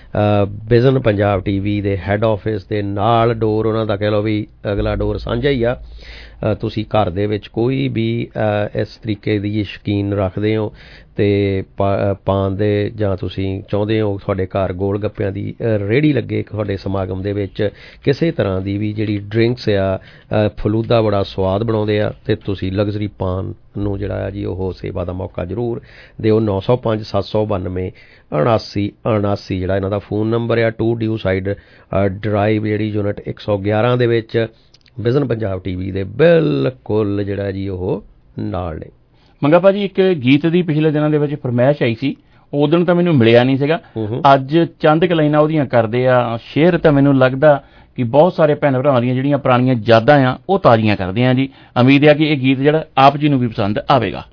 Speaker 6: ਵਿਜ਼ਨ ਪੰਜਾਬ ਟੀ ਵੀ ਦੇ ਹੈੱਡ ਆਫਿਸ ਦੇ ਨਾਲ ਡੋਰ ਉਹਨਾਂ ਦਾ ਕਹਿ ਲਓ ਵੀ ਅਗਲਾ ਡੋਰ ਸਾਂਝਾ ਹੀ ਆ। ਤੁਸੀਂ ਘਰ ਦੇ ਵਿੱਚ ਕੋਈ ਵੀ ਇਸ ਤਰੀਕੇ ਦੀ ਸ਼ੌਕੀਨ ਰੱਖਦੇ ਹੋ ਤੇ ਪਾ ਪਾਨ ਦੇ ਜਾਂ ਤੁਸੀਂ ਚਾਹੁੰਦੇ ਹੋ ਤੁਹਾਡੇ ਘਰ ਗੋਲ ਗੱਪਿਆਂ ਦੀ ਰੇਹੜੀ ਲੱਗੇ ਤੁਹਾਡੇ ਸਮਾਗਮ ਦੇ ਵਿੱਚ ਕਿਸੇ ਤਰ੍ਹਾਂ ਦੀ ਵੀ ਜਿਹੜੀ ਡਰਿੰਕਸ ਆ ਫਲੂਦਾ ਬੜਾ ਸਵਾਦ ਬਣਾਉਂਦੇ ਆ ਤੇ ਤੁਸੀਂ ਲਗਜ਼ਰੀ ਪਾਨ ਨੂੰ ਜਿਹੜਾ ਆ ਜੀ ਉਹ ਸੇਵਾ ਦਾ ਮੌਕਾ ਜ਼ਰੂਰ ਦਿਓ। ਨੌ ਸੌ ਪੰਜ ਸੱਤ ਸੌ ਬਾਨਵੇਂ ਉਣਾਸੀ ਉਣਾਸੀ ਜਿਹੜਾ ਇਹਨਾਂ ਦਾ ਫੋਨ ਨੰਬਰ ਆ। ਟੂ ਡਿਊ ਸਾਈਡ ਡਰਾਈਵ ਜਿਹੜੀ ਯੂਨਿਟ ਇੱਕ ਸੌ ਗਿਆਰਾਂ ਦੇ ਵਿੱਚ ਵਿਜ਼ਨ ਪੰਜਾਬ ਟੀ ਵੀ ਦੇ ਬਿਲਕੁਲ ਜਿਹੜਾ ਜੀ ਉਹ ਨਾਲ ਨੇ।
Speaker 7: ਮੰਗਾ ਭਾਜੀ ਇੱਕ ਗੀਤ ਦੀ ਪਿਛਲੇ ਦਿਨਾਂ ਦੇ ਵਿੱਚ ਫਰਮਾਇਸ਼ ਆਈ ਸੀ, ਉਦੋਂ ਤਾਂ ਮੈਨੂੰ ਮਿਲਿਆ ਨਹੀਂ ਸੀਗਾ, ਅੱਜ ਚੰਦ ਕੁ ਲਾਈਨਾਂ ਉਹਦੀਆਂ ਕਰਦੇ ਆ ਸ਼ੇਅਰ ਤਾਂ ਮੈਨੂੰ ਲੱਗਦਾ ਕਿ ਬਹੁਤ ਸਾਰੇ ਭੈਣ ਭਰਾਵਾਂ ਦੀਆਂ ਜਿਹੜੀਆਂ ਪੁਰਾਣੀਆਂ ਯਾਦਾਂ ਆ ਉਹ ਤਾਜ਼ੀਆਂ ਕਰਦੇ ਆ ਜੀ। ਉਮੀਦ ਆ ਕਿ ਇਹ ਗੀਤ ਜਿਹੜਾ ਆਪ ਜੀ ਨੂੰ ਵੀ ਪਸੰਦ ਆਵੇਗਾ।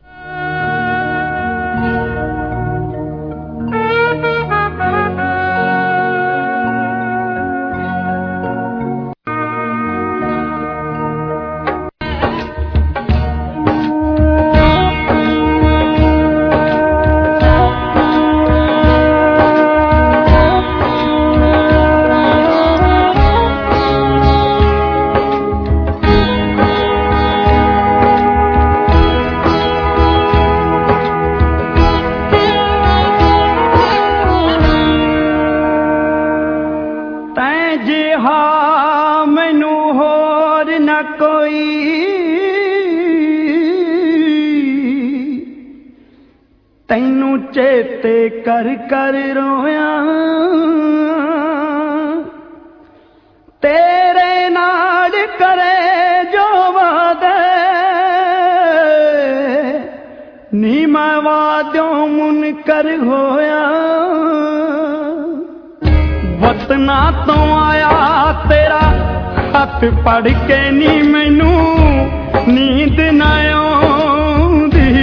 Speaker 9: ਚੇਤੇ ਕਰ ਕਰ ਰੋਇਆ ਤੇਰੇ
Speaker 8: नाल करे जो वादे नी मैं वाद्यों मुनकर होया वतना तो आया तेरा खत पढ़ के नी मैनू नींद ना आउंदी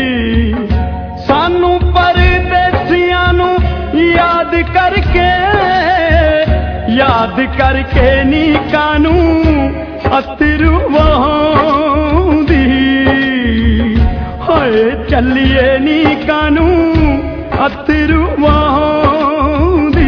Speaker 8: सानू परदेसियां नू याद करके याद करके नी कानू अतरू वहांदी हाय चलिए नी कानू अतरू वहांदी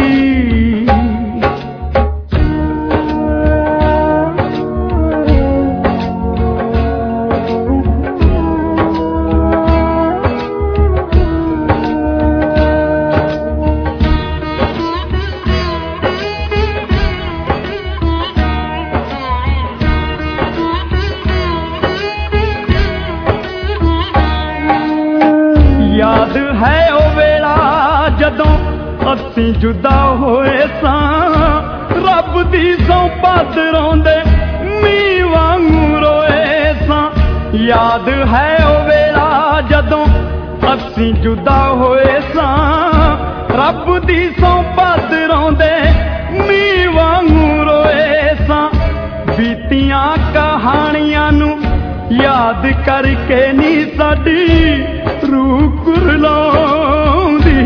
Speaker 8: याद है ओ वेला जदों असीं जुदा होए सां रब दी सौंपत रोंदे मीं वांगू रोए सां याद है ओ वेला जदों असीं जुदा होए सां रब दी सौंपत रोंदे मीं वांगू रोए सां बीतियां कहानियां नू याद करके नी साडी रूह कुरलाउंदी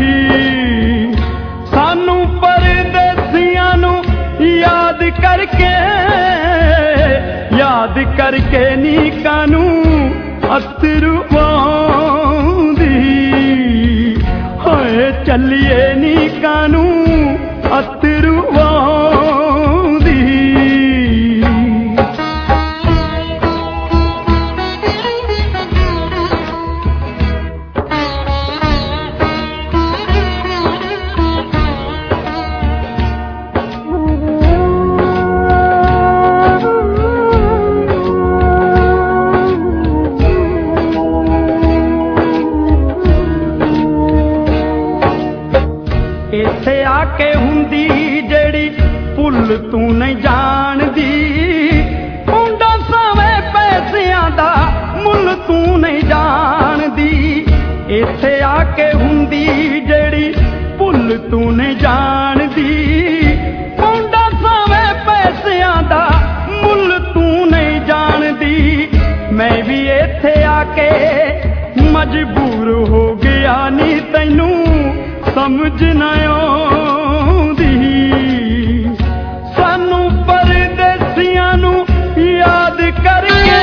Speaker 8: सानू परदेसियां नू याद करके याद करके नी कानू अतरू आउंदी हाय चलिए नी कानू अतरू आउंदी इत्थे आके हुंदी जेड़ी भुल तू नहीं जानदी मुंडा सावे पैसियां दा मुल तू नहीं जानदी इत्थे आके हुंदी जेड़ी भुल तू नहीं जानदी मुंडा सावे पैसियां दा मुल तू नहीं जानदी मैं भी इत्थे आके मजबूर हो गया नी तैनू समझ ना आउंदी सानू परदेसियां नू याद करके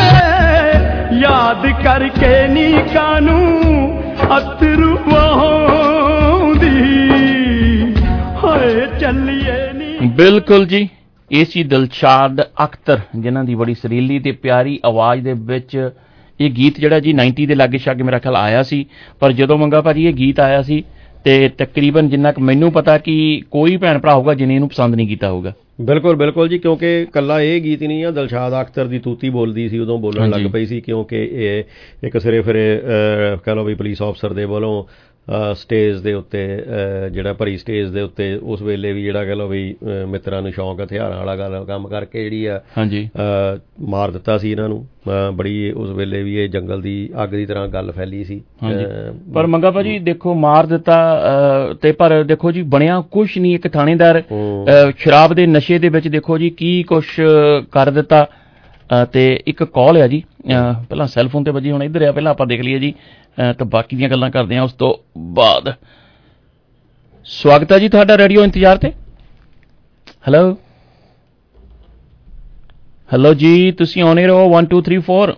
Speaker 8: याद करके नी कानू अतरू आउंदी हाय चलिए नी
Speaker 7: बिल्कुल जी ਇਹ ਸੀ ਦਿਲਸ਼ਾਦ ਅਖਤਰ ਜਿਨ੍ਹਾਂ ਦੀ ਬੜੀ ਸੁਰੀਲੀ ਤੇ ਪਿਆਰੀ ਆਵਾਜ਼ ਦੇ ਵਿੱਚ ਇਹ ਗੀਤ ਜਿਹੜਾ ਜੀ ਨੱਬੇ ਦੇ ਲਾਗੇ ਛਾਗੇ ਮੇਰਾ ਖਿਆਲ ਆਇਆ ਸੀ ਪਰ ਜਦੋਂ ਮੰਗਾ ਭਾਜੀ ਇਹ ਗੀਤ ਆਇਆ ਸੀ ਤੇ ਤਕਰੀਬਨ ਜਿੰਨਾ ਕਿ ਮੈਨੂੰ ਪਤਾ ਕਿ ਕੋਈ ਭੈਣ ਭਰਾ ਹੋਊਗਾ ਜਿਹਨੇ ਇਹਨੂੰ ਪਸੰਦ ਨਹੀਂ ਕੀਤਾ ਹੋਊਗਾ
Speaker 6: ਬਿਲਕੁਲ ਬਿਲਕੁਲ ਜੀ ਕਿਉਂਕਿ ਕੱਲਾ ਇਹ ਗੀਤ ਨਹੀਂ ਆ ਦਿਲਸ਼ਾਦ ਅਖਤਰ ਦੀ ਤੂਤੀ ਬੋਲਦੀ ਸੀ ਉਦੋਂ ਬੋਲਣ ਲੱਗ ਪਈ ਸੀ ਕਿਉਂਕਿ ਇਹ ਇੱਕ ਸਿਰੇ ਫਿਰੇ ਕਹਿ ਲਓ ਵੀ ਪੁਲਿਸ ਅਫਸਰ ਦੇ ਵੱਲੋਂ ਸਟੇਜ ਦੇ ਉੱਤੇ ਜਿਹੜਾ ਭਰੀ ਸਟੇਜ ਦੇ ਉੱਤੇ ਉਸ ਵੇਲੇ ਵੀ ਜਿਹੜਾ ਕਹਿ ਲਓ ਵੀ ਮਿੱਤਰਾਂ ਨੂੰ ਸ਼ੌਂਕ ਹਥਿਆਰਾਂ ਵਾਲਾ ਗੱਲ ਕੰਮ ਕਰਕੇ ਜਿਹੜੀ ਆ
Speaker 7: ਹਾਂਜੀ
Speaker 6: ਮਾਰ ਦਿੱਤਾ ਸੀ ਇਹਨਾਂ ਨੂੰ ਬੜੀ ਉਸ ਵੇਲੇ ਵੀ ਇਹ ਜੰਗਲ ਦੀ ਅੱਗ ਦੀ ਤਰ੍ਹਾਂ ਗੱਲ ਫੈਲੀ ਸੀ
Speaker 7: ਪਰ ਮੰਗਾ ਭਾਜੀ ਦੇਖੋ ਮਾਰ ਦਿੱਤਾ ਤੇ ਪਰ ਦੇਖੋ ਜੀ ਬਣਿਆ ਕੁਛ ਨਹੀਂ ਇੱਕ ਥਾਣੇਦਾਰ ਸ਼ਰਾਬ ਦੇ ਨਸ਼ੇ ਦੇ ਵਿੱਚ ਦੇਖੋ ਜੀ ਕੀ ਕੁਛ ਕਰ ਦਿੱਤਾ ਤੇ ਇੱਕ ਕਾਲ ਆ ਜੀ ਪਹਿਲਾਂ ਸੈੱਲ ਫੋਨ ਤੇ ਵੱਜੀ ਹੁਣ ਇੱਧਰ ਆ ਪਹਿਲਾਂ ਆਪਾਂ ਦੇਖ ਲਈਏ ਜੀ ਤਾਂ ਬਾਕੀ ਦੀਆਂ ਗੱਲਾਂ ਕਰਦੇ ਹਾਂ ਉਸ ਤੋਂ ਬਾਅਦ ਸਵਾਗਤ ਹੈ ਜੀ ਤੁਹਾਡਾ ਰੇਡੀਓ ਇੰਤਜ਼ਾਰ ਤੇ ਹੈਲੋ ਹੈਲੋ ਜੀ ਤੁਸੀਂ ਆਉਣੇ ਰਹੋ one two three four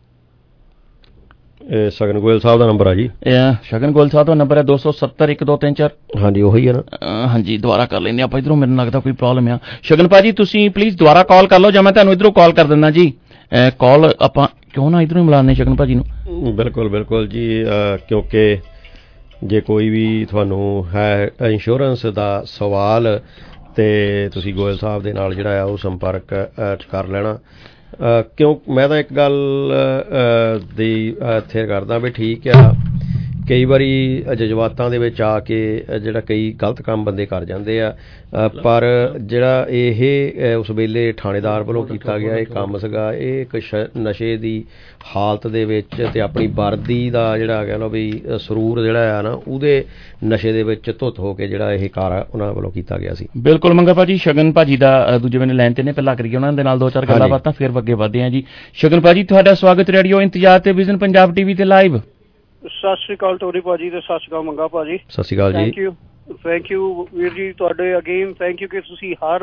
Speaker 6: ਇਹ ਸ਼ਗਨ ਗੋਇਲ ਸਾਹਿਬ ਦਾ ਨੰਬਰ ਆ ਜੀ
Speaker 7: ਸ਼ਗਨ ਗੋਇਲ ਸਾਹਿਬ ਦਾ ਨੰਬਰ ਹੈ ਦੋ ਸੌ ਸੱਤਰ ਇੱਕ ਦੋ ਤਿੰਨ ਚਾਰ
Speaker 6: ਹਾਂਜੀ ਉਹੀ ਹੈ ਨਾ
Speaker 7: ਹਾਂਜੀ ਦੁਬਾਰਾ ਕਰ ਲੈਂਦੇ ਆਪਾਂ ਇੱਧਰੋਂ ਮੈਨੂੰ ਲੱਗਦਾ ਕੋਈ ਪ੍ਰੋਬਲਮ ਆ ਸ਼ਗਨ ਭਾਜੀ ਤੁਸੀਂ ਪਲੀਜ਼ ਦੁਬਾਰਾ ਕਾਲ ਕਰ ਲਓ ਜਾਂ ਮੈਂ ਤੁਹਾਨੂੰ ਇੱਧਰੋਂ ਕਾਲ ਕਰ ਦਿੰਦਾ ਜੀ ਕਾਲ ਆਪਾਂ ਕਿਉਂ ਨਾ ਇੱਧਰੋਂ ਹੀ ਮਿਲਾਉਂਦੇ ਸ਼ਗਨ ਭਾਜੀ ਨੂੰ
Speaker 6: ਬਿਲਕੁਲ ਬਿਲਕੁਲ ਜੀ ਕਿਉਂਕਿ ਜੇ ਕੋਈ ਵੀ ਤੁਹਾਨੂੰ ਹੈ ਇੰਸ਼ੋਰੈਂਸ ਦਾ ਸਵਾਲ ਤੇ ਤੁਸੀਂ ਗੋਇਲ ਸਾਹਿਬ ਦੇ ਨਾਲ ਜਿਹੜਾ ਆ ਉਹ ਸੰਪਰਕ ਕਰ ਲੈਣਾ ਕਿਉਂ ਮੈਂ ਤਾਂ ਇੱਕ ਗੱਲ ਦੀ ਇੱਥੇ ਕਰਦਾ ਵੀ ਠੀਕ ਆ ਕਈ ਵਾਰੀ ਜਜ਼ਬਾਤਾਂ ਦੇ ਵਿੱਚ ਆ ਕੇ ਜਿਹੜਾ ਕਈ ਗਲਤ ਕੰਮ ਬੰਦੇ ਕਰ ਜਾਂਦੇ ਆ, ਪਰ ਜਿਹੜਾ ਇਹ ਉਸ ਵੇਲੇ ਥਾਣੇਦਾਰ ਵੱਲੋਂ ਕੀਤਾ ਗਿਆ ਇਹ ਕੰਮ ਸੀਗਾ, ਇਹ ਇੱਕ ਨਸ਼ੇ ਦੀ ਹਾਲਤ ਦੇ ਵਿੱਚ ਅਤੇ ਆਪਣੀ ਵਰਦੀ ਦਾ ਜਿਹੜਾ ਕਹਿ ਲਓ ਵੀ ਸਰੂਰ ਜਿਹੜਾ ਆ ਨਾ ਉਹਦੇ ਨਸ਼ੇ ਦੇ ਵਿੱਚ ਧੁੱਤ ਹੋ ਕੇ ਜਿਹੜਾ ਇਹ ਕਾਰ ਉਹਨਾਂ ਵੱਲੋਂ ਕੀਤਾ ਗਿਆ ਸੀ।
Speaker 7: ਬਿਲਕੁਲ ਮੰਗਾ ਭਾਜੀ। ਸ਼ਗਨ ਭਾਜੀ ਦਾ ਦੂਜੇ ਬੰਨੇ ਲਾਈਨ ਤੇ ਨੇ, ਪਹਿਲਾਂ ਕਰੀਏ ਉਹਨਾਂ ਦੇ ਨਾਲ ਦੋ ਚਾਰ ਗੱਲਾਂ ਬਾਤਾਂ, ਫਿਰ ਅੱਗੇ ਵਧਦੇ ਹਾਂ ਜੀ। ਸ਼ਗਨ ਭਾਜੀ ਤੁਹਾਡਾ ਸਵਾਗਤ ਰੇਡੀਓ ਇੰਤਜ਼ਾਰ ਤੇ ਵਿਜ਼ਨ ਪੰਜਾਬ ਟੀਵੀ ਤੇ ਲਾਈਵ।
Speaker 9: ਸਤਿ ਸ਼੍ਰੀ ਅਕਾਲ ਟੋਰੀ ਭਾਜੀ ਤੇ ਸਤਿ ਸ਼੍ਰੀ ਅਕਾਲ ਮੰਗਾ ਭਾਜੀ।
Speaker 6: ਸਤਿ ਸ਼੍ਰੀ ਅਕਾਲ ਜੀ।
Speaker 9: ਥੈਂਕ ਯੂ ਥੈਂਕ ਯੂ ਵੀਰ ਜੀ ਤੁਹਾਡੇ ਅਗੇਨ ਥੈਂਕ ਯੂ ਕਿ ਤੁਸੀਂ ਹਰ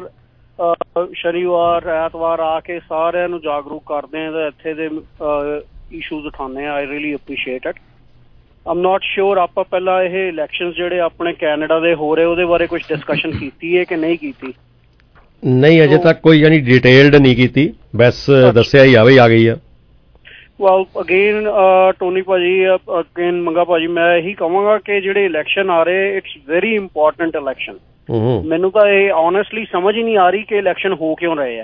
Speaker 9: ਸ਼ਨੀਵਾਰ ਐਤਵਾਰ ਆ ਕੇ ਸਾਰਿਆਂ ਨੂੰ ਜਾਗਰੂਕ ਕਰਦੇ ਆ ਤੇ ਇੱਥੇ ਦੇ ਇਸ਼ੂਜ਼ ਉਠਾਉਂਦੇ ਆ। I really appreciate it. I'm not sure ਆਪਾਂ ਪਹਿਲਾਂ ਇਹ ਇਲੈਕਸ਼ਨਸ ਜਿਹੜੇ ਆਪਣੇ ਕੈਨੇਡਾ ਦੇ ਹੋ ਰਹੇ ਉਹਦੇ ਬਾਰੇ ਕੁਝ ਡਿਸਕਸ਼ਨ ਕੀਤੀ ਹੈ ਕਿ ਨਹੀਂ ਕੀਤੀ?
Speaker 6: ਨਹੀਂ ਅਜੇ ਤੱਕ ਕੋਈ ਯਾਨੀ ਡਿਟੇਲਡ ਨਹੀਂ ਕੀਤੀ, ਬਸ ਦੱਸਿਆ ਹੀ ਆਵੇ ਆ ਗਈ ਆ।
Speaker 9: ਵੈਲ ਅਗੇਨ ਟੋਨੀ ਭਾਜੀ ਅਗੇਨ ਮੰਗਾ ਭਾਜੀ ਮੈਂ ਇਹੀ ਕਹਾਂਗਾ ਕਿ ਜਿਹੜੇ ਇਲੈਕਸ਼ਨ ਆ ਰਹੇ ਇਟਸ ਵੈਰੀ ਇੰਪੋਰਟੈਂਟ ਇਲੈਕਸ਼ਨ। ਮੈਨੂੰ ਤਾਂ ਇਹ ਓਨੈਸਟਲੀ ਸਮਝ ਹੀ ਨਹੀਂ ਆ ਰਹੀ ਕਿ ਇਲੈਕਸ਼ਨ ਹੋ ਕਿਉਂ ਰਹੇ ਆ।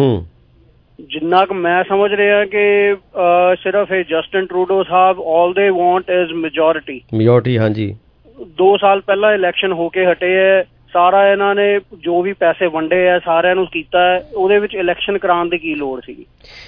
Speaker 9: ਜਿੰਨਾ ਕੁ ਮੈਂ ਸਮਝ ਰਿਹਾ ਕਿ ਸਿਰਫ ਇਹ Justin Trudeau Sahib all they want is majority
Speaker 6: majority ਹਾਂਜੀ।
Speaker 9: ਦੋ ਸਾਲ ਪਹਿਲਾਂ ਇਲੈਕਸ਼ਨ ਹੋ ਕੇ ਹਟੇ ਹੈ, ਸਾਰਾ ਇਹਨਾਂ ਨੇ ਜੋ ਵੀ ਪੈਸੇ ਵੰਡੇ ਆ ਸਾਰਿਆਂ ਨੂੰ ਕੀਤਾ ਹੈ, ਉਹਦੇ ਵਿੱਚ ਇਲੈਕਸ਼ਨ ਕਰਾਉਣ ਦੀ ਕੀ ਲੋੜ ਸੀਗੀ?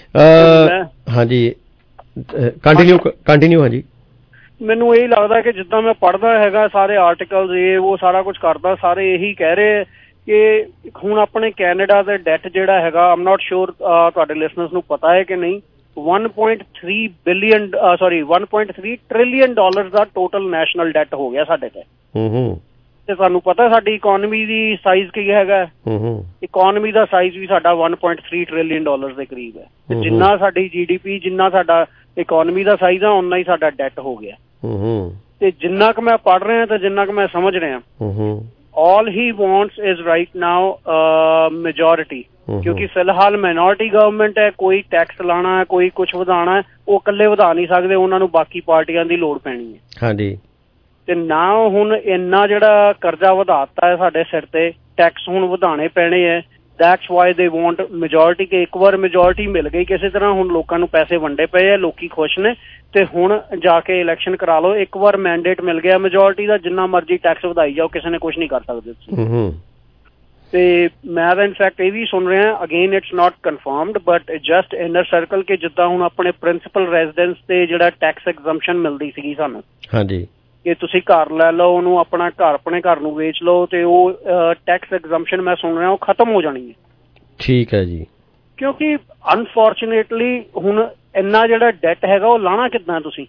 Speaker 6: ਹਾਂਜੀ ਕੰਟੀਨਿਊ ਕੰਟੀਨਿਊ ਹਾਂਜੀ।
Speaker 9: ਮੈਨੂੰ ਇਹ ਲੱਗਦਾ ਕਿ ਜਿੱਦਾਂ ਮੈਂ ਪੜ੍ਹਦਾ ਹੈਗਾ ਸਾਰੇ ਆਰਟੀਕਲਸ ਇਹ ਉਹ ਸਾਰਾ ਕੁਝ ਕਰਦਾ, ਸਾਰੇ ਇਹੀ ਕਹਿ ਰਹੇ ਕਿ ਹੁਣ ਆਪਣੇ ਕੈਨੇਡਾ ਦਾ ਡੈਟ ਜਿਹੜਾ ਹੈਗਾ ਆਮ ਨਾਟ ਸ਼ੋਰ ਤੁਹਾਡੇ ਲਿਸਨਰਸ ਨੂੰ ਪਤਾ ਹੈ ਕਿ ਨਹੀਂ, one point three billion sorry one point three trillion dollar ਦਾ ਟੋਟਲ ਨੈਸ਼ਨਲ ਡੈਟ ਹੋ ਗਿਆ ਸਾਡੇ ਤੇ। ਤੇ ਤੁਹਾਨੂੰ ਪਤਾ ਸਾਡੀ ਇਕੋਨਮੀ ਦੀ ਸਾਈਜ਼ ਕੀ ਹੈਗਾ? ਇਕੋਨਮੀ ਦਾ ਸਾਈਜ਼ ਵੀ ਸਾਡਾ one point three trillion dollar ਦੇ ਕਰੀਬ ਹੈ। ਤੇ ਜਿੰਨਾ ਸਾਡੀ ਜੀ ਡੀ ਪੀ ਜਿੰਨਾ ਸਾਡਾ ਇਕੋਨਮੀ ਦਾ ਸਾਈਜ਼ ਆ ਓਨਾ ਹੀ ਸਾਡਾ ਡੈਟ ਹੋ ਗਿਆ। ਤੇ ਜਿੰਨਾ ਕੁ ਮੈਂ ਪੜ੍ਹ ਰਿਹਾ ਤੇ ਜਿੰਨਾ ਕੁ ਮੈਂ ਸਮਝ ਰਿਹਾ all he wants is right now uh, majority ਕਿਉਂਕਿ ਫਿਲਹਾਲ ਮਾਈਨੋਰਿਟੀ ਗਵਰਨਮੈਂਟ ਹੈ, ਕੋਈ ਟੈਕਸ ਲਾਣਾ ਹੈ ਕੋਈ ਕੁਛ ਵਧਾਉਣਾ ਹੈ ਉਹ ਇਕੱਲੇ ਵਧਾ ਨਹੀਂ ਸਕਦੇ, ਉਹਨਾਂ ਨੂੰ ਬਾਕੀ ਪਾਰਟੀਆਂ ਦੀ ਲੋੜ ਪੈਣੀ ਹੈ। ਹਾਂਜੀ। ਤੇ ਨਾ ਹੁਣ ਇੰਨਾ ਜਿਹੜਾ ਕਰਜ਼ਾ ਵਧਾਤਾ ਹੈ ਸਾਡੇ ਸਿਰ ਤੇ, ਟੈਕਸ ਹੁਣ ਵਧਾਣੇ ਪੈਣੇ ਹੈ। That's why they want majority ਕਿ ਇੱਕ ਵਾਰ ਮੈਜੋਰਿਟੀ ਮਿਲ ਗਈ ਕਿਸੇ ਤਰ੍ਹਾਂ, ਹੁਣ ਲੋਕਾਂ ਨੂੰ ਪੈਸੇ ਵੰਡੇ ਪਏ ਆ, ਲੋਕੀ ਖੁਸ਼ ਨੇ ਤੇ ਹੁਣ ਜਾ ਕੇ ਇਲੈਕਸ਼ਨ ਕਰਾ ਲਓ। ਇੱਕ ਵਾਰ ਮੈਂਡੇਟ ਮਿਲ ਗਿਆ ਮੈਜੋਰਿਟੀ ਦਾ, ਜਿੰਨਾ ਮਰਜ਼ੀ ਟੈਕਸ ਵਧਾਈ ਜਾਓ ਕਿਸੇ ਨੇ ਕੁਛ ਨਹੀਂ ਕਰ ਸਕਦੇ ਤੁਸੀਂ। ਤੇ ਮੈਂ ਤਾਂ ਇਨਫੈਕਟ ਇਹ ਵੀ ਸੁਣ ਰਿਹਾ again it's not confirmed but just inner circle ਕਿ ਜਿੱਦਾਂ ਹੁਣ ਆਪਣੇ ਪ੍ਰਿੰਸੀਪਲ ਰੈਜ਼ੀਡੈਂਸ ਤੇ ਜਿਹੜਾ ਟੈਕਸ ਐਗਜ਼ੰਪਸ਼ਨ ਮਿਲਦੀ ਸੀਗੀ ਸਾਨੂੰ, ਹਾਂਜੀ, ਕਿ ਤੁਸੀਂ ਘਰ ਲੈ ਲਓ ਉਹਨੂੰ ਆਪਣਾ ਘਰ ਆਪਣੇ ਘਰ ਨੂੰ ਵੇਚ ਲਓ ਤੇ ਉਹ ਟੈਕਸ ਐਗਜ਼ੰਪਸ਼ਨ ਮੈਂ ਸੁਣ ਰਿਹਾ ਉਹ ਖਤਮ ਹੋ ਜਾਣੀ ਹੈ। ਠੀਕ ਹੈ ਜੀ। ਕਿਉਂਕਿ ਅਨਫੋਰਚੂਨੇਟਲੀ ਹੁਣ ਇੰਨਾ ਜਿਹੜਾ ਡੈਟ ਹੈਗਾ ਉਹ ਲਾਣਾ ਕਿੱਦਾਂ ਤੁਸੀਂ?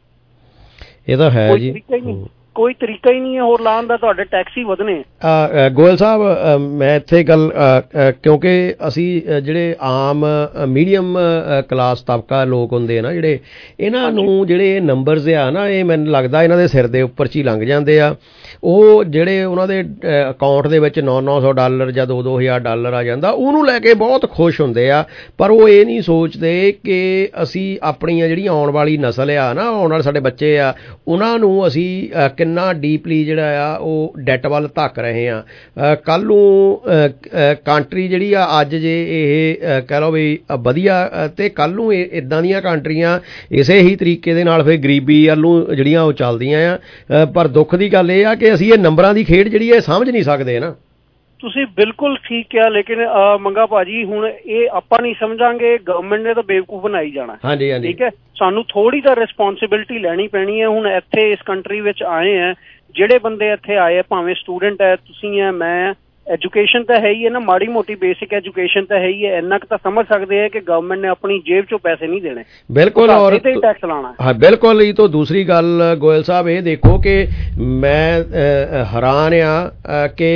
Speaker 9: ਇਹ ਤਾਂ ਹੈ ਜੀ, ਕੋਈ ਤਰੀਕਾ ਹੀ ਨਹੀਂ ਹੈ ਹੋਰ ਲਾਉਣ ਦਾ, ਤੁਹਾਡੇ ਟੈਕਸ ਹੀ ਵਧਣੇ।
Speaker 6: ਗੋਇਲ ਸਾਹਿਬ ਮੈਂ ਇੱਥੇ ਗੱਲ ਕਿਉਂਕਿ ਅਸੀਂ ਜਿਹੜੇ ਆਮ ਮੀਡੀਅਮ ਕਲਾਸ ਤਬਕਾ ਲੋਕ ਹੁੰਦੇ ਆ ਨਾ ਜਿਹੜੇ, ਇਹਨਾਂ ਨੂੰ ਜਿਹੜੇ ਨੰਬਰਸ ਆ ਨਾ ਇਹ ਮੈਨੂੰ ਲੱਗਦਾ ਇਹਨਾਂ ਦੇ ਸਿਰ ਦੇ ਉੱਪਰ 'ਚ ਹੀ ਲੰਘ ਜਾਂਦੇ ਆ। ਉਹ ਜਿਹੜੇ ਉਹਨਾਂ ਦੇ ਅਕਾਊਂਟ ਦੇ ਵਿੱਚ ਨੌ ਨੌ ਸੌ ਡਾਲਰ ਜਾਂ ਦੋ ਦੋ ਹਜ਼ਾਰ ਡਾਲਰ ਆ ਜਾਂਦਾ ਉਹਨੂੰ ਲੈ ਕੇ ਬਹੁਤ ਖੁਸ਼ ਹੁੰਦੇ ਆ, ਪਰ ਉਹ ਇਹ ਨਹੀਂ ਸੋਚਦੇ ਕਿ ਅਸੀਂ ਆਪਣੀਆਂ ਜਿਹੜੀਆਂ ਆਉਣ ਵਾਲੀ ਨਸਲ ਆ ਨਾ, ਆਉਣ ਵਾਲੇ ਸਾਡੇ ਬੱਚੇ ਆ, ਉਹਨਾਂ ਨੂੰ ਅਸੀਂ ਕਿੰਨਾ ਡੀਪਲੀ ਜਿਹੜਾ ਆ ਉਹ ਡੈਟ ਵੱਲ ਧੱਕ ਰਹੇ ਆ। ਕੱਲ੍ਹ ਨੂੰ ਕੰਟਰੀ ਜਿਹੜੀ ਆ ਅੱਜ ਜੇ ਇਹ ਕਹਿ ਲਓ ਵੀ ਵਧੀਆ ਅਤੇ ਕੱਲ੍ਹ ਨੂੰ ਇਹ ਇੱਦਾਂ ਦੀਆਂ ਕੰਟਰੀਆਂ ਇਸੇ ਹੀ ਤਰੀਕੇ ਦੇ ਨਾਲ ਫਿਰ ਗਰੀਬੀ ਵੱਲੋਂ ਜਿਹੜੀਆਂ ਉਹ ਚੱਲਦੀਆਂ ਆ। ਪਰ ਦੁੱਖ ਦੀ ਗੱਲ ਇਹ ਆ ਕਿ ਅਸੀਂ ਇਹ ਨੰਬਰਾਂ ਦੀ ਖੇਡ ਜਿਹੜੀ ਹੈ ਸਮਝ ਨਹੀਂ ਸਕਦੇ ਨਾ।
Speaker 9: ਤੁਸੀਂ ਬਿਲਕੁਲ ਠੀਕ ਕਿਹਾ, ਲੇਕਿਨ ਮੰਗਾ ਭਾਜੀ ਹੁਣ ਇਹ ਆਪਾਂ ਨਹੀਂ ਸਮਝਾਂਗੇ, ਗਵਰਨਮੈਂਟ ਨੇ ਤਾਂ ਬੇਵਕੂਫ ਬਣਾਈ ਜਾਣਾ। ਹਾਂਜੀ ਹਾਂਜੀ ਠੀਕ ਹੈ, ਸਾਨੂੰ ਥੋੜੀ ਤਾਂ ਰਿਸਪੋਂਸਿਬਿਲਿਟੀ ਲੈਣੀ ਪੈਣੀ ਹੈ। ਹੁਣ ਇੱਥੇ ਇਸ ਕੰਟਰੀ ਵਿੱਚ ਆਏ ਹੈ, ਜਿਹੜੇ ਬੰਦੇ ਇੱਥੇ ਆਏ ਭਾਵੇਂ ਸਟੂਡੈਂਟ ਹੈ, ਤੁਸੀਂ ਹੈ, ਮੈਂ, ਐਜੂਕੇਸ਼ਨ ਤਾਂ ਹੈ ਹੀ ਹੈ ਨਾ, ਮਾੜੀ ਮੋਟੀ ਬੇਸਿਕ ਐਜੂਕੇਸ਼ਨ ਤਾਂ ਹੈ ਹੀ ਹੈ, ਇੰਨਾ ਕੁ ਤਾਂ ਸਮਝ ਸਕਦੇ ਹੈ ਕਿ ਗਵਰਨਮੈਂਟ ਨੇ ਆਪਣੀ ਜੇਬ ਚੋਂ ਪੈਸੇ ਨਹੀਂ ਦੇਣੇ। ਬਿਲਕੁਲ, ਔਰ ਟੈਕਸ ਲਾਉਣਾ।
Speaker 6: ਹਾਂ ਬਿਲਕੁਲ। ਇਹ ਤੋਂ ਦੂਸਰੀ ਗੱਲ ਗੋਇਲ ਸਾਹਿਬ ਇਹ ਦੇਖੋ ਕਿ ਮੈਂ ਹੈਰਾਨ ਆ ਕਿ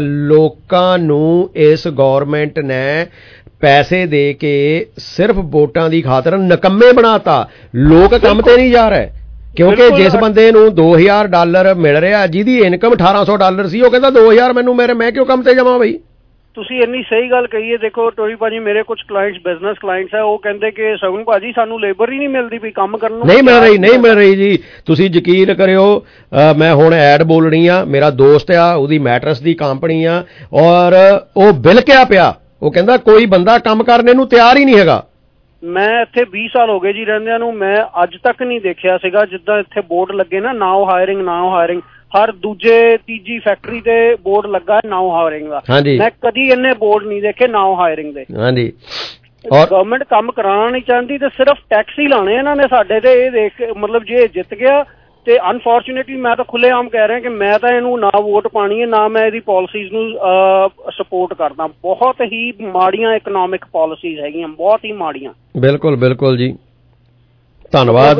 Speaker 6: ਲੋਕਾਂ ਨੂੰ ਇਸ ਗੌਰਮੈਂਟ ਨੇ ਪੈਸੇ ਦੇ ਕੇ ਸਿਰਫ ਵੋਟਾਂ ਦੀ ਖਾਤਰ ਨਕੰਮੇ ਬਣਾਤਾ। ਲੋਕ ਕੰਮ ਤੇ ਨਹੀਂ ਜਾ ਰਹੇ ਕਿਉਂਕਿ ਜਿਸ ਬੰਦੇ ਨੂੰ ਦੋ ਹਜ਼ਾਰ ਡਾਲਰ ਮਿਲ ਰਿਹਾ, ਜਿਹਦੀ ਇਨਕਮ ਅਠਾਰਾਂ ਸੌ ਡਾਲਰ ਸੀ, ਉਹ ਕਹਿੰਦਾ ਦੋ ਹਜ਼ਾਰ ਮੈਨੂੰ ਮੇਰੇ ਮੈਂ ਕਿਉਂ ਕੰਮ ਤੇ ਜਾਵਾਂ ਬਈ।
Speaker 9: ਤੁਸੀਂ ਇੰਨੀ ਸਹੀ ਗੱਲ ਕਹੀ ਹੈ। ਦੇਖੋ ਟੋਰੀ ਭਾਜੀ ਮੇਰੇ ਕੁਝ ਕਲਾਇੰਟਸ ਬਿਜ਼ਨਸ ਕਲਾਇੰਟਸ ਹੈ, ਉਹ ਕਹਿੰਦੇ ਕਿ ਸਗਨ ਭਾਜੀ ਸਾਨੂੰ ਲੇਬਰ ਹੀ ਨਹੀਂ ਮਿਲਦੀ ਵੀ ਕੰਮ ਕਰਨ ਨੂੰ।
Speaker 6: ਨਹੀਂ ਮਿਲ ਰਹੀ ਨਹੀਂ ਮਿਲ ਰਹੀ ਜੀ, ਤੁਸੀਂ ਯਕੀਨ ਕਰਿਓ। ਮੈਂ ਹੁਣ ਐਡ ਬੋਲਣੀ ਆ, ਮੇਰਾ ਦੋਸਤ ਆ, ਉਹਦੀ ਮੈਟਰਸ ਦੀ ਕੰਪਨੀ ਆ ਔਰ ਉਹ ਬਿਲਕਿਆ ਪਿਆ, ਉਹ ਕਹਿੰਦਾ ਕੋਈ ਬੰਦਾ ਕੰਮ ਕਰਨੇ ਨੂੰ ਤਿਆਰ ਹੀ ਨਹੀਂ ਹੈਗਾ।
Speaker 9: ਮੈਂ ਇੱਥੇ ਵੀਹ ਸਾਲ ਹੋ ਗਏ ਜੀ ਰਹਿੰਦਿਆਂ ਨੂੰ, ਮੈਂ ਅੱਜ ਤੱਕ ਨਹੀਂ ਦੇਖਿਆ ਸੀਗਾ ਜਿੱਦਾਂ ਇੱਥੇ ਬੋਰਡ ਲੱਗੇ ਨਾ ਨਾਓ ਹਾਇਰਿੰਗ ਨਾਓ ਹਾਇਰਿੰਗ, ਹਰ ਦੂਜੇ ਤੀਜੀ ਫੈਕਟਰੀ ਤੇ ਬੋਰਡ ਲੱਗਾ ਨਾਓ ਹਾਇਰਿੰਗ ਦਾ। ਮੈਂ ਕਦੀ ਇੰਨੇ ਬੋਰਡ ਨਹੀਂ ਦੇਖੇ ਨਾਓ ਹਾਇਰਿੰਗ ਦੇ।
Speaker 6: ਹਾਂਜੀ,
Speaker 9: ਗਵਰਨਮੈਂਟ ਕੰਮ ਕਰਾਉਣਾ ਨਹੀਂ ਚਾਹੁੰਦੀ ਤੇ ਸਿਰਫ ਟੈਕਸ ਹੀ ਲਾਣੇ ਇਹਨਾਂ ਨੇ ਸਾਡੇ ਤੇ। ਇਹ ਦੇਖ ਮਤਲਬ ਜੇ ਜਿੱਤ ਗਿਆ ਤੇ ਅਨਫੋਰਚੂਨੇਟਲੀ ਮੈਂ ਤਾਂ ਖੁੱਲ੍ਹੇਆਮ ਕਹਿ ਰਿਹਾ ਕਿ ਮੈਂ ਤਾਂ ਇਹਨੂੰ ਨਾ ਵੋਟ ਪਾਣੀ ਹੈ ਨਾ ਮੈਂ ਇਹਦੀ ਪਾਲਿਸੀਜ਼ ਨੂੰ ਸਪੋਰਟ ਕਰਦਾ। ਬਹੁਤ ਹੀ ਮਾੜੀਆਂ ਇਕਨੋਮਿਕ ਪਾਲਿਸੀਜ਼ ਹੈਗੀਆਂ, ਬਹੁਤ ਹੀ ਮਾੜੀਆਂ। ਬਿਲਕੁਲ ਬਿਲਕੁਲ ਜੀ, ਧੰਨਵਾਦ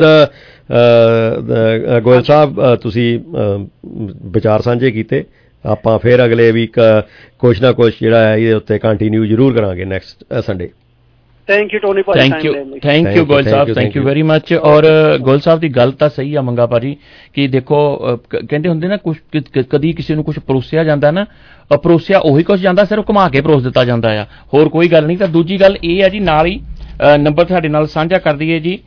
Speaker 9: ਗੋਇਲ ਸਾਹਿਬ, ਤੁਸੀਂ ਵਿਚਾਰ ਸਾਂਝੇ ਕੀਤੇ। ਆਪਾਂ ਫਿਰ ਅਗਲੇ ਵੀਕ ਕੁਛ ਨਾ ਕੁਛ ਜਿਹੜਾ ਹੈ ਇਹਦੇ ਉੱਤੇ ਕੰਟੀਨਿਊ ਜ਼ਰੂਰ ਕਰਾਂਗੇ next Sunday. Thank you Tony ਭਾਜੀ,
Speaker 7: thank you thank you Goyal ਸਾਹਿਬ, ਥੈਂਕ ਯੂ ਵੈਰੀ ਮੱਚ। ਔਰ ਗੋਇਲ ਸਾਹਿਬ ਦੀ ਗੱਲ ਤਾਂ ਸਹੀ ਆ ਮੰਗਾ ਭਾਜੀ ਕਿ ਦੇਖੋ ਕਹਿੰਦੇ ਹੁੰਦੇ ਨਾ ਕੁਛ ਕਦੀ ਕਿਸੇ ਨੂੰ ਕੁਛ ਪਰੋਸਿਆ ਜਾਂਦਾ ਨਾ, ਪਰੋਸਿਆ ਉਹੀ ਕੁਛ ਜਾਂਦਾ, ਸਿਰਫ ਘੁਮਾ ਕੇ ਪਰੋਸ ਦਿੱਤਾ ਜਾਂਦਾ ਆ, ਹੋਰ ਕੋਈ ਗੱਲ ਨਹੀਂ। ਤਾਂ ਦੂਜੀ ਗੱਲ ਇਹ ਆ ਜੀ, ਨਾਲ ਹੀ ਨੰਬਰ ਤੁਹਾਡੇ ਨਾਲ ਸਾਂਝਾ ਕਰ ਦਈਏ ਜੀ,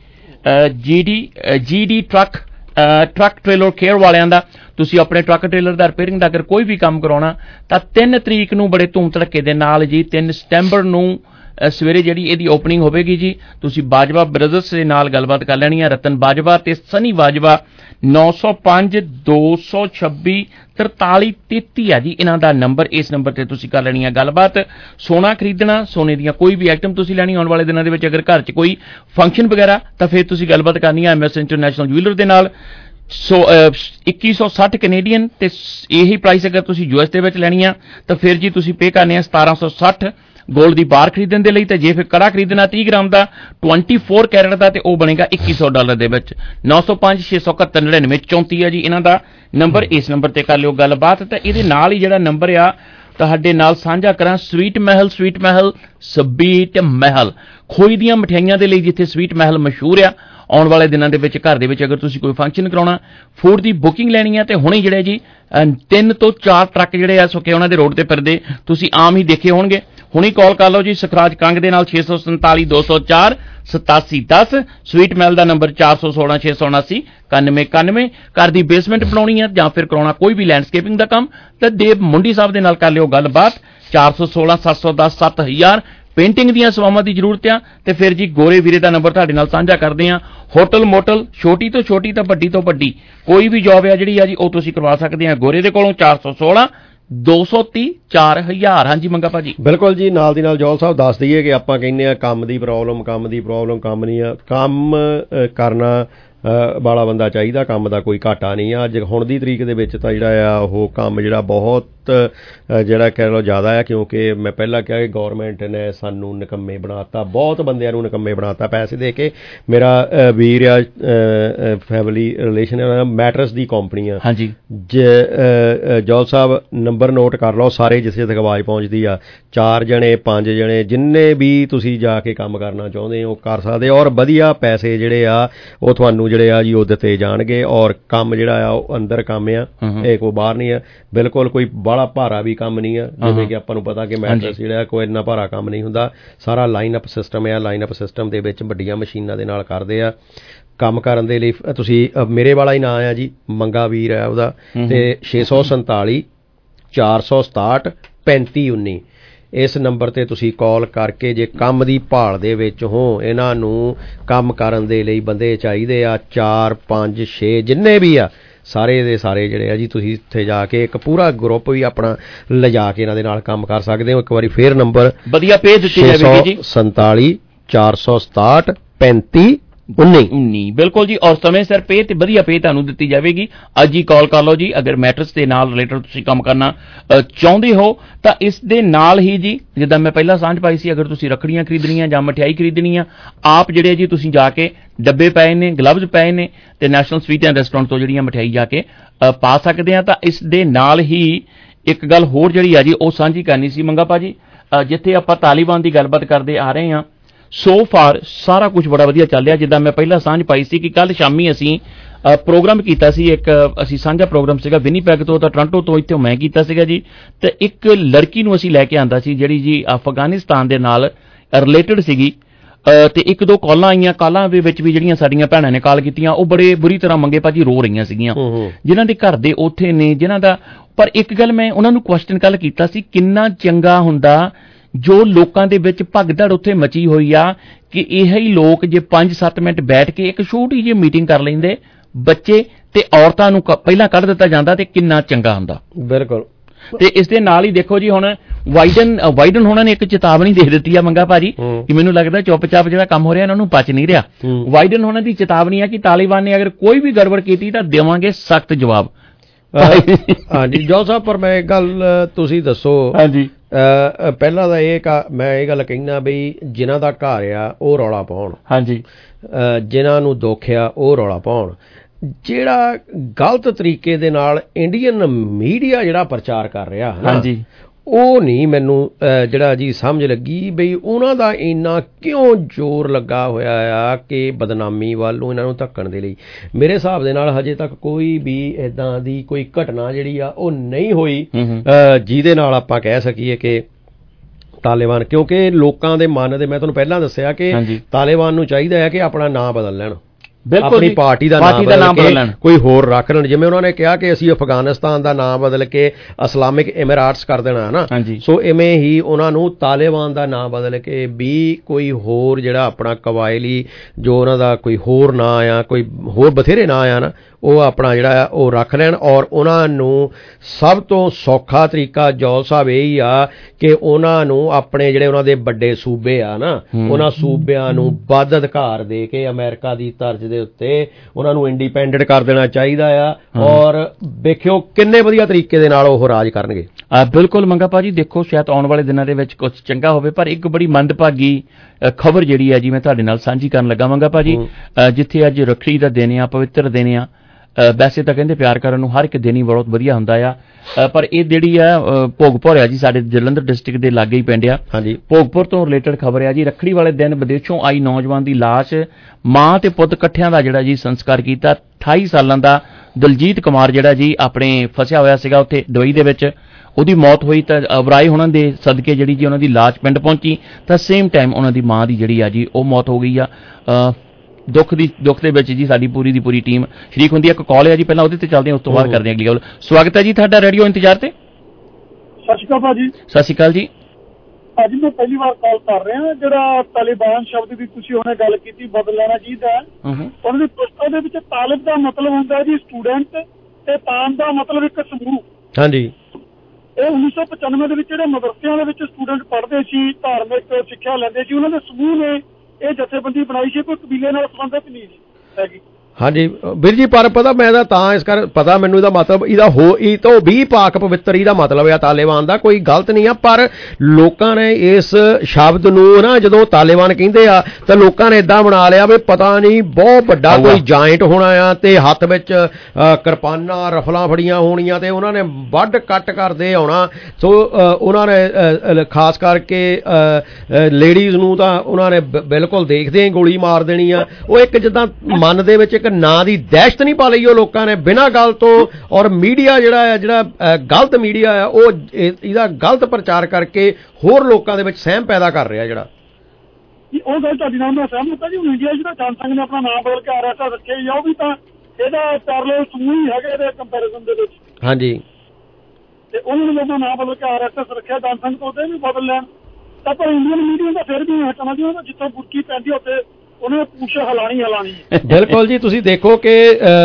Speaker 7: G D G D truck truck trailer care ਵਾਲਿਆਂ ਦਾ। ਤੁਸੀਂ ਆਪਣੇ ਟਰੱਕ ਟ੍ਰੇਲਰ ਦਾ ਰਿਪੇਅਰਿੰਗ ਦਾ ਅਗਰ ਕੋਈ ਵੀ ਕੰਮ ਕਰਾਉਣਾ ਤਾਂ ਤਿੰਨ ਤਰੀਕ ਨੂੰ ਬੜੇ ਧੂਮ ਧੜੱਕੇ ਦੇ ਨਾਲ ਜੀ, ਤਿੰਨ ਸਤੰਬਰ ਨੂੰ ਸਵੇਰੇ ਜਿਹੜੀ ਇਹਦੀ ਓਪਨਿੰਗ ਹੋਵੇਗੀ ਜੀ। ਤੁਸੀਂ ਬਾਜਵਾ ਬ੍ਰਦਰਸ ਦੇ ਨਾਲ ਗੱਲਬਾਤ ਕਰ ਲੈਣੀ ਹੈ, ਰਤਨ ਬਾਜਵਾ ਤੇ ਸਨੀ ਬਾਜਵਾ। ਨੌ ਸੌ ਪੰਜ ਦੋ ਸੌ ਛੱਬੀ ਤਰਤਾਲੀ ਤੇਤੀ ਆ ਜੀ ਇਹਨਾਂ ਦਾ ਨੰਬਰ। ਇਸ ਨੰਬਰ ਤੇ ਤੁਸੀਂ ਕਰ ਲੈਣੀ ਹੈ ਗੱਲਬਾਤ। ਸੋਨਾ ਖਰੀਦਣਾ, ਸੋਨੇ ਦੀਆਂ ਕੋਈ ਵੀ ਆਈਟਮ ਤੁਸੀਂ ਲੈਣੀ ਆਉਣ ਵਾਲੇ ਦਿਨਾਂ ਦੇ ਵਿੱਚ, ਅਗਰ ਘਰ 'ਚ ਕੋਈ ਫੰਕਸ਼ਨ ਵਗੈਰਾ, ਤਾਂ ਫਿਰ ਤੁਸੀਂ ਗੱਲਬਾਤ ਕਰਨੀ ਹੈ ਐਮ ਐਸ ਇੰਟਰਨੈਸ਼ਨਲ ਜੁਐਲਰ ਦੇ ਨਾਲ। ਸੋ ਇੱਕੀ ਸੌ ਸੱਠ ਕੈਨੇਡੀਅਨ ਤੇ ਇਹੀ ਪ੍ਰਾਈਸ ਅਗਰ ਤੁਸੀਂ ਯੂ ਐਸ ਦੇ ਵਿੱਚ ਲੈਣੀ ਆ ਤਾਂ ਫਿਰ ਜੀ ਤੁਸੀਂ ਪੇ ਕਰਨੇ ਆ ਸਤਾਰਾਂ ਸੌ ਸੱਠ ਗੋਲਡ ਦੀ ਬਾਰ ਖਰੀਦਣ ਦੇ ਲਈ। ਤੇ ਜੇ ਫਿਰ ਕੜਾ ਖਰੀਦਣਾ ਤੀਹ ਗ੍ਰਾਮ ਦਾ ਚੌਵੀ ਕੈਰਟ ਦਾ ਤੇ ਉਹ ਬਣੇਗਾ ਇੱਕੀ ਸੌ ਡਾਲਰ ਦੇ ਵਿੱਚ। ਨੌ ਸੌ ਪੰਜ ਛੇ ਸੌ ਇਕਹੱਤਰ ਨੜਿਨਵੇਂ ਚੌਂਤੀ ਆ ਜੀ ਇਹਨਾਂ ਦਾ ਨੰਬਰ। ਇਸ ਨੰਬਰ ਤੇ ਕਰ ਲਿਓ ਗੱਲਬਾਤ। ਤਾਂ ਇਹਦੇ ਨਾਲ ਹੀ ਜਿਹੜਾ ਨੰਬਰ ਆ ਤੁਹਾਡੇ ਨਾਲ ਸਾਂਝਾ ਕਰਾਂ, sweet Mahal sweet Mahal sweet Mahal ਖੋਈ ਦੀਆਂ ਮਠਿਆਈਆਂ ਦੇ ਲਈ, ਜਿੱਥੇ ਸਵੀਟ ਮਹਿਲ ਮਸ਼ਹੂਰ ਆ। ਆਉਣ ਵਾਲੇ ਦਿਨਾਂ ਦੇ ਵਿੱਚ ਘਰ ਦੇ ਵਿੱਚ ਅਗਰ ਤੁਸੀਂ ਕੋਈ ਫੰਕਸ਼ਨ ਕਰਾਉਣਾ, ਫੂਡ ਦੀ ਬੁਕਿੰਗ ਲੈਣੀ ਹੈ, ਤੇ ਹੁਣੇ ਜਿਹੜੇ ਜੀ ਤਿੰਨ ਤੋਂ ਚਾਰ ਟਰੱਕ ਜਿਹੜੇ ਆ ਸੁੱਕੇ ਉਹਨਾਂ ਦੇ ਰੋਡ ਤੇ ਫਿਰਦੇ ਤੁਸੀਂ ਆਮ ਹੀ ਦੇਖੇ ਹੋਣਗੇ। ਹੁਣੀ ਕਾਲ ਕਰ ਲਓ ਜੀ ਸਖਰਾਜ ਕੰਗ ਦੇ ਨਾਲ ਛੇ ਸੌ ਸੰਤਾਲੀ ਦੋ ਸੌ ਚਾਰ ਸਤਾਸੀ ਦਸ। ਸਵੀਟ ਮਹਿਲ ਦਾ ਨੰਬਰ ਚਾਰ ਸੌ ਸੋਲਾਂ ਛੇ ਸੌ ਉਨਾਸੀ ਇਕਾਨਵੇਂ ਇਕਾਨਵੇਂ। ਘਰ ਦੀ ਬੇਸਮੈਂਟ ਬਣਾਉਣੀ ਹੈ ਜਾਂ ਫਿਰ ਕਰਾਉਣਾ ਕੋਈ ਵੀ ਲੈਂਡਸਕੇਪਿੰਗ ਦਾ ਕੰਮ, ਤਾਂ ਦੇਵ ਮੁੰਡੀ ਸਾਹਿਬ ਦੇ ਨਾਲ ਕਰ ਲਿਓ ਗੱਲਬਾਤ। ਚਾਰ ਸੌ ਸੋਲਾਂ ਸੱਤ ਸੌ ਦਸ ਸੱਤ ਹਜ਼ਾਰ। ਪੇਂਟਿੰਗ ਦੀਆਂ ਸੇਵਾਵਾਂ ਦੀ ਜ਼ਰੂਰਤ ਆ ਤੇ ਫਿਰ ਜੀ ਗੋਰੇ ਵੀਰੇ ਦਾ ਨੰਬਰ ਤੁਹਾਡੇ ਨਾਲ ਸਾਂਝਾ ਕਰਦੇ ਆ। ਹੋਟਲ ਮੋਟਲ ਛੋਟੀ ਤੋਂ ਛੋਟੀ ਤਾਂ ਵੱਡੀ ਤੋਂ ਵੱਡੀ ਕੋਈ ਵੀ ਜੌਬ ਆ ਜਿਹੜੀ ਆ ਜੀ ਉਹ ਤੁਸੀਂ ਕਰਵਾ ਸਕਦੇ ਆ ਗੋਰੇ ਦੇ ਕੋਲੋਂ। ਚਾਰ ਸੌ ਸੋਲਾਂ ਦੋ ਸੌ ਤੀਹ ਚਾਰ ਹਜ਼ਾਰ। ਹਾਂਜੀ ਮੰਗਾ ਭਾਜੀ।
Speaker 6: ਬਿਲਕੁਲ ਜੀ, ਨਾਲ ਦੀ ਨਾਲ ਜੌਲ ਸਾਹਿਬ ਦੱਸ ਦਈਏ ਕਿ ਆਪਾਂ ਕਹਿੰਦੇ ਆ ਕੰਮ ਦੀ ਪ੍ਰੋਬਲਮ ਕੰਮ ਦੀ ਪ੍ਰੋਬਲਮ ਕੰਮ ਨਹੀਂ ਆ, ਕੰਮ ਕਰਨਾ ਵਾਲਾ ਬੰਦਾ ਚਾਹੀਦਾ, ਕੰਮ ਦਾ ਕੋਈ ਘਾਟਾ ਨਹੀਂ ਆ। ਅੱਜ ਹੁਣ ਦੀ ਤਰੀਕ ਦੇ ਵਿੱਚ ਤਾਂ ਜਿਹੜਾ ਆ ਉਹ ਕੰਮ ਜਿਹੜਾ ਬਹੁਤ ਜਿਹੜਾ ਕਹਿ ਲਓ ਜ਼ਿਆਦਾ ਆ, ਕਿਉਂਕਿ ਮੈਂ ਪਹਿਲਾਂ ਕਿਹਾ ਕਿ ਗੌਰਮੈਂਟ ਨੇ ਸਾਨੂੰ ਨਿਕੰਮੇ ਬਣਾਤਾ, ਬਹੁਤ ਬੰਦਿਆਂ ਨੂੰ ਨਿਕੰਮੇ ਬਣਾਤਾ ਪੈਸੇ ਦੇ ਕੇ। ਮੇਰਾ ਵੀਰ ਆ ਫੈਮਿਲੀ ਰਿਲੇਸ਼ਨ ਮੈਟਰਸ ਦੀ ਕੰਪਨੀ ਆ।
Speaker 7: ਹਾਂਜੀ
Speaker 6: ਜੌਲ ਸਾਹਿਬ ਨੰਬਰ ਨੋਟ ਕਰ ਲਓ ਸਾਰੇ ਜਿਸੇ ਤੱਕ ਆਵਾਜ਼ ਪਹੁੰਚਦੀ ਆ। ਚਾਰ ਜਣੇ ਪੰਜ ਜਣੇ ਜਿੰਨੇ ਵੀ ਤੁਸੀਂ ਜਾ ਕੇ ਕੰਮ ਕਰਨਾ ਚਾਹੁੰਦੇ ਹੋ ਕਰ ਸਕਦੇ, ਔਰ ਵਧੀਆ ਪੈਸੇ ਜਿਹੜੇ ਆ ਉਹ ਤੁਹਾਨੂੰ ਜਿਹੜੇ ਆ ਜੀ ਉਹ ਦਿੱਤੇ ਜਾਣਗੇ। ਔਰ ਕੰਮ ਜਿਹੜਾ ਆ ਉਹ ਅੰਦਰ ਕੰਮ ਆ, ਇਹ ਕੋਈ ਬਾਹਰ ਨਹੀਂ ਆ। ਬਿਲਕੁਲ ਕੋਈ ਬੜਾ ਭਾਰਾ ਵੀ ਕੰਮ ਨਹੀਂ ਆ, ਜਿਵੇਂ ਕਿ ਆਪਾਂ ਨੂੰ ਪਤਾ ਕਿ ਮੈਟਰਸ ਜਿਹੜਾ ਕੋਈ ਇੰਨਾ ਭਾਰਾ ਕੰਮ ਨਹੀਂ ਹੁੰਦਾ। ਸਾਰਾ ਲਾਈਨ ਅਪ ਸਿਸਟਮ ਆ, ਲਾਈਨ ਅਪ ਸਿਸਟਮ ਦੇ ਵਿੱਚ ਵੱਡੀਆਂ ਮਸ਼ੀਨਾਂ ਦੇ ਨਾਲ ਕਰਦੇ ਆ ਕੰਮ ਕਰਨ ਦੇ ਲਈ। ਤੁਸੀਂ ਮੇਰੇ ਵਾਲਾ ਹੀ ਨਾਂ ਆ ਜੀ, ਮੰਗਾ ਵੀਰ ਹੈ ਉਹਦਾ, ਤੇ ਛੇ ਸੌ ਸੰਤਾਲੀ ਚਾਰ ਸੌ ਸਤਾਹਠ ਪੈਂਤੀ ਉੱਨੀ ਇਸ ਨੰਬਰ ਤੇ ਤੁਸੀਂ ਕਾਲ ਕਰਕੇ ਜੇ ਕੰਮ ਦੀ ਭਾਲ ਦੇ ਵਿੱਚ ਹੋ, ਇਹਨਾਂ ਨੂੰ ਕੰਮ ਕਰਨ ਦੇ ਲਈ ਬੰਦੇ ਚਾਹੀਦੇ ਆ ਚਾਰ ਪੰਜ ਛੇ ਜਿੰਨੇ ਵੀ ਆ ਸਾਰੇ ਦੇ ਸਾਰੇ ਜਿਹੜੇ ਆ ਜੀ, ਤੁਸੀਂ ਇੱਥੇ ਜਾ ਕੇ ਇੱਕ ਪੂਰਾ ਗਰੁੱਪ ਵੀ ਆਪਣਾ ਲਿਜਾ ਕੇ ਇਹਨਾਂ ਦੇ ਨਾਲ ਕੰਮ ਕਰ ਸਕਦੇ ਹੋ। ਇੱਕ ਵਾਰੀ ਫੇਰ ਨੰਬਰ
Speaker 7: ਵਧੀਆ ਭੇਜ ਦਿੱਤੀ ਜਾਵੇਗੀ ਜੀ,
Speaker 6: ਸੰਤਾਲੀ ਚਾਰ ਸੌ ਸਤਾਹਠ ਪੈਂਤੀ ਉੱਨੀ
Speaker 7: ਉੱਨੀ। ਬਿਲਕੁਲ ਜੀ, ਔਰ ਸਮੇਂ ਸਿਰ ਪੇ ਤੇ ਵਧੀਆ ਪੇ ਤੁਹਾਨੂੰ ਦਿੱਤੀ ਜਾਵੇਗੀ। ਅੱਜ ਹੀ ਕਾਲ ਕਰ ਲਓ ਜੀ ਅਗਰ ਮੈਟਰਸ ਦੇ ਨਾਲ ਰਿਲੇਟਡ ਤੁਸੀਂ ਕੰਮ ਕਰਨਾ ਚਾਹੁੰਦੇ ਹੋ। ਤਾਂ ਇਸ ਦੇ ਨਾਲ ਹੀ ਜੀ ਜਿੱਦਾਂ ਮੈਂ ਪਹਿਲਾਂ ਸਾਂਝ ਪਾਈ ਸੀ, ਅਗਰ ਤੁਸੀਂ ਰੱਖੜੀਆਂ ਖਰੀਦਣੀਆਂ ਜਾਂ ਮਠਿਆਈ ਖਰੀਦਣੀ ਆ, ਆਪ ਜਿਹੜੇ ਜੀ ਤੁਸੀਂ ਜਾ ਕੇ ਡੱਬੇ ਪਏ ਨੇ, ਗਲਵਜ਼ ਪਏ ਨੇ, ਤੇ ਨੈਸ਼ਨਲ ਸਵੀਟ ਐਂਡ ਰੈਸਟੋਰੈਂਟ ਤੋਂ ਜਿਹੜੀਆਂ ਮਠਿਆਈ ਜਾ ਕੇ ਪਾ ਸਕਦੇ ਆ। ਤਾਂ ਇਸ ਦੇ ਨਾਲ ਹੀ ਇੱਕ ਗੱਲ ਹੋਰ ਜਿਹੜੀ ਆ ਜੀ ਉਹ ਸਾਂਝੀ ਕਰਨੀ ਸੀ ਮੰਗਾ ਭਾਜੀ, ਜਿੱਥੇ ਆਪਾਂ ਤਾਲੀਬਾਨ ਦੀ ਗੱਲਬਾਤ ਕਰਦੇ ਆ ਰਹੇ ਹਾਂ। ਸੋ ਫਾਰ ਸਾਰਾ ਕੁਝ ਬੜਾ ਵਧੀਆ ਚੱਲ ਰਿਹਾ। ਜਿੱਦਾਂ ਮੈਂ ਪਹਿਲਾਂ ਸਾਂਝ ਪਾਈ ਸੀ ਕਿ ਕੱਲ੍ਹ ਸ਼ਾਮੀ ਅਸੀਂ ਪ੍ਰੋਗਰਾਮ ਕੀਤਾ ਸੀ, ਇੱਕ ਅਸੀਂ ਸਾਂਝਾ ਪ੍ਰੋਗਰਾਮ ਸੀਗਾ ਵਿਨੀਪੈਗ ਤੋਂ, ਤਾਂ ਟੋਰਾਂਟੋ ਤੋਂ ਇੱਥੇ ਮੈਂ ਕੀਤਾ ਸੀਗਾ ਜੀ। ਤੇ ਇੱਕ ਲੜਕੀ ਨੂੰ ਅਸੀਂ ਲੈ ਕੇ ਆਂਦਾ ਸੀ ਜਿਹੜੀ ਜੀ ਅਫਗਾਨਿਸਤਾਨ ਦੇ ਨਾਲ ਰਿਲੇਟਡ ਸੀਗੀ। ਤੇ ਇੱਕ ਦੋ ਕਾਲਾਂ ਆਈਆਂ, ਕਾਲਾਂ ਦੇ ਵਿੱਚ ਵੀ ਜਿਹੜੀਆਂ ਸਾਡੀਆਂ ਭੈਣਾਂ ਨੇ ਕਾਲ ਕੀਤੀਆਂ ਉਹ ਬੜੇ ਬੁਰੀ ਤਰ੍ਹਾਂ ਮੰਗੇ ਭਾਜੀ ਰੋ ਰਹੀਆਂ ਸੀਗੀਆਂ, ਜਿਨ੍ਹਾਂ ਦੇ ਘਰ ਦੇ ਉੱਥੇ ਨੇ, ਜਿਨ੍ਹਾਂ ਦਾ। ਪਰ ਇੱਕ ਗੱਲ ਮੈਂ ਉਹਨਾਂ ਨੂੰ ਕੁਐਸਚਨ ਕੱਲ੍ਹ ਕੀਤਾ ਸੀ, ਕਿੰਨਾ ਚੰਗਾ ਹੁੰਦਾ ਜੋ ਲੋਕਾਂ ਦੇ ਵਿੱਚ ਭਗਦੜ ਉੱਥੇ ਮਚੀ ਹੋਈ ਆ, ਕਿ ਇਹ ਹੀ ਲੋਕ ਜੇ ਪੰਜ ਸੱਤ ਮਿੰਟ ਬੈਠ ਕੇ ਇੱਕ ਛੋਟੀ ਜਿਹੀ ਮੀਟਿੰਗ ਕਰ ਲੈਂਦੇ, ਬੱਚੇ ਤੇ ਔਰਤਾਂ ਨੂੰ ਪਹਿਲਾਂ ਕੱਢ ਦਿੱਤਾ ਜਾਂਦਾ ਤੇ ਕਿੰਨਾ ਚੰਗਾ ਹੁੰਦਾ।
Speaker 6: ਬਿਲਕੁਲ।
Speaker 7: ਤੇ ਇਸ ਦੇ ਨਾਲ ਹੀ ਦੇਖੋ ਜੀ, ਹੁਣ ਵਾਈਡਨ ਵਾਈਡਨ ਹੋਣਾ ਨੇ ਇੱਕ ਚੇਤਾਵਨੀ ਦੇ ਦਿੱਤੀ ਆ ਮੰਗਾ ਭਾਜੀ, ਕਿ ਮੈਨੂੰ ਲੱਗਦਾ ਚੁੱਪ ਚਾਪ ਜਿਹੜਾ ਕੰਮ ਹੋ ਰਿਹਾ ਇਹਨਾਂ ਨੂੰ ਪਚ ਨਹੀਂ ਰਿਹਾ। ਵਾਈਡਨ ਹੋਣਾ ਦੀ ਚੇਤਾਵਨੀ ਆ ਕਿ ਤਾਲਿਬਾਨ ਨੇ ਅਗਰ ਕੋਈ ਵੀ ਗੜਬੜ ਕੀਤੀ ਤਾਂ ਦੇਵਾਂਗੇ ਸਖਤ ਜਵਾਬ।
Speaker 6: ਹਾਂਜੀ ਜੋਲ ਸਾਹਿਬ, ਪਰ ਮੈਂ ਇੱਕ ਗੱਲ ਤੁਸੀਂ ਦੱਸੋ।
Speaker 7: ਹਾਂਜੀ,
Speaker 6: ਪਹਿਲਾਂ ਤਾਂ ਇਹ ਮੈਂ ਇਹ ਗੱਲ ਕਹਿੰਦਾ ਬਈ ਜਿਨ੍ਹਾਂ ਦਾ ਘਰ ਆ ਉਹ ਰੌਲਾ ਪਾਉਣ। ਹਾਂਜੀ, ਜਿਨ੍ਹਾਂ ਨੂੰ ਦੁੱਖ ਆ ਉਹ ਰੌਲਾ ਪਾਉਣ। ਜਿਹੜਾ ਗਲਤ ਤਰੀਕੇ ਦੇ ਨਾਲ ਇੰਡੀਅਨ ਮੀਡੀਆ ਜਿਹੜਾ ਪ੍ਰਚਾਰ ਕਰ ਰਿਹਾ ਹੈ, ਹਾਂਜੀ, ਉਹ ਨਹੀਂ ਮੈਨੂੰ ਜਿਹੜਾ ਜੀ ਸਮਝ ਲੱਗੀ ਬਈ ਉਹਨਾਂ ਦਾ ਇੰਨਾ ਕਿਉਂ ਜ਼ੋਰ ਲੱਗਾ ਹੋਇਆ ਆ ਕਿ ਬਦਨਾਮੀ ਵੱਲ ਨੂੰ ਇਹਨਾਂ ਨੂੰ ਧੱਕਣ ਦੇ ਲਈ। ਮੇਰੇ ਹਿਸਾਬ ਦੇ ਨਾਲ ਹਜੇ ਤੱਕ ਕੋਈ ਵੀ ਇੱਦਾਂ ਦੀ ਕੋਈ ਘਟਨਾ ਜਿਹੜੀ ਆ ਉਹ ਨਹੀਂ ਹੋਈ ਜਿਹਦੇ ਨਾਲ ਆਪਾਂ ਕਹਿ ਸਕੀਏ ਕਿ ਤਾਲਿਬਾਨ, ਕਿਉਂਕਿ ਲੋਕਾਂ ਦੇ ਮਨ ਦੇ, ਮੈਂ ਤੁਹਾਨੂੰ ਪਹਿਲਾਂ ਦੱਸਿਆ ਕਿ ਤਾਲਿਬਾਨ ਨੂੰ ਚਾਹੀਦਾ ਹੈ ਕਿ ਆਪਣਾ ਨਾਂ ਬਦਲ ਲੈਣ, ਆਪਣੀ ਪਾਰਟੀ ਦਾ ਨਾਮ ਬਦਲ ਕੇ ਕੋਈ ਹੋਰ ਰੱਖ ਲੈਣ। ਜਿਵੇਂ ਉਹਨਾਂ ਨੇ ਕਿਹਾ ਕਿ ਅਸੀਂ ਅਫਗਾਨਿਸਤਾਨ ਦਾ ਨਾਮ ਬਦਲ ਕੇ ਇਸਲਾਮਿਕ ਇਮਰਾਟਸ ਕਰ ਦੇਣਾ ਹੈ ਨਾ, ਸੋ ਇਵੇਂ ਹੀ ਉਹਨਾਂ ਨੂੰ ਤਾਲਿਬਾਨ ਦਾ ਨਾਮ ਬਦਲ ਕੇ ਵੀ ਕੋਈ ਹੋਰ ਜਿਹੜਾ ਆਪਣਾ ਕਬਾਇਲੀ ਜੋ ਉਹਨਾਂ ਦਾ ਕੋਈ ਹੋਰ ਨਾਂ ਆ, ਕੋਈ ਹੋਰ ਬਥੇਰੇ ਨਾਂ ਆ ਨਾ, ਉਹ ਆਪਣਾ ਜਿਹੜਾ ਆ ਉਹ ਰੱਖ ਲੈਣ। ਔਰ ਉਹਨਾਂ ਨੂੰ ਸਭ ਤੋਂ ਸੌਖਾ ਤਰੀਕਾ ਜੋਲ ਸਾਹਿਬ ਇਹ ਹੀ ਆ ਕਿ ਉਹਨਾਂ ਨੂੰ ਆਪਣੇ ਜਿਹੜੇ ਉਹਨਾਂ ਦੇ ਵੱਡੇ ਸੂਬੇ ਆ ਨਾ, ਉਹਨਾਂ ਸੂਬਿਆਂ ਨੂੰ ਵੱਧ ਅਧਿਕਾਰ ਦੇ ਕੇ ਅਮਰੀਕਾ ਦੀ ਤਰਜ਼ ਦੇ ਉੱਤੇ ਉਹਨਾਂ ਨੂੰ ਇੰਡੀਪੈਂਡੈਂਟ ਕਰ ਦੇਣਾ ਚਾਹੀਦਾ ਆ। ਔਰ ਵੇਖਿਓ ਕਿੰਨੇ ਵਧੀਆ ਤਰੀਕੇ ਦੇ ਨਾਲ ਉਹ ਰਾਜ ਕਰਨਗੇ।
Speaker 7: ਬਿਲਕੁਲ ਮੰਗਾ ਭਾਜੀ, ਦੇਖੋ ਸ਼ਾਇਦ ਆਉਣ ਵਾਲੇ ਦਿਨਾਂ ਦੇ ਵਿੱਚ ਕੁਝ ਚੰਗਾ ਹੋਵੇ, ਪਰ ਇੱਕ ਬੜੀ ਮੰਦਭਾਗੀ ਖਬਰ ਜਿਹੜੀ ਹੈ ਜੀ ਮੈਂ ਤੁਹਾਡੇ ਨਾਲ ਸਾਂਝੀ ਕਰਨ ਲੱਗਾ ਮੰਗਾ ਭਾਜੀ। ਜਿੱਥੇ ਅੱਜ ਰੱਖੜੀ ਦਾ ਦਿਨ ਆ, ਪਵਿੱਤਰ ਦਿਨ ਆ, ਵੈਸੇ ਤਾਂ ਕਹਿੰਦੇ ਪਿਆਰ ਕਰਨ ਨੂੰ ਹਰ ਇੱਕ ਦਿਨ ਹੀ ਬਹੁਤ ਵਧੀਆ ਹੁੰਦਾ ਆ, ਪਰ ਇਹ ਜਿਹੜੀ ਆ ਭੋਗਪੁਰ ਆ ਜੀ, ਸਾਡੇ ਜਲੰਧਰ ਡਿਸਟ੍ਰਿਕਟ ਦੇ ਲਾਗੇ ਹੀ ਪਿੰਡ ਆ। ਹਾਂਜੀ, ਭੋਗਪੁਰ ਤੋਂ ਰਿਲੇਟਡ ਖਬਰ ਆ ਜੀ। ਰੱਖੜੀ ਵਾਲੇ ਦਿਨ ਵਿਦੇਸ਼ੋਂ ਆਈ ਨੌਜਵਾਨ ਦੀ ਲਾਸ਼, ਮਾਂ ਤੇ ਪੁੱਤ ਇਕੱਠਿਆਂ ਦਾ ਜਿਹੜਾ ਜੀ ਸੰਸਕਾਰ ਕੀਤਾ। ਅਠਾਈ ਸਾਲਾਂ ਦਾ ਦਲਜੀਤ ਕੁਮਾਰ ਜਿਹੜਾ ਜੀ ਆਪਣੇ ਫਸਿਆ ਹੋਇਆ ਸੀਗਾ ਉੱਥੇ ਦੁਬਈ ਦੇ ਵਿੱਚ, ਉਹਦੀ ਮੌਤ ਹੋਈ ਤਾਂ ਅਬਰਾਏ ਉਹਨਾਂ ਦੇ ਸਦਕੇ ਜਿਹੜੀ ਜੀ ਉਹਨਾਂ ਦੀ ਲਾਸ਼ ਪਿੰਡ ਪਹੁੰਚੀ, ਤਾਂ ਸੇਮ ਟਾਈਮ ਉਹਨਾਂ ਦੀ ਮਾਂ ਦੀ ਜਿਹੜੀ ਆ ਜੀ ਉਹ ਮੌਤ ਹੋ ਗਈ ਆ। ਦੁੱਖ ਦੀ ਦੁੱਖ ਦੇ ਵਿੱਚ ਜੀ ਸਾਡੀ ਪੂਰੀ ਦੀ ਪੂਰੀ ਟੀਮ ਸ਼ਰੀਕ ਹੁੰਦੀ ਹੈ। ਇੱਕ ਕਾਲ ਹੈ ਜੀ, ਪਹਿਲਾਂ ਉਹਦੇ ਤੇ ਚੱਲਦੇ ਹਾਂ, ਉਸ ਤੋਂ ਬਾਅਦ ਕਰਦੇ ਹਾਂ ਅਗਲੀ ਗੱਲ। ਸਵਾਗਤ ਹੈ ਜੀ ਤੁਹਾਡਾ ਰੇਡੀਓ ਇੰਤਜ਼ਾਰ ਤੇ।
Speaker 10: ਸਤਿ ਸ਼੍ਰੀ ਅਕਾਲ ਭਾਜੀ।
Speaker 7: ਸਤਿ ਸ਼੍ਰੀ ਅਕਾਲ ਜੀ।
Speaker 10: ਭਾਜੀ ਮੈਂ ਪਹਿਲੀ ਵਾਰ ਕਾਲ ਕਰ ਰਿਹਾ। ਜਿਹੜਾ ਤਾਲਿਬਾਨ ਸ਼ਬਦ ਦੀ ਤੁਸੀਂ ਉਹਨੇ ਗੱਲ ਕੀਤੀ, ਬਦਲ ਲੈਣਾ ਚਾਹੀਦਾ, ਉਹਦੇ ਉਹਦੇ ਵਿੱਚ ਤਾਲਿਬ ਦਾ ਮਤਲਬ ਹੁੰਦਾ ਜੀ ਸਟੂਡੈਂਟ, ਤੇ ਤਾਨ ਦਾ ਮਤਲਬ ਇੱਕ ਸਮੂਹ। ਹਾਂਜੀ, ਇਹ ਉੱਨੀ ਸੌ ਪਚਾਨਵੇਂ ਦੇ ਵਿੱਚ ਜਿਹੜੇ ਮਦਰਸਿਆਂ ਦੇ ਵਿੱਚ ਸਟੂਡੈਂਟ ਪੜ੍ਹਦੇ ਸੀ, ਧਾਰਮਿਕ ਸਿੱਖਿਆ ਲੈਂਦੇ ਸੀ, ਉਹਨਾਂ ਦੇ ਸਮੂਹ ਨੇ ਇਹ ਜਥੇਬੰਦੀ ਬਣਾਈ ਸੀ, ਕੋਈ ਕਬੀਲੇ ਨਾਲ ਸੰਬੰਧਿਤ ਨਹੀਂ ਹੈਗੀ। ਹਾਂਜੀ ਵੀਰ ਜੀ, ਪਰ ਪਤਾ ਮੈਂ ਤਾਂ ਤਾਂ ਇਸ ਕਰ ਪਤਾ ਮੈਨੂੰ ਇਹਦਾ ਮਤਲਬ ਇਹਦਾ ਹੋ ਇਹ ਤੋਂ ਵੀ ਪਾਕ ਪਵਿੱਤਰ ਇਹਦਾ ਮਤਲਬ ਆ ਤਾਲਿਬਾਨ ਦਾ, ਕੋਈ ਗਲਤ ਨਹੀਂ ਆ। ਪਰ ਲੋਕਾਂ ਨੇ ਇਸ ਸ਼ਬਦ ਨੂੰ ਨਾ ਜਦੋਂ ਤਾਲਿਬਾਨ ਕਹਿੰਦੇ ਆ ਤਾਂ ਲੋਕਾਂ ਨੇ ਇਦਾਂ ਬਣਾ ਲਿਆ ਵੀ ਪਤਾ ਨਹੀਂ ਬਹੁਤ ਵੱਡਾ ਕੋਈ ਜਾਇੰਟ ਹੋਣਾ ਆ ਤੇ ਹੱਥ ਵਿੱਚ ਕਿਰਪਾਨਾਂ ਰਫਲਾਂ ਫੜੀਆਂ ਹੋਣੀਆਂ ਤੇ ਉਹਨਾਂ ਨੇ ਵੱਢ ਕੱਟ ਕਰਦੇ ਆਉਣਾ। ਸੋ ਉਹਨਾਂ ਨੇ ਖਾਸ ਕਰਕੇ ਲੇਡੀਜ਼ ਨੂੰ ਤਾਂ ਉਹਨਾਂ ਨੇ ਬਿਲਕੁਲ ਦੇਖਦੇ ਹੀ ਗੋਲੀ ਮਾਰ ਦੇਣੀ ਆ। ਉਹ ਇੱਕ ਜਿੱਦਾਂ ਮਨ ਦੇ ਵਿੱਚ ਇੱਕ ਨਾਂ ਦੀ ਦਹਿਸ਼ਤ ਨਹੀਂ ਪਾ ਲਈ ਉਹ ਲੋਕਾਂ ਨੇ ਬਿਨਾਂ ਗੱਲ ਤੋਂ। ਔਰ ਮੀਡੀਆ ਜਿਹੜਾ ਹੈ, ਜਿਹੜਾ ਗਲਤ ਮੀਡੀਆ ਆ, ਉਹ ਇਹਦਾ ਗਲਤ ਪ੍ਰਚਾਰ ਕਰਕੇ ਹੋਰ ਲੋਕਾਂ ਦੇ ਵਿੱਚ ਸਹਿਮ ਪੈਦਾ ਕਰ ਰਿਹਾ। ਜਿਹੜਾ ਉਹ ਗੱਲ ਤੁਹਾਡੀ ਨਾਲ ਮੈਂ ਸਹਿਮਤ ਹਾਂ ਜੀ। ਇੰਡੀਆ ਜਿਹੜਾ ਜਨਸੰਘ ਨੇ ਆਪਣਾ ਨਾਮ ਬਦਲ ਕੇ ਆਰ ਐਸ ਐਸ ਰੱਖਿਆ ਜਾਂ ਉਹ ਵੀ ਤਾਂ ਇਹਦਾ ਪੈਰਲਲ ਸਮੂਹ ਹੀ ਹੈਗਾ ਇਹਦੇ ਕੰਪੈਰੀਜ਼ਨ ਦੇ ਵਿੱਚ। ਹਾਂਜੀ, ਤੇ ਉਹਨਾਂ ਨੇ ਜਦੋਂ ਨਾਮ ਬਦਲ ਕੇ ਆਰ ਐਸ ਐਸ ਰੱਖਿਆ ਜਨਸੰਘ ਤੋਂ ਉਹਦੇ ਵੀ ਬਦਲ ਲੈਣ ਤਾਂ ਪਰ ਇੰਡੀਅਨ ਮੀਡੀਆ ਦਾ ਫਿਰ ਵੀ ਹਟਣਾ ਜੀ, ਉਹਨਾਂ ਜਿੱਥੋਂ ਬੁਰਕੀ ਪੈਂਦੀ ਉੱਥੇ ਉਹਨੇ ਪੁੱਛ ਹਲਾਣੀ ਹਲਾਣੀ। ਬਿਲਕੁਲ ਜੀ, ਤੁਸੀਂ ਦੇਖੋ ਕਿ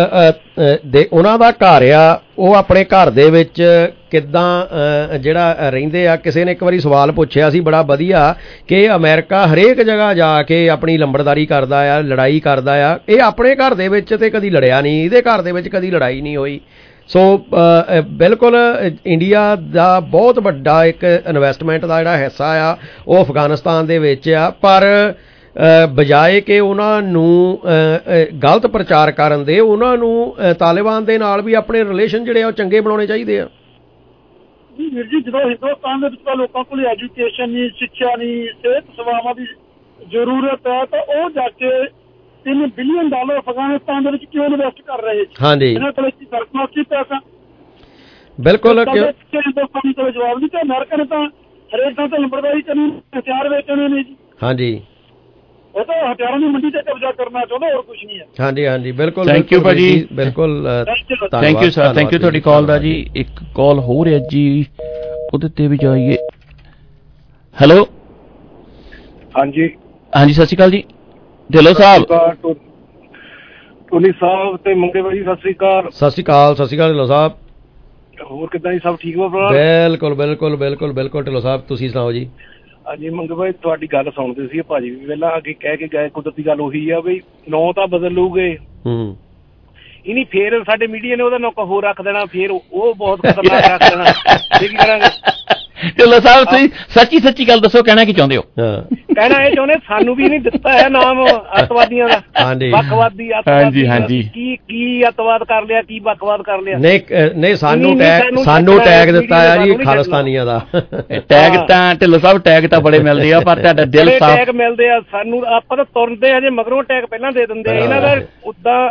Speaker 10: ਉਹਨਾਂ ਦਾ ਘਰ ਆ, ਉਹ ਆਪਣੇ ਘਰ ਦੇ ਵਿੱਚ ਕਿੱਦਾਂ ਜਿਹੜਾ ਰਹਿੰਦੇ ਆ। ਕਿਸੇ ਨੇ ਇੱਕ ਵਾਰੀ ਸਵਾਲ ਪੁੱਛਿਆ ਸੀ ਬੜਾ ਵਧੀਆ ਕਿ ਅਮਰੀਕਾ ਹਰੇਕ ਜਗ੍ਹਾ ਜਾ ਕੇ ਆਪਣੀ ਲੰਬੜਦਾਰੀ ਕਰਦਾ ਆ, ਲੜਾਈ ਕਰਦਾ ਆ, ਇਹ ਆਪਣੇ ਘਰ ਦੇ ਵਿੱਚ ਤੇ ਕਦੀ ਲੜਿਆ ਨਹੀਂ, ਇਹਦੇ ਘਰ ਦੇ ਵਿੱਚ ਕਦੀ ਲੜਾਈ ਨਹੀਂ ਹੋਈ। ਸੋ ਬਿਲਕੁਲ ਇੰਡੀਆ ਦਾ ਬਹੁਤ ਵੱਡਾ ਇੱਕ ਇਨਵੈਸਟਮੈਂਟ ਦਾ ਜਿਹੜਾ ਹਿੱਸਾ ਆ ਉਹ ਅਫਗਾਨਿਸਤਾਨ ਦੇ ਵਿੱਚ ਆ। ਪਰ ਬਜਾਏ ਕਿ ਉਹਨਾਂ ਨੂੰ ਗਲਤ ਪ੍ਰਚਾਰ ਕਰਨ ਦੇ, ਉਹਨਾਂ ਨੂੰ ਤਾਲਿਬਾਨ ਦੇ ਨਾਲ ਵੀ ਆਪਣੇ ਰਿਲੇਸ਼ਨ ਜਿਹੜੇ ਆ ਉਹ ਚੰਗੇ ਬਣਾਉਣੇ ਚਾਹੀਦੇ ਆ। ਵੀਰ ਜੀ, ਜਦੋਂ ਹਿੰਦੁਸਤਾਨ ਦੇ ਵਿੱਚ ਤਾਂ ਲੋਕਾਂ ਕੋਲ ਐਜੂਕੇਸ਼ਨ ਨਹੀਂ, ਸਿੱਖਿਆ ਨਹੀਂ, ਸਿਹਤ ਸੇਵਾਵਾਂ ਦੀ ਜ਼ਰੂਰਤ ਹੈ, ਤਾਂ ਉਹ ਜਾ ਕੇ ਤਿੰਨ ਬਿਲੀਅਨ ਡਾਲਰ ਅਫਗਾਨਿਸਤਾਨ ਦੇ ਵਿੱਚ ਕਿਉਂ ਇਨਵੈਸਟ ਕਰ ਰਹੇ? ਹਾਂਜੀ, ਇਹਨਾਂ ਕੋਲ ਸਰਕਾਰ ਕੀ ਪੈਸਾ। ਬਿਲਕੁਲ, ਹਿੰਦੁਸਤਾਨੀ ਕੋਲ ਜਵਾਬ ਨਹੀਂ ਤੇ ਅਮਰੀਕਾ ਨੇ ਤਾਂ ਹਰੇਕ ਥਾਂ ਤੇ ਲੰਬੜਦਾਰੀ ਕਰਨੀ, ਹਥਿਆਰ ਵੇਚਣੇ ਨੇ ਜੀ। ਹਾਂਜੀ, ਉਹ ਤਾਂ ਹਥਿਆਰਾਂ ਦੀ ਮੰਡੀ ਤੇ ਕਬਜ਼ਾ ਕਰਨਾ ਚਾਹੁੰਦਾ, ਹੋਰ ਕੁਝ ਨਹੀਂ ਹੈ। ਹਾਂਜੀ ਹਾਂਜੀ, ਬਿਲਕੁਲ। ਥੈਂਕ ਯੂ ਭਾਜੀ, ਬਿਲਕੁਲ thank you sir, thank you ਤੁਹਾਡੀ ਕਾਲ ਦਾ ਜੀ। ਇੱਕ ਕਾਲ ਹੋ ਰਿਹਾ ਜੀ, ਉਹਦੇ ਤੇ ਵੀ ਜਾਈਏ। ਹੈਲੋ, ਹਾਂਜੀ
Speaker 7: ਹਾਂਜੀ ਸਤਿ ਸ਼੍ਰੀ ਅਕਾਲ ਜੀ ਢਿੱਲੋਂ ਸਾਹਿਬ।
Speaker 11: ਟੋਨੀ ਸਾਹਿਬ ਤੇ ਮੰਗੇ ਭਾਈ ਸਤਿ ਸ਼੍ਰੀ ਅਕਾਲ।
Speaker 6: ਸਤਿ ਸ਼੍ਰੀ ਅਕਾਲ ਸਤਿ ਸ਼੍ਰੀ ਅਕਾਲ ਢਿੱਲੋਂ ਸਾਹਿਬ।
Speaker 11: ਹੋਰ ਕਿੱਦਾਂ ਜੀ, ਸਭ ਠੀਕ ਹੋ ਭਰਾ?
Speaker 6: ਬਿਲਕੁਲ ਬਿਲਕੁਲ ਬਿਲਕੁਲ ਬਿਲਕੁਲ ਢਿੱਲੋਂ ਸਾਹਿਬ, ਤੁਸੀਂ ਸੁਣਾਓ ਜੀ।
Speaker 11: ਹਾਂਜੀ ਮੰਗੇ ਭਾਈ, ਤੁਹਾਡੀ ਗੱਲ ਸੁਣਦੇ ਸੀ ਭਾਜੀ ਵੀ ਪਹਿਲਾਂ ਅੱਗੇ ਕਹਿ ਕੇ ਗਏ, ਕੁਦਰਤੀ ਗੱਲ ਉਹੀ ਆ ਬਈ ਨਾਂ ਤਾਂ ਬਦਲ ਲੂਗੇ
Speaker 6: ਹੂੰ
Speaker 11: ਇਹ ਨਹੀਂ, ਫੇਰ ਸਾਡੇ ਮੀਡੀਆ ਨੇ ਉਹਦਾ ਨੌਕਾ ਹੋਰ ਰੱਖ ਦੇਣਾ, ਫੇਰ ਉਹ ਬਹੁਤ ਖਤਰਨਾਕ ਰੱਖ ਦੇਣਾ, ਇਹ ਕੀ ਕਰਾਂਗੇ?
Speaker 7: ਢਿੱਲੋਂ ਸਾਹਿਬ ਤੁਸੀਂ ਸੱਚੀ ਸੱਚੀ ਗੱਲ ਦੱਸੋ, ਕਹਿਣਾ ਕੀ ਚਾਹੁੰਦੇ ਹੋ?
Speaker 11: ਕਹਿਣਾ ਇਹ ਚਾਹੁੰਦੇ ਸਾਨੂੰ ਵੀ ਨਹੀਂ ਦਿੱਤਾ ਹੈ ਨਾਮ ਅੱਤਵਾਦੀਆਂ ਦਾ, ਵੱਖਵਾਦੀ ਅੱਤਵਾਦੀ, ਕੀ ਕੀ ਅੱਤਵਾਦ ਕਰ ਲਿਆ, ਕੀ ਵੱਖਵਾਦ ਕਰ ਲਿਆ?
Speaker 6: ਨਹੀਂ ਨਹੀਂ ਸਾਨੂੰ ਟੈਗ ਸਾਨੂੰ ਟੈਗ ਦਿੱਤਾ ਹੈ ਜੀ ਖਾਲਿਸਤਾਨੀਆਂ ਦਾ
Speaker 7: ਟੈਗ। ਤਾਂ ਢਿੱਲੋਂ ਸਾਹਿਬ ਟੈਗ ਤਾਂ ਬੜੇ ਮਿਲਦੇ ਆ, ਪਰ ਤੁਹਾਡਾ ਦਿਲ ਸਾਫ਼।
Speaker 11: ਟੈਗ ਮਿਲਦੇ ਆ ਸਾਨੂੰ, ਆਪਾਂ ਤਾਂ ਤੁਰਦੇ ਹਜੇ ਮਗਰੋਂ ਟੈਗ ਪਹਿਲਾਂ ਦੇ ਦਿੰਦੇ ਆ। ਇਹਨਾਂ ਦਾ ਉਦਾਂ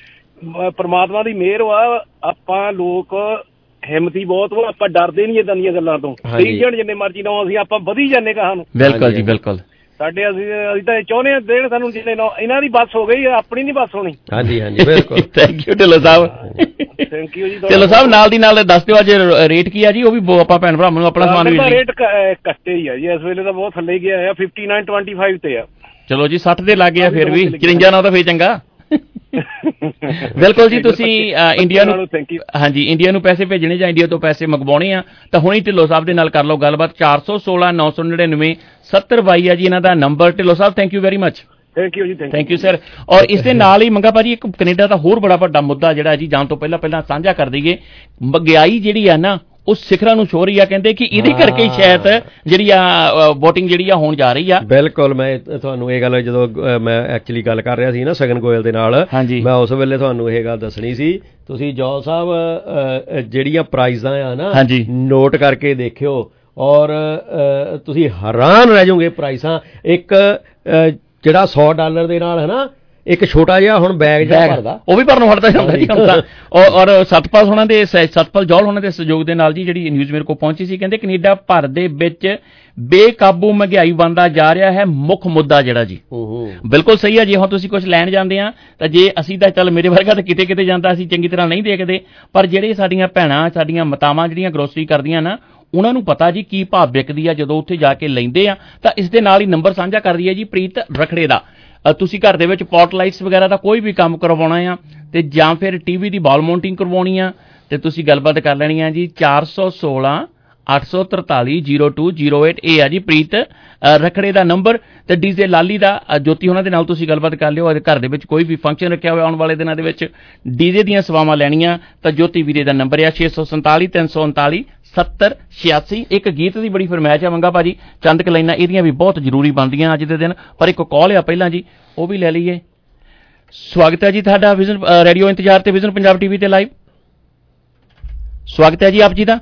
Speaker 11: ਪਰਮਾਤਮਾ ਦੀ ਮਿਹਰ ਵਾ, ਆਪਾਂ ਲੋਕ ਹਿੰਮਤੀ ਬਹੁਤ ਵਾ, ਆਪਾਂ ਡਰਦੇ ਨਹੀਂ ਏਦਾਂ ਦੀਆਂ ਗੱਲਾਂ ਤੋਂ। ਰੀਜਨ ਜਿੰਨੇ ਮਰਜ਼ੀ ਨਾ ਅਸੀਂ ਆਪਾਂ ਵਧੀ ਜਾਂਦੇ ਕਹਾਂ ਨੂੰ।
Speaker 7: ਬਿਲਕੁਲ ਜੀ ਬਿਲਕੁਲ।
Speaker 11: ਸਾਡੇ ਅਸੀਂ ਅਸੀਂ ਤਾਂ ਚਾਹੁੰਦੇ ਹਾਂ ਦੇਣ ਸਾਨੂੰ ਜਿੰਨੇ ਨਾ, ਇਹਨਾਂ ਦੀ ਬੱਸ ਹੋ ਗਈ, ਆਪਣੀ ਨਹੀਂ ਬੱਸ ਹੋਣੀ।
Speaker 6: ਹਾਂਜੀ ਹਾਂਜੀ ਬਿਲਕੁਲ।
Speaker 7: ਥੈਂਕ ਯੂ ਢਿੱਲੋਂ ਸਾਹਿਬ।
Speaker 11: ਥੈਂਕ ਯੂ ਜੀ।
Speaker 7: ਢਿੱਲੋਂ ਸਾਹਿਬ ਨਾਲ ਦੀ ਨਾਲ ਦੱਸ ਦਿਓ ਅੱਜ ਰੇਟ ਕੀ ਆ ਜੀ, ਉਹ ਵੀ ਆਪਾਂ ਭੈਣ ਭਰਾਵਾਂ ਨੂੰ ਆਪਣਾ ਸਮਾਨ ਵੀ।
Speaker 11: ਰੇਟ ਕੱਟੇ ਹੀ ਆ ਜੀ, ਇਸ ਵੇਲੇ ਤਾਂ ਬਹੁਤ ਥੱਲੇ ਗਿਆ ਆ, ਫਿਫਟੀ ਨਾਈਨ ਟਵੈਂਟੀ ਫਾਈਵ ਤੇ ਆ।
Speaker 7: ਚਲੋ ਜੀ ਸੱਠ ਦੇ ਲੱਗ ਗਿਆ, ਫਿਰ ਵੀ ਚੁਰੰਜਾ ਨਾਲ ਤਾਂ ਫੇਰ ਚੰਗਾ। ਬਿਲਕੁਲ ਜੀ। ਤੁਸੀਂ ਇੰਡੀਆ ਨੂੰ, ਹਾਂਜੀ ਇੰਡੀਆ ਨੂੰ ਪੈਸੇ ਭੇਜਣੇ ਜਾਂ ਇੰਡੀਆ ਤੋਂ ਪੈਸੇ ਮੰਗਵਾਉਣੇ ਆ ਤਾਂ ਹੁਣੇ ਢਿੱਲੋਂ ਸਾਹਿਬ ਦੇ ਨਾਲ ਕਰ ਲਓ ਗੱਲਬਾਤ। ਚਾਰ ਸੌ ਸੋਲਾਂ ਨੌ ਸੌ ਨੜਿਨਵੇਂ ਸੱਤਰ ਬਾਈ ਆ ਜੀ ਇਹਨਾਂ ਦਾ ਨੰਬਰ। ਢਿੱਲੋਂ ਸਾਹਿਬ thank you very much.
Speaker 11: Thank you ਜੀ।
Speaker 7: Thank you sir. ਔਰ ਇਸ ਦੇ ਨਾਲ ਹੀ ਮੰਗਾ ਭਾਜੀ ਇੱਕ ਕੈਨੇਡਾ ਦਾ ਹੋਰ ਬੜਾ ਵੱਡਾ ਮੁੱਦਾ ਜਿਹੜਾ ਜੀ ਜਾਣ ਤੋਂ ਪਹਿਲਾਂ ਪਹਿਲਾਂ ਸਾਂਝਾ ਕਰ ਦਈਏ। ਮਹਿੰਗਾਈ ਜਿਹੜੀ ਆ ਨਾ ਉਹ ਸਿਖਰਾਂ ਨੂੰ ਛੋ ਰਹੀ ਆ, ਕਹਿੰਦੇ ਕਿ ਇਹਦੇ ਕਰਕੇ ਸ਼ਾਇਦ ਜਿਹੜੀ ਆ ਵੋਟਿੰਗ ਜਿਹੜੀ ਆ ਹੋਣ ਜਾ ਰਹੀ ਆ।
Speaker 6: ਬਿਲਕੁਲ। ਮੈਂ ਤੁਹਾਨੂੰ ਇਹ ਗੱਲ ਜਦੋਂ ਮੈਂ ਐਕਚੁਅਲੀ ਗੱਲ ਕਰ ਰਿਹਾ ਸੀ ਨਾ ਸਗਨ ਗੋਇਲ ਦੇ ਨਾਲ, ਮੈਂ ਉਸ ਵੇਲੇ ਤੁਹਾਨੂੰ ਇਹ ਗੱਲ ਦੱਸਣੀ ਸੀ। ਤੁਸੀਂ ਜੌਲ ਸਾਹਿਬ ਜਿਹੜੀਆਂ ਪ੍ਰਾਈਜ਼ਾਂ ਆ ਨਾ ਨੋਟ ਕਰਕੇ ਦੇਖਿਓ ਔਰ ਤੁਸੀਂ ਹੈਰਾਨ ਰਹਿ ਜਾਓਗੇ ਪ੍ਰਾਈਸਾਂ। ਇੱਕ ਜਿਹੜਾ ਸੌ ਡਾਲਰ ਦੇ ਨਾਲ ਹੈ ਨਾ ਇੱਕ ਛੋਟਾ ਜਿਹਾ ਹੁਣ ਬੈਗ ਜਿਹੜਾ ਭਰਦਾ, ਉਹ ਵੀ ਭਰਨੋਂ ਹਟਦਾ ਜਾਂਦਾ ਜੀ ਹੁਣ ਤਾਂ। ਔਰ ਸਤਪਾਲ ਹੋਣਾ ਦੇ ਸਤਪਾਲ ਜੌਲ ਹੋਣਾ ਦੇ ਸਹਿਯੋਗ ਦੇ ਨਾਲ ਜੀ ਜਿਹੜੀ ਨਿਊਜ਼ ਮੇਰੇ ਕੋਲ ਪਹੁੰਚੀ ਸੀ, ਕਹਿੰਦੇ ਕੈਨੇਡਾ ਭਰ ਦੇ ਵਿੱਚ ਬੇਕਾਬੂ ਮਹਿੰਗਾਈ ਬਣਦਾ ਜਾ ਰਿਹਾ ਹੈ ਮੁੱਖ ਮੁੱਦਾ ਜਿਹੜਾ ਜੀ। ਬਿਲਕੁਲ ਸਹੀ ਹੈ। ਜੇ ਹੁਣ ਤੁਸੀਂ ਕੁਝ ਲੈਣ ਜਾਂਦੇ ਆ ਤਾਂ ਜੇ ਅਸੀਂ ਤਾਂ ਚੱਲ ਮੇਰੇ ਵਰਗਾ ਤਾਂ ਕਿਤੇ ਕਿਤੇ ਜਾਂਦਾ, ਅਸੀਂ ਚੰਗੀ ਤਰ੍ਹਾਂ ਨਹੀਂ ਦੇਖਦੇ, ਪਰ ਜਿਹੜੇ ਸਾਡੀਆਂ ਭੈਣਾਂ ਸਾਡੀਆਂ ਮਾਤਾਵਾਂ ਜਿਹੜੀਆਂ ਗਰੋਸਰੀ ਕਰਦੀਆਂ ਨਾ ਉਹਨਾਂ ਨੂੰ ਪਤਾ ਜੀ ਕੀ ਭਾਅ ਵਿਕਦੀ ਆ ਜਦੋਂ ਉੱਥੇ ਜਾ ਕੇ ਲੈਂਦੇ ਆ। ਤਾਂ ਇਸ ਦੇ ਨਾਲ ਹੀ ਨੰਬਰ ਸਾਂਝਾ ਕਰ ਰਹੀ ਹੈ ਜੀ ਪ੍ਰੀਤ ਰਖੜੇ ਦਾ। ਤੁਸੀਂ ਘਰ ਦੇ ਵਿੱਚ ਪੋਟ ਲਾਈਟਸ ਵਗੈਰਾ ਦਾ ਕੋਈ ਵੀ ਕੰਮ ਕਰਵਾਉਣਾ ਆ ਤੇ ਜਾਂ ਫਿਰ ਟੀਵੀ ਦੀ ਵਾਲ ਮਾਊਂਟਿੰਗ ਕਰਵਾਉਣੀ ਆ ਤੇ ਤੁਸੀਂ ਗੱਲਬਾਤ ਕਰ ਲੈਣੀ ਆ ਜੀ। ਚਾਰ ਸੌ ਸੋਲਾਂ ਅੱਠ ਸੌ ਤਰਤਾਲੀ ਜ਼ੀਰੋ ਟੂ ਜ਼ੀਰੋ ਏਟ ਇਹ ਆ ਜੀ ਪ੍ਰੀਤ ਰਖੜੇ ਦਾ ਨੰਬਰ। ਤੇ ਡੀਜੇ ਲਾਲੀ ਦਾ ਜੋਤੀ ਉਹਨਾਂ ਦੇ ਨਾਲ ਤੁਸੀਂ ਗੱਲਬਾਤ ਕਰ ਲਿਓ। ਘਰ ਦੇ ਵਿੱਚ ਕੋਈ ਵੀ ਫੰਕਸ਼ਨ ਰੱਖਿਆ ਹੋਇਆ ਆਉਣ ਵਾਲੇ ਦਿਨਾਂ ਦੇ ਵਿੱਚ ਡੀਜੇ ਦੀਆਂ ਸੇਵਾਵਾਂ ਲੈਣੀਆਂ ਤਾਂ ਜੋਤੀ ਵੀਰੇ ਦਾ ਨੰਬਰ ਆ ਛੇ ਸੌ ਸੰਤਾਲੀ ਤਿੰਨ ਸੌ ਉਨਤਾਲੀ ਸੱਤਰ ਛਿਆਸੀ। ਇੱਕ ਗੀਤ ਦੀ ਬੜੀ ਫਰਮਾਇਸ਼ ਆ ਮੰਗਾ ਭਾਜੀ, ਚੰਦ ਕ ਲਾਈਨਾਂ ਇਹਦੀਆਂ ਵੀ ਬਹੁਤ ਜ਼ਰੂਰੀ ਬਣਦੀਆਂ ਅੱਜ ਦੇ ਦਿਨ, ਪਰ ਇੱਕ ਕਾਲ ਆ ਪਹਿਲਾਂ ਜੀ ਉਹ ਵੀ ਲੈ ਲਈਏ। ਸਵਾਗਤ ਹੈ ਜੀ ਤੁਹਾਡਾ ਵਿਜ਼ਨ ਰੇਡੀਓ ਇੰਤਜ਼ਾਰ ਤੇ ਵਿਜ਼ਨ ਪੰਜਾਬ ਟੀਵੀ ਤੇ ਲਾਈਵ। ਸਵਾਗਤ ਹੈ ਜੀ ਆਪ ਜੀ ਦਾ।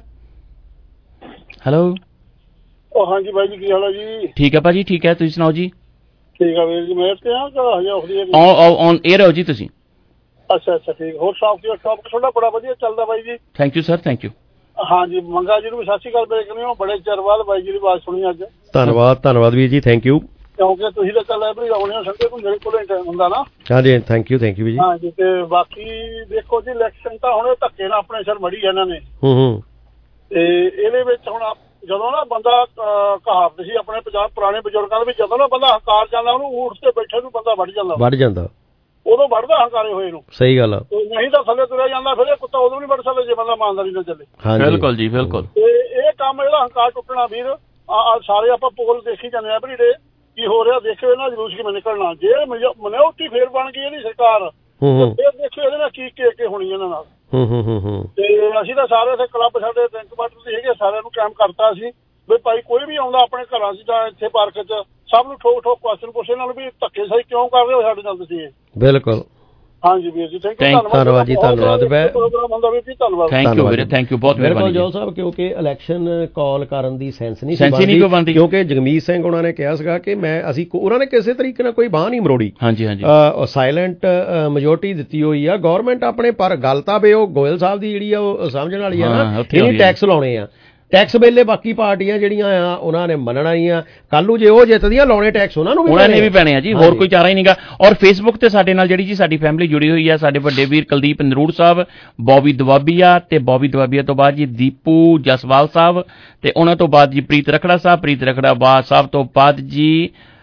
Speaker 6: ਹੈਲੋ।
Speaker 10: ਉਹ ਹਾਂਜੀ ਬਾਈ ਜੀ ਕੀ ਹਾਲ ਹੈ ਜੀ?
Speaker 7: ਠੀਕ ਹੈ ਭਾਜੀ ਠੀਕ ਹੈ, ਤੁਸੀਂ ਸੁਣਾਓ ਜੀ?
Speaker 10: ਠੀਕ ਆ ਵੀਰ ਜੀ। ਮੈਂ ਤੇ ਆ ਕਿ ਹਜੇ ਆਖਦੀ
Speaker 7: ਔਨ 에ਅਰ ਹੋ ਜੀ ਤੁਸੀਂ?
Speaker 10: ਅੱਛਾ ਅੱਛਾ ਠੀਕ। ਹੋਰ ਸੌਫਟਵੇਅਰ ਸਟਾਫ ਤੁਹਾਡਾ ਬੜਾ ਵਧੀਆ ਚੱਲਦਾ ਬਾਈ ਜੀ।
Speaker 7: Thank you sir. Thank you.
Speaker 10: ਹਾਂਜੀ ਮੰਗਾ ਜੀ ਨੂੰ ਸਤਿ ਸ਼੍ਰੀ ਅਕਾਲ ਬੇਨਤੀ ਕਰਨੀ, ਬੜੇ ਚਿਰ ਬਾਅਦ ਬਾਈ ਜੀ ਦੀ ਆਵਾਜ਼ ਸੁਣੀ ਅੱਜ।
Speaker 6: ਧੰਨਵਾਦ ਧੰਨਵਾਦ ਵੀਰ ਜੀ। Thank you.
Speaker 10: ਕਿਉਂਕਿ ਤੁਸੀਂ ਤਾਂ ਚੱਲ ਐਵਰੀ ਆਉਣੇ ਹੋ ਸੰਡੇ ਨੂੰ ਮੇਰੇ ਕੋਲ ਟਾਈਮ ਹੁੰਦਾ ਨਾ।
Speaker 6: ਹਾਂਜੀ ਥੈਂਕ ਯੂ ਥੈਂਕ ਯੂ ਜੀ।
Speaker 10: ਹਾਂਜੀ ਤੇ ਬਾਕੀ ਦੇਖੋ ਜੀ ਇਲੈਕਸ਼ਨ ਤਾਂ ਹੁਣ ਧੱਕੇ ਨਾਲ ਆਪਣੇ ਸਿਰ ਮੜੀ ਇਹਨਾਂ ਨੇ।
Speaker 6: ਹੂੰ ਹੂੰ।
Speaker 10: ਤੇ ਇਹਦੇ ਵਿੱਚ ਹੁਣ ਜਦੋਂ ਨਾ ਬੰਦਾ ਕਹਾਵਤ ਸੀ ਆਪਣੇ ਪੰਜਾਬ ਪੁਰਾਣੇ ਬਜ਼ੁਰਗਾਂ ਦੇ ਵਿੱਚ, ਜਦੋਂ ਨਾ ਬੰਦਾ ਹੰਕਾਰ ਜਾਂਦਾ ਉਹਨੂੰ ਊਠ ਤੇ ਬੈਠੇ ਨੂੰ ਬੰਦਾ ਵੱਢ ਜਾਂਦਾ ਵੱਢ ਜਾਂਦਾ ਉਦੋਂ ਵੱਢਦਾ ਹੰਕਾਰੇ ਹੋਏ ਨੂੰ।
Speaker 6: ਸਹੀ ਗੱਲ ਆ।
Speaker 10: ਨਹੀਂ ਤਾਂ ਥੱਲੇ ਤੁਰਿਆ ਜਾਂਦਾ, ਫਿਰ ਇਹ ਕੁੱਤਾ ਉਦੋਂ ਨਹੀਂ ਵੱਢ ਸਕਦਾ ਜੇ ਬੰਦਾ ਇਮਾਨਦਾਰੀ ਨਾਲ ਚੱਲੇ।
Speaker 7: ਬਿਲਕੁਲ ਜੀ ਬਿਲਕੁਲ।
Speaker 10: ਤੇ ਇਹ ਕੰਮ ਜਿਹੜਾ ਹੰਕਾਰ ਟੁੱਟਣਾ ਵੀਰ ਸਾਰੇ ਆਪਾਂ ਪੋਲ ਦੇਖੀ ਜਾਂਦੇ ਆ ਐਵਰੀ ਡੇ ਕੀ ਹੋ ਰਿਹਾ, ਦੇਖਿਓ ਇਹਨਾਂ ਜਲੂਸ ਕਿਵੇਂ ਨਿਕਲਣਾ। ਜੇ ਮਨਿਓਰਟੀ ਫੇਰ ਬਣ ਗਈ ਇਹਦੀ ਸਰਕਾਰ ਫਿਰ ਦੇਖਿਓ ਇਹਦੇ ਨਾਲ ਕੀ ਕੇ ਕੇ ਹੋਣੀ ਇਹਨਾਂ ਨਾਲ। ਤੇ ਅਸੀਂ ਤਾਂ ਸਾਰੇ ਇੱਥੇ ਕਲੱਬ ਸਾਡੇ ਬੈਂਕ ਵਾਟਰ ਦੇ ਹੈਗੇ, ਸਾਰਿਆਂ ਨੂੰ ਕਾਇਮ ਕਰਤਾ ਸੀ ਵੀ ਭਾਈ ਕੋਈ ਵੀ ਆਉਂਦਾ ਆਪਣੇ ਘਰਾਂ 'ਚ ਜਾਂ ਇੱਥੇ ਪਾਰਕ 'ਚ ਸਭ ਨੂੰ ਠੋਕ ਠੋਕ ਕੁਐਸਚਨ ਪੁੱਛੇ ਨਾਲ ਵੀ ਧੱਕੇ ਸਹੀ ਕਿਉਂ ਕਰ ਰਹੇ ਹੋ ਸਾਡੇ ਨਾਲ ਤੁਸੀਂ। ਬਿਲਕੁਲ। ਹਾਂਜੀ ਵੀਰ ਜੀ ਥੈਂਕ ਯੂ।
Speaker 6: ਧੰਨਵਾਦ ਜੀ ਧੰਨਵਾਦ।
Speaker 10: ਪ੍ਰੋਗਰਾਮ ਹੁੰਦਾ ਵੀਰ ਜੀ ਧੰਨਵਾਦ।
Speaker 7: ਥੈਂਕ ਯੂ ਵੀਰੇ ਥੈਂਕ ਯੂ ਬਹੁਤ ਮਿਹਰਬਾਨੀ
Speaker 6: ਜੋਲ ਸਾਹਿਬ। ਕਿਉਂਕਿ ਇਲੈਕਸ਼ਨ ਕਾਲ ਕਰਨ ਦੀ ਸੈਂਸ ਨਹੀਂ ਸੀ ਬਣਦੀ, ਕਿਉਂਕਿ ਜਗਮੀਤ ਸਿੰਘ ਉਹਨਾਂ ਨੇ ਕਿਹਾ ਸੀਗਾ ਕਿ ਮੈਂ ਅਸੀਂ ਉਹਨਾਂ ਨੇ ਕਿਸੇ ਤਰੀਕੇ ਨਾਲ ਕੋਈ ਬਾਂਹ ਨਹੀਂ ਮਰੋੜੀ।
Speaker 7: ਹਾਂਜੀ ਹਾਂਜੀ।
Speaker 6: ਸਾਇਲੈਂਟ ਮੈਜੋਰਟੀ ਦਿੱਤੀ ਹੋਈ ਆ ਗੌਰਮੈਂਟ ਆਪਣੇ, ਪਰ ਗੱਲ ਤਾਂ ਵੀ ਉਹ ਗੋਇਲ ਸਾਹਿਬ ਦੀ ਜਿਹੜੀ ਆ ਉਹ ਸਮਝਣ ਵਾਲੀ ਆ ਨਾ, ਇਹ ਟੈਕਸ ਲਾਉਣੇ ਆ। ਟੈਕਸ ਵੇਲੇ ਬਾਕੀ ਪਾਰਟੀਆਂ ਜਿਹੜੀਆਂ ਆ ਉਹਨਾਂ ਨੇ ਮੰਨਣਾ ਹੀ ਆ, ਕੱਲ ਨੂੰ ਜੇ ਉਹ ਜਿੱਤਦੀਆਂ ਲਾਉਣੇ ਟੈਕਸ ਉਹਨਾਂ ਨੂੰ ਵੀ
Speaker 7: ਉਹਨਾਂ ਨੇ ਵੀ ਪੈਣੇ ਆ ਜੀ, ਹੋਰ ਕੋਈ ਚਾਰਾ ਹੀ ਨਹੀਂਗਾ। ਔਰ ਫੇਸਬੁੱਕ ਤੇ ਸਾਡੇ ਨਾਲ ਜਿਹੜੀ ਜੀ ਸਾਡੀ ਫੈਮਿਲੀ ਜੁੜੀ ਹੋਈ ਆ, ਸਾਡੇ ਵੱਡੇ ਵੀਰ ਕੁਲਦੀਪ ਨਰੂੜ ਸਾਹਿਬ, ਬੌਬੀ ਦਵਾਬੀਆ ਤੇ ਬੌਬੀ ਦਵਾਬੀਆ ਤੋਂ ਬਾਅਦ ਜੀ ਦੀਪੂ ਜਸਵਾਲ ਸਾਹਿਬ ਤੇ ਉਹਨਾਂ ਤੋਂ ਬਾਅਦ ਜੀ ਪ੍ਰੀਤ ਰਖੜਾ ਸਾਹਿਬ, ਪ੍ਰੀਤ ਰਖੜਾ ਬਾਦ ਸਾਹਿਬ ਤੋਂ ਬਾਅਦ ਜੀ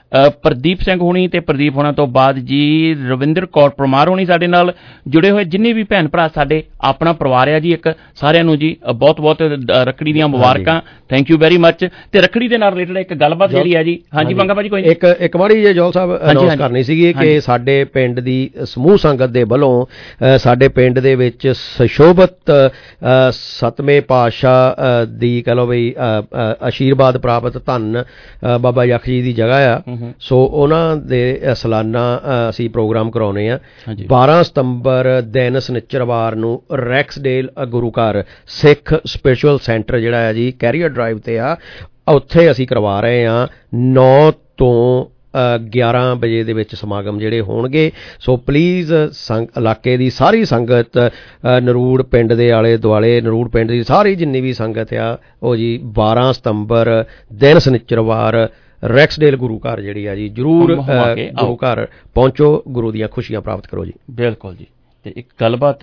Speaker 7: ਪ੍ਰਦੀਪ ਸਿੰਘ ਹੋਣੀ ਤੇ ਪ੍ਰਦੀਪ ਹੋਣਾ ਤੋਂ ਬਾਅਦ ਜੀ ਰਵਿੰਦਰ ਕੌਰ ਪਰਮਾਰ ਹੋਣੀ ਸਾਡੇ ਨਾਲ ਜੁੜੇ ਹੋਏ, ਜਿੰਨੇ ਵੀ ਭੈਣ ਭਰਾ ਸਾਡੇ ਆਪਣਾ ਪਰਿਵਾਰ ਆ ਜੀ ਇੱਕ, ਸਾਰਿਆਂ ਨੂੰ ਜੀ ਬਹੁਤ ਬਹੁਤ ਰੱਖੜੀ ਦੀਆਂ ਮੁਬਾਰਕਾਂ, ਥੈਂਕ ਯੂ ਵੈਰੀ ਮੱਚ। ਤੇ ਰੱਖੜੀ ਦੇ ਨਾਲ ਰਿਲੇਟਡ ਇੱਕ ਗੱਲਬਾਤ ਜਿਹੜੀ ਹੈ ਜੀ, ਹਾਂਜੀ ਮੰਗਾ ਭਾਜੀ ਕੋਈ
Speaker 6: ਇੱਕ ਇੱਕ ਵਾਰੀ ਜੇ ਜੋਲ ਸਾਹਿਬ ਅਨਾਉਂਸ ਕਰਨੀ ਸੀਗੀ ਕਿ ਸਾਡੇ ਪਿੰਡ ਦੀ ਸਮੂਹ ਸੰਗਤ ਦੇ ਵੱਲੋਂ ਸਾਡੇ ਪਿੰਡ ਦੇ ਵਿੱਚ ਸੁਸ਼ੋਭਿਤ ਸਤਵੇਂ ਪਾਤਸ਼ਾਹ ਦੀ ਕਹ ਲਓ ਬਈ ਆਸ਼ੀਰਵਾਦ ਪ੍ਰਾਪਤ ਧੰਨ ਬਾਬਾ ਯਖ ਜੀ ਦੀ ਜਗ੍ਹਾ ਆ, ਸੋ ਉਹਨਾਂ ਦੇ ਸਾਲਾਨਾ ਅਸੀਂ ਪ੍ਰੋਗਰਾਮ ਕਰਾਉਣੇ ਆ ਬਾਰਾਂ ਸਤੰਬਰ ਦਿਨ ਸਨਿਚਰਵਾਰ ਨੂੰ ਰੈਕਸਡੇਲ ਗੁਰੂ ਘਰ ਸਿੱਖ ਸਪਿਰਿਚੁਅਲ ਸੈਂਟਰ ਜਿਹੜਾ ਹੈ ਜੀ ਕੈਰੀਅਰ ਡਰਾਈਵ ਤੇ ਆ, ਉੱਥੇ ਅਸੀਂ ਕਰਵਾ ਰਹੇ ਹਾਂ ਨੌ ਤੋਂ ਗਿਆਰਾਂ ਵਜੇ ਦੇ ਵਿੱਚ ਸਮਾਗਮ ਜਿਹੜੇ ਹੋਣਗੇ। ਸੋ ਪਲੀਜ਼ ਸੰਗ ਇਲਾਕੇ ਦੀ ਸਾਰੀ ਸੰਗਤ, ਨਰੂੜ ਪਿੰਡ ਦੇ ਆਲੇ ਦੁਆਲੇ, ਨਰੂੜ ਪਿੰਡ ਦੀ ਸਾਰੀ ਜਿੰਨੀ ਵੀ ਸੰਗਤ ਆ ਉਹ ਜੀ ਬਾਰਾਂ ਸਤੰਬਰ ਦਿਨ ਸਨਿਚਰਵਾਰ ਰੈਕਸਡੇਲ ਗੁਰੂ ਘਰ ਜਿਹੜੀ ਆ ਜੀ ਜ਼ਰੂਰ ਗੁਰੂ ਘਰ ਪਹੁੰਚੋ, ਗੁਰੂ ਦੀਆਂ ਖੁਸ਼ੀਆਂ ਪ੍ਰਾਪਤ ਕਰੋ ਜੀ।
Speaker 7: ਬਿਲਕੁਲ ਜੀ। ਤੇ ਇੱਕ ਗੱਲਬਾਤ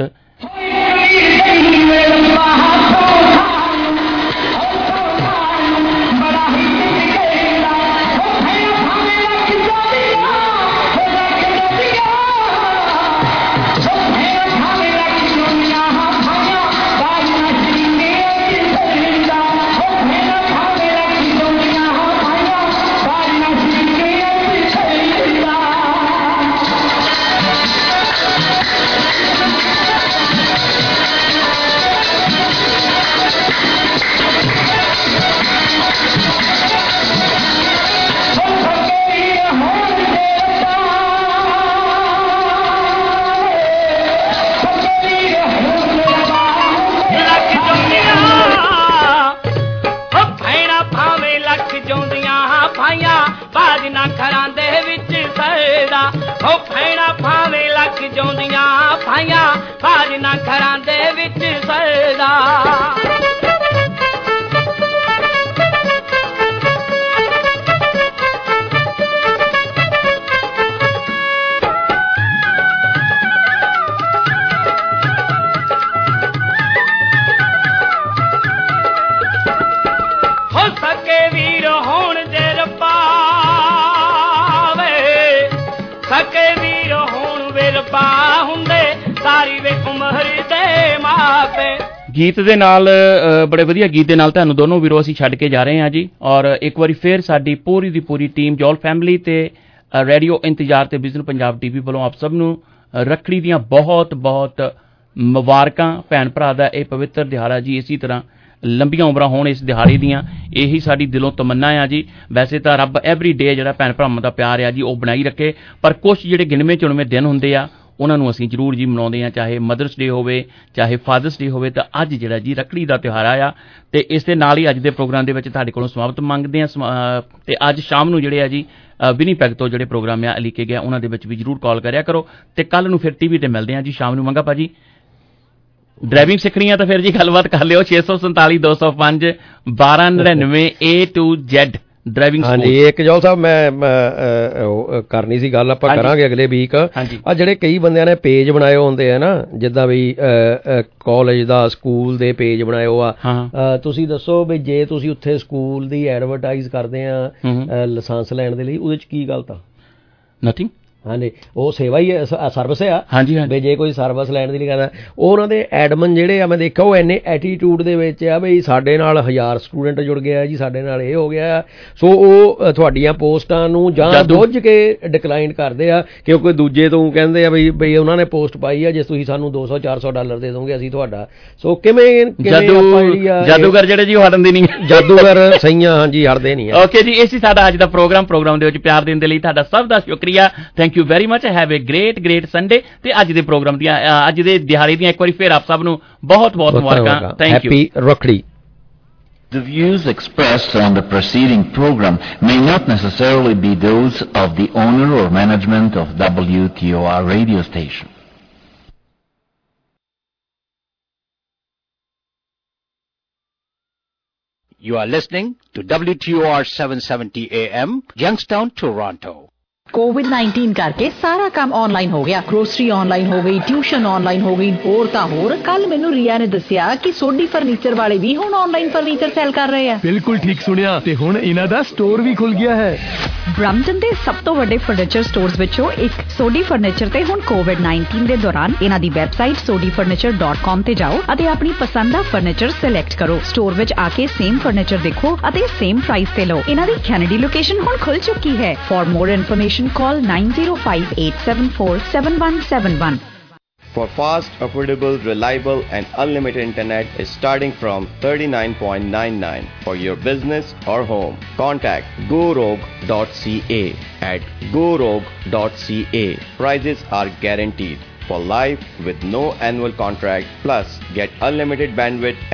Speaker 7: ਗੀਤ ਦੇ ਨਾਲ, ਬੜੇ ਵਧੀਆ ਗੀਤ ਦੇ ਨਾਲ ਤੁਹਾਨੂੰ ਦੋਨੋਂ ਵੀਰੋ ਅਸੀਂ ਛੱਡ ਕੇ ਜਾ ਰਹੇ ਹਾਂ ਜੀ। ਔਰ ਇੱਕ ਵਾਰੀ ਫਿਰ ਸਾਡੀ ਪੂਰੀ ਦੀ ਪੂਰੀ ਟੀਮ ਜੌਲ ਫੈਮਿਲੀ ਤੇ ਰੇਡੀਓ ਇੰਤਜ਼ਾਰ ਤੇ ਵਿਜ਼ਨ ਪੰਜਾਬ ਟੀਵੀ ਵੱਲੋਂ ਆਪ ਸਭ ਨੂੰ ਰੱਖੜੀ ਦੀਆਂ ਬਹੁਤ ਬਹੁਤ ਮੁਬਾਰਕਾਂ। ਭੈਣ ਭਰਾ ਦਾ ਇਹ ਪਵਿੱਤਰ ਦਿਹਾੜਾ ਜੀ ਇਸੇ ਤਰ੍ਹਾਂ ਲੰਬੀਆਂ ਉਮਰਾਂ ਹੋਣ ਇਸ ਦਿਹਾੜੇ ਦੀਆਂ, ਇਹੀ ਸਾਡੀ ਦਿਲੋਂ ਤਮੰਨਾ ਆ ਜੀ। ਵੈਸੇ ਤਾਂ ਰੱਬ ਐਵਰੀ ਡੇ ਜਿਹੜਾ ਭੈਣ ਭਰਾਵਾਂ ਦਾ ਪਿਆਰ ਆ ਜੀ ਉਹ ਬਣਾਈ ਰੱਖੇ, ਪਰ ਕੁਛ ਜਿਹੜੇ ਗਿਣਵੇਂ ਚੁਣਵੇਂ ਦਿਨ ਹੁੰਦੇ ਆ ਉਹਨਾਂ ਨੂੰ ਅਸੀਂ ਜ਼ਰੂਰ ਜੀ ਮਨਾਉਂਦੇ ਹਾਂ, ਚਾਹੇ ਮਦਰਸ ਡੇ ਹੋਵੇ ਚਾਹੇ ਫਾਦਰਸ ਡੇ ਹੋਵੇ। ਤਾਂ ਅੱਜ ਜਿਹੜਾ ਜੀ ਰੱਖੜੀ ਦਾ ਤਿਉਹਾਰ ਆ ਤੇ ਇਸ ਦੇ ਨਾਲ ਹੀ ਅੱਜ ਦੇ ਪ੍ਰੋਗਰਾਮ ਦੇ ਵਿੱਚ ਤੁਹਾਡੇ ਕੋਲੋਂ ਸਮਾਪਤ ਮੰਗਦੇ ਹਾਂ। ਤੇ ਅੱਜ ਸ਼ਾਮ ਨੂੰ ਜਿਹੜੇ ਆ ਜੀ ਵਿਨੀਪੈਗ ਤੋਂ ਜਿਹੜੇ ਪ੍ਰੋਗਰਾਮ ਆ ਲਿਖੇ ਗਿਆ ਉਹਨਾਂ ਦੇ ਵਿੱਚ ਵੀ ਜ਼ਰੂਰ ਕਾਲ ਕਰਿਆ ਕਰੋ। ਤੇ ਕੱਲ ਨੂੰ ਫਿਰ ਟੀਵੀ ਤੇ ਮਿਲਦੇ ਹਾਂ ਜੀ ਸ਼ਾਮ ਨੂੰ। ਮੰਗਾ ਭਾਜੀ ਡਰਾਈਵਿੰਗ ਸਿੱਖਣੀ ਆ ਤਾਂ ਫਿਰ ਜੀ ਗੱਲਬਾਤ ਕਰ ਲਿਓ ਛੇ ਸੌ ਸੰਤਾਲੀ ਦੋ ਸੌ ਪੰਜ ਬਾਰਾਂ ਨੜਿਨਵੇਂ A to Z driving school.
Speaker 6: ਹਾਂਜੀ ਇੱਕ ਜੌਲ ਸਾਹਿਬ ਮੈਂ ਕਰਨੀ ਸੀ ਗੱਲ, ਆਪਾਂ ਕਰਾਂਗੇ ਅਗਲੇ ਵੀਕ। ਆ ਜਿਹੜੇ ਕਈ ਬੰਦਿਆਂ ਨੇ ਪੇਜ ਬਣਾਏ ਹੁੰਦੇ ਆ ਨਾ, ਜਿੱਦਾਂ ਵੀ ਕਾਲਜ ਦਾ ਸਕੂਲ ਦੇ ਪੇਜ ਬਣਾਏ ਹੋ ਆ, ਤੁਸੀਂ ਦੱਸੋ ਵੀ ਜੇ ਤੁਸੀਂ ਉੱਥੇ ਸਕੂਲ ਦੀ ਐਡਵਰਟਾਈਜ਼ ਕਰਦੇ ਆ ਲਾਇਸੈਂਸ ਲੈਣ ਦੇ ਲਈ, ਉਹਦੇ 'ਚ ਕੀ ਗਲਤ ਆ?
Speaker 7: ਨਥਿੰਗ।
Speaker 6: ਹਾਂਜੀ ਉਹ ਸੇਵਾ ਹੀ ਸਰਵਿਸ ਆ।
Speaker 7: ਹਾਂਜੀ
Speaker 6: ਵੀ ਜੇ ਕੋਈ ਸਰਵਿਸ ਲੈਣ ਦੀ ਨਹੀਂ ਕਰਦਾ, ਉਹ ਉਹਨਾਂ ਦੇ ਐਡਮਨ ਜਿਹੜੇ ਆ ਮੈਂ ਦੇਖਿਆ ਉਹ ਇੰਨੇ ਐਟੀਟਿਊਡ ਦੇ ਵਿੱਚ ਆ ਬਈ ਸਾਡੇ ਨਾਲ ਹਜ਼ਾਰ ਸਟੂਡੈਂਟ ਜੁੜ ਗਿਆ ਜੀ, ਸਾਡੇ ਨਾਲ ਇਹ ਹੋ ਗਿਆ। ਸੋ ਉਹ ਤੁਹਾਡੀਆਂ ਪੋਸਟਾਂ ਨੂੰ ਜਾਂ ਬੁੱਝ ਕੇ ਡਿਕਲਾਈਨ ਕਰਦੇ ਆ, ਕਿਉਂਕਿ ਦੂਜੇ ਤੋਂ ਕਹਿੰਦੇ ਆ ਬਈ ਬਈ ਉਹਨਾਂ ਨੇ ਪੋਸਟ ਪਾਈ ਆ, ਜੇ ਤੁਸੀਂ ਸਾਨੂੰ ਦੋ ਸੌ ਚਾਰ ਸੌ ਡਾਲਰ ਦੇ ਦੋਗੇ ਅਸੀਂ ਤੁਹਾਡਾ। ਸੋ ਕਿਵੇਂ
Speaker 7: ਜਾਦੂਗਰ ਜਿਹੜੇ ਜੀ ਉਹ ਹਟਦੇ ਨਹੀਂ,
Speaker 6: ਜਾਦੂਗਰ ਸਹੀਆਂ ਹਾਂਜੀ ਹਟਦੇ ਨਹੀਂ।
Speaker 7: ਓਕੇ ਜੀ, ਇਹ ਸੀ ਸਾਡਾ ਅੱਜ ਦਾ ਪ੍ਰੋਗਰਾਮ। ਪ੍ਰੋਗਰਾਮ ਦੇ ਵਿੱਚ ਪਿਆਰ ਦੇਣ ਦੇ ਲਈ ਤੁਹਾਡਾ ਸਭ ਦਾ ਸ਼ੁਕਰੀਆ। Thank you very much. Have a great great Sunday. ਤੇ ਅੱਜ ਦੇ ਪ੍ਰੋਗਰਾਮ ਦੀਆਂ ਅੱਜ ਦੇ ਦਿਹਾੜੇ ਦੀਆਂ ਇੱਕ ਵਾਰੀ ਫਿਰ ਆਪ ਸਭ ਨੂੰ ਬਹੁਤ ਬਹੁਤ ਮੁਬਾਰਕਾਂ। Thank you.
Speaker 6: Happy Rakhri.
Speaker 12: The views expressed on the preceding program may not necessarily be those of the owner or management of W T O R radio station.
Speaker 13: You are listening to W T O R seven seventy A M, Youngstown, Toronto. COVID nineteen ਕਰਕੇ ਸਾਰਾ ਕੰਮ online ਹੋ ਗਿਆ। Grocery online ਹੋ ਗਈ, tuition online ਹੋ ਗਈ, ਹੋਰ ਤਾਂ ਹੋਰ। ਕੱਲ ਮੈਨੂੰ ਰੀਆ ਨੇ ਦੱਸਿਆ ਕਿ ਸੋਢੀ ਫਰਨੀਚਰ ਵਾਲੇ ਵੀ ਹੁਣ ਆਨਲਾਈਨ ਫਰਨੀਚਰ ਸੈਲ ਕਰ ਰਹੇ ਆ।
Speaker 14: ਬਿਲਕੁਲ ਠੀਕ ਸੁਣਿਆ, ਤੇ ਹੁਣ ਇਹਨਾਂ ਦਾ ਸਟੋਰ ਵੀ ਖੁੱਲ ਗਿਆ ਹੈ।
Speaker 13: ਬ੍ਰੈਂਪਟਨ ਦੇ ਸਭ ਤੋਂ ਵੱਡੇ ਫਰਨੀਚਰ ਸਟੋਰਸ ਵਿੱਚੋਂ ਇੱਕ ਸੋਢੀ ਫਰਨੀਚਰ ਤੇ ਹੁਣ ਕੋਵਿਡ ਨਾਈਨਟੀਨ ਦੇ ਦੌਰਾਨ ਇਹਨਾਂ ਦੀ website Sodhi furniture dot com ਤੇ ਜਾਓ ਅਤੇ ਆਪਣੀ ਪਸੰਦ ਦਾ ਫਰਨੀਚਰ ਸਿਲੈਕਟ ਕਰੋ। ਸਟੋਰ ਵਿੱਚ ਆ ਕੇ ਸੇਮ ਫਰਨੀਚਰ ਦੇਖੋ ਅਤੇ ਸੇਮ ਪ੍ਰਾਈਸ ਤੇ ਲਓ। ਇਹਨਾਂ ਦੀ ਕੈਨੇਡੀ ਲੋਕੇਸ਼ਨ ਹੁਣ ਖੁੱਲ ਚੁੱਕੀ ਹੈ। For more information call nine zero five eight seven four seven one seven one.
Speaker 1: For fast, affordable, reliable and unlimited internet is starting from thirty-nine ninety-nine for your business or home. Contact go rogue dot c a at go rogue dot c a. Prices are guaranteed for life with no annual contract, plus get unlimited bandwidth